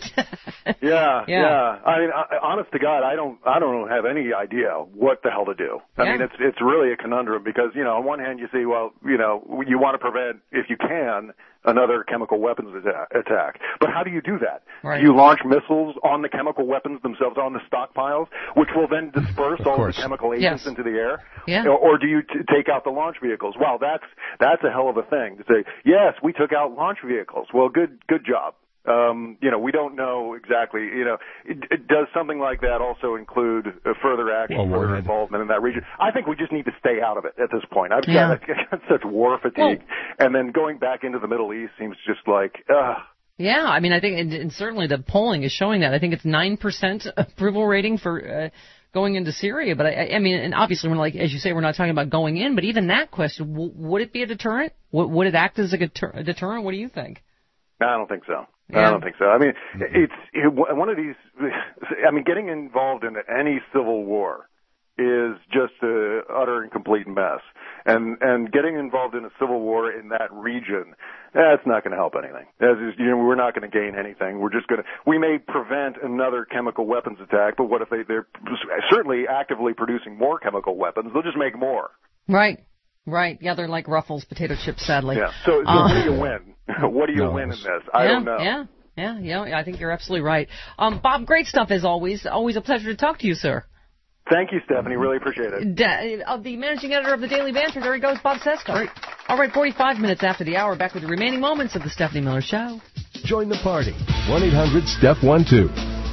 Yeah, Yeah. yeah. I mean, I, honest to God, I don't, I don't have any idea what the hell to do. I Yeah. mean, it's, it's really a conundrum because, you know, on one hand you say, well, you know, you want to prevent, if you can, another chemical weapons atta- attack. But how do you do that? Right. Do you launch missiles on the chemical weapons themselves, on the stockpiles, which will then disperse all course. the chemical agents Yes. into the air? Yeah. Or, or do you t- take out the launch vehicles? Well, that's, that's a hell of a thing to say, yes, we took out launch vehicles. Well, good, good job. Um, you know, we don't know exactly, you know, it, it does something like that also include uh, further action, Well, further warhead. involvement in that region? I think we just need to stay out of it at this point. I've Yeah. got, I've got such war fatigue. Well- and then going back into the Middle East seems just like, ugh. Yeah, I mean, I think, and, and certainly the polling is showing that. I think it's nine percent approval rating for uh, going into Syria. But I, I mean, and obviously, we're like, as you say, we're not talking about going in. But even that question, w- would it be a deterrent? W- would it act as a, deter- a deterrent? What do you think? I don't think so. Yeah. I don't think so. I mean, it's it, one of these. I mean, getting involved in any civil war is just a utter and complete mess. And and getting involved in a civil war in that region, that's not going to help anything. As is, you know, we're not going to gain anything. We're just going to. We may prevent another chemical weapons attack, but what if they they're certainly actively producing more chemical weapons? They'll just make more. Right. Right. Yeah, they're like Ruffles potato chips, sadly. Yeah. So, so Uh, what do you win? What do you No, win in it's- this? I yeah, don't know. Yeah. Yeah. Yeah. I think you're absolutely right. Um, Bob, great stuff as always. Always a pleasure to talk to you, sir. Thank you, Stephanie. Really appreciate it. Da- of the managing editor of the Daily Banter, there he goes, Bob Sesko. Right. All right, forty-five minutes after the hour, back with the remaining moments of the Stephanie Miller Show. Join the party. one eight hundred Steph one two.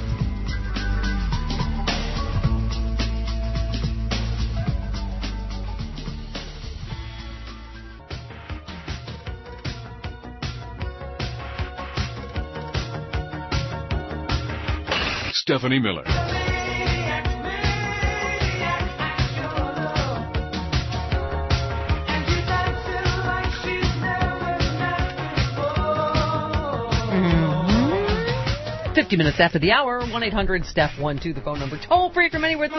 Stephanie Miller. fifty minutes after the hour, one eight hundred Steph one two, the phone number. Toll free from anywhere.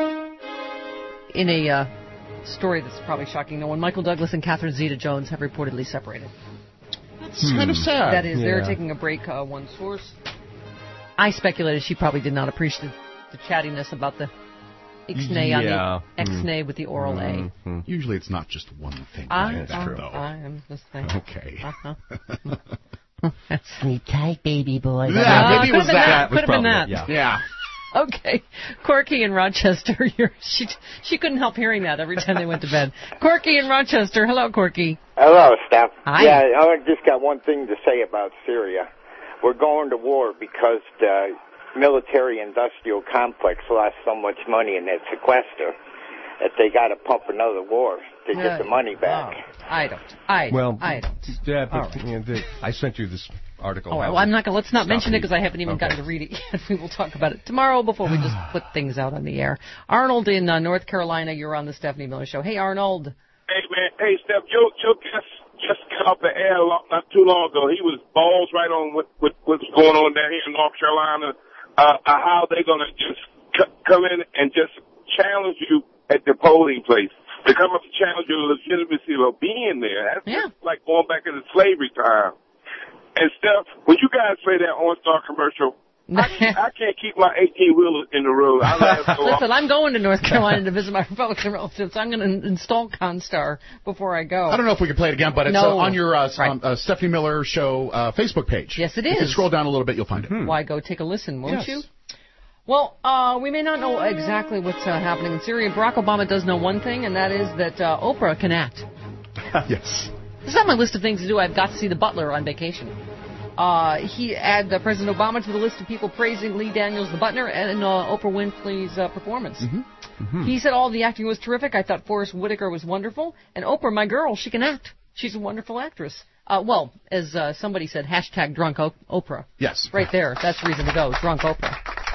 In a uh, story that's probably shocking no one, Michael Douglas and Catherine Zeta-Jones have reportedly separated. It's kind of sad. That is, they're Yeah. taking a break, uh, one source. I speculated she probably did not appreciate the, the chattiness about the ixnay on Yeah. the X-nay with the oral A. Mm-hmm. Usually it's not just one thing. I, like that, I, though. I am just saying. Okay. Uh-huh. Sleep tight, baby boy. Yeah, maybe it could've was been that. Could have been that. Yeah. Yeah. Okay. Corky in Rochester. You're, she she couldn't help hearing that every time they went to bed. Corky in Rochester. Hello, Corky. Hello, Steph. Hi. Yeah, I just got one thing to say about Syria. We're going to war because the military-industrial complex lost so much money in that sequester that they got to pump another war to get the money back. Oh, I don't. I Well, I don't. yeah, but, All right. you know, the, I sent you this article. Oh, How well, I'm not gonna. Let's not stop mention it the- because I haven't even Okay. gotten to read it yet. We will talk about it tomorrow before we just put things out on the air. Arnold in uh, North Carolina, you're on the Stephanie Miller Show. Hey, Arnold. Hey, man. Hey, Steph, your, your guest just got off the air long, not too long ago. He was balls right on what, what what's going on down here in North Carolina, uh, uh, how they're going to just c- come in and just challenge you at the polling place. They come up to challenge your legitimacy of being there. That's Yeah. just like going back into slavery time. And, Steph, when you guys play that OnStar commercial, I can't, I can't keep my eighteen-wheeler in the road. I let it go off. Listen, I'm going to North Carolina to visit my Republican relatives. I'm going to install Constar before I go. I don't know if we can play it again, but it's No. uh, on your uh, Right. um, uh, Stephanie Miller Show uh, Facebook page. Yes, it If you is. scroll down a little bit, you'll find it. Why go take a listen, won't Yes. you? Well, uh, we may not know exactly what's uh, happening in Syria. Barack Obama does know one thing, and that is that uh, Oprah can act. Yes. This is on my list of things to do. I've got to see The Butler on vacation. Uh, he add uh, President Obama to the list of people praising Lee Daniels, The Butler, and uh, Oprah Winfrey's uh, performance. Mm-hmm. He said all the acting was terrific. I thought Forrest Whitaker was wonderful. And Oprah, my girl, she can act. She's a wonderful actress. Uh, well, as uh, somebody said, hashtag drunk o- Oprah. Yes. Right there. That's the reason to go. Drunk Oprah.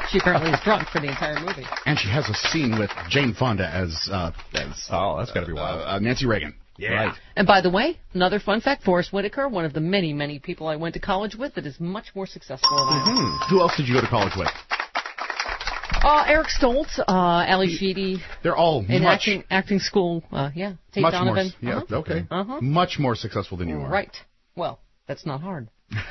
She apparently is drunk for the entire movie. And she has a scene with Jane Fonda as, uh, as oh, that's got to be wild. Uh, uh, Nancy Reagan. Yeah. Right. And by the way, another fun fact, Forrest Whitaker, one of the many, many people I went to college with that is much more successful than I am. Mm-hmm. Who else did you go to college with? Uh, Eric Stoltz, uh, Ali Sheedy. They're all in much... acting, acting school, uh, yeah. Tate much Donovan. More, yeah, uh-huh. okay. Uh-huh. Much more successful than you are. Right. Well, that's not hard.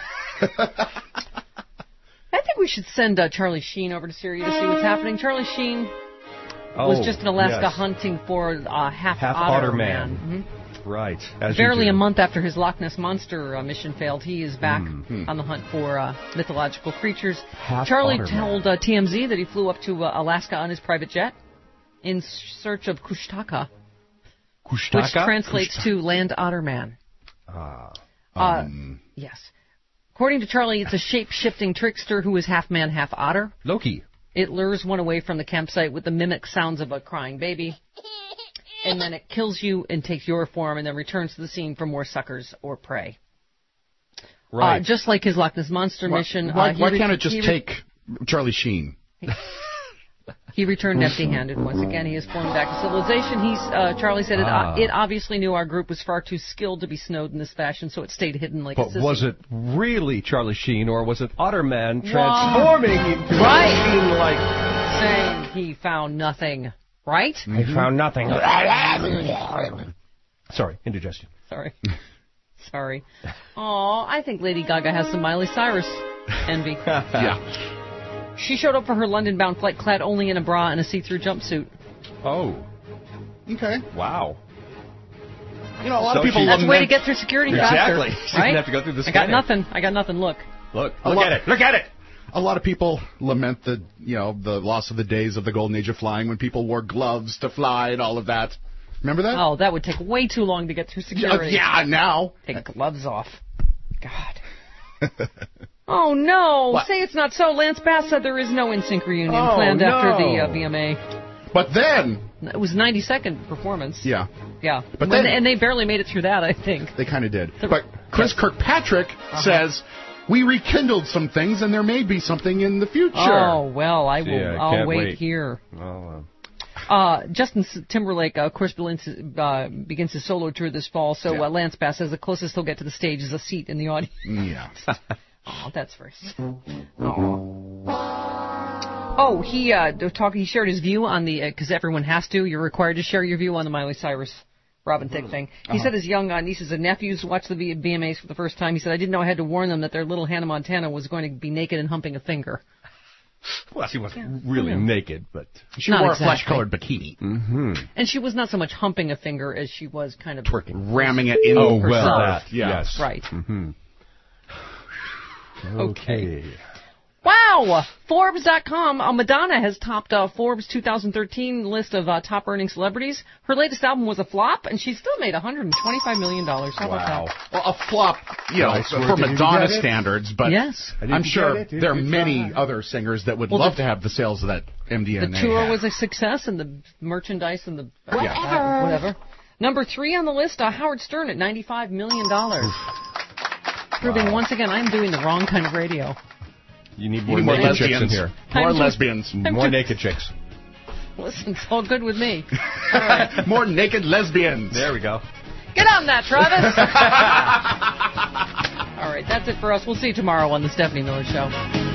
I think we should send uh, Charlie Sheen over to Syria to see what's happening. Charlie Sheen oh, was just in Alaska yes. hunting for uh, half, half otter, otter man. man. Mm-hmm. Right. As Barely a month after his Loch Ness Monster uh, mission failed, he is back mm-hmm. on the hunt for uh, mythological creatures. Half Charlie otter told uh, T M Z that he flew up to uh, Alaska on his private jet in search of Kushtaka, Kushtaka? which translates Kushtaka. to land otter man. Ah. Um, uh, yes. According to Charlie, it's a shape-shifting trickster who is half man, half otter. Loki. It lures one away from the campsite with the mimic sounds of a crying baby. And then it kills you and takes your form and then returns to the scene for more suckers or prey. Right. Uh, just like his Loch Ness Monster why, mission. Why, uh, why re- can't it just re- take Charlie Sheen? He returned empty-handed once again. He has flown back to civilization. He's uh, Charlie said it, ah. uh, it obviously knew our group was far too skilled to be snowed in this fashion, so it stayed hidden like but a sissy. was it really Charlie Sheen, or was it Otterman transforming wow. into right. Sheen like saying he found nothing? Right? Mm-hmm. I found nothing. Sorry, indigestion. Sorry. Sorry. Aw, I think Lady Gaga has some Miley Cyrus envy. Yeah. She showed up for her London-bound flight clad only in a bra and a see-through jumpsuit. Oh. Okay. Wow. You know, a lot so of people... That's a way to get through security exactly. faster. She right? didn't have to go through the I got scanner. nothing. I got nothing. Look. Look. A Look lot, at it. Look at it. A lot of people lament the, you know, the loss of the days of the golden age of flying when people wore gloves to fly and all of that. Remember that? Oh, that would take way too long to get through security. Yeah, now. Take gloves off. God. Oh, no. What? Say it's not so. Lance Bass said there is no N Sync reunion oh, planned no. after the uh, V M A. But then... It was ninety-second performance. Yeah. Yeah. But when, then, and they barely made it through that, I think. They kind of did. But Chris Kirkpatrick uh-huh. says, we rekindled some things and there may be something in the future. Oh, well, I will. Yeah, I'll wait, wait here. Oh, uh. Uh, Justin Timberlake, uh, of course, begins, uh, begins his solo tour this fall, so yeah. uh, Lance Bass says the closest he'll get to the stage is a seat in the audience. Yeah. Oh, that's very sweet. Oh. Oh, he uh, talk, he shared his view on the, because uh, everyone has to, you're required to share your view on the Miley Cyrus Robin Thicke thing. He uh-huh. said his young uh, nieces and nephews watched the V M As for the first time. He said, I didn't know I had to warn them that their little Hannah Montana was going to be naked and humping a finger. Well, she wasn't yeah, really naked, but... She not wore exactly. a flesh-colored bikini. Mm-hmm. And she was not so much humping a finger as she was kind of... Twerking. Ramming it in oh, herself. well, that, yeah. yes. Right. Mm-hmm. Okay. Wow! Forbes dot com. Uh, Madonna has topped uh, Forbes two thousand thirteen list of uh, top earning celebrities. Her latest album was a flop, and she still made one hundred twenty-five million dollars. How wow. about that? Well, a flop, you know, nice for Madonna standards, but yes. I'm sure there are many other singers that would well, love the, to have the sales of that M D N A. The tour had. was a success, and the merchandise and the... Whatever. Uh, whatever. Number three on the list, uh, Howard Stern at ninety-five million dollars. Proving wow. once again I'm doing the wrong kind of radio. You need more, you need more naked lesbians chicks in here. More I'm lesbians. Just, more just, naked chicks. Listen, it's all good with me. All right. More naked lesbians. There we go. Get on that, Travis. All right, that's it for us. We'll see you tomorrow on the Stephanie Miller Show.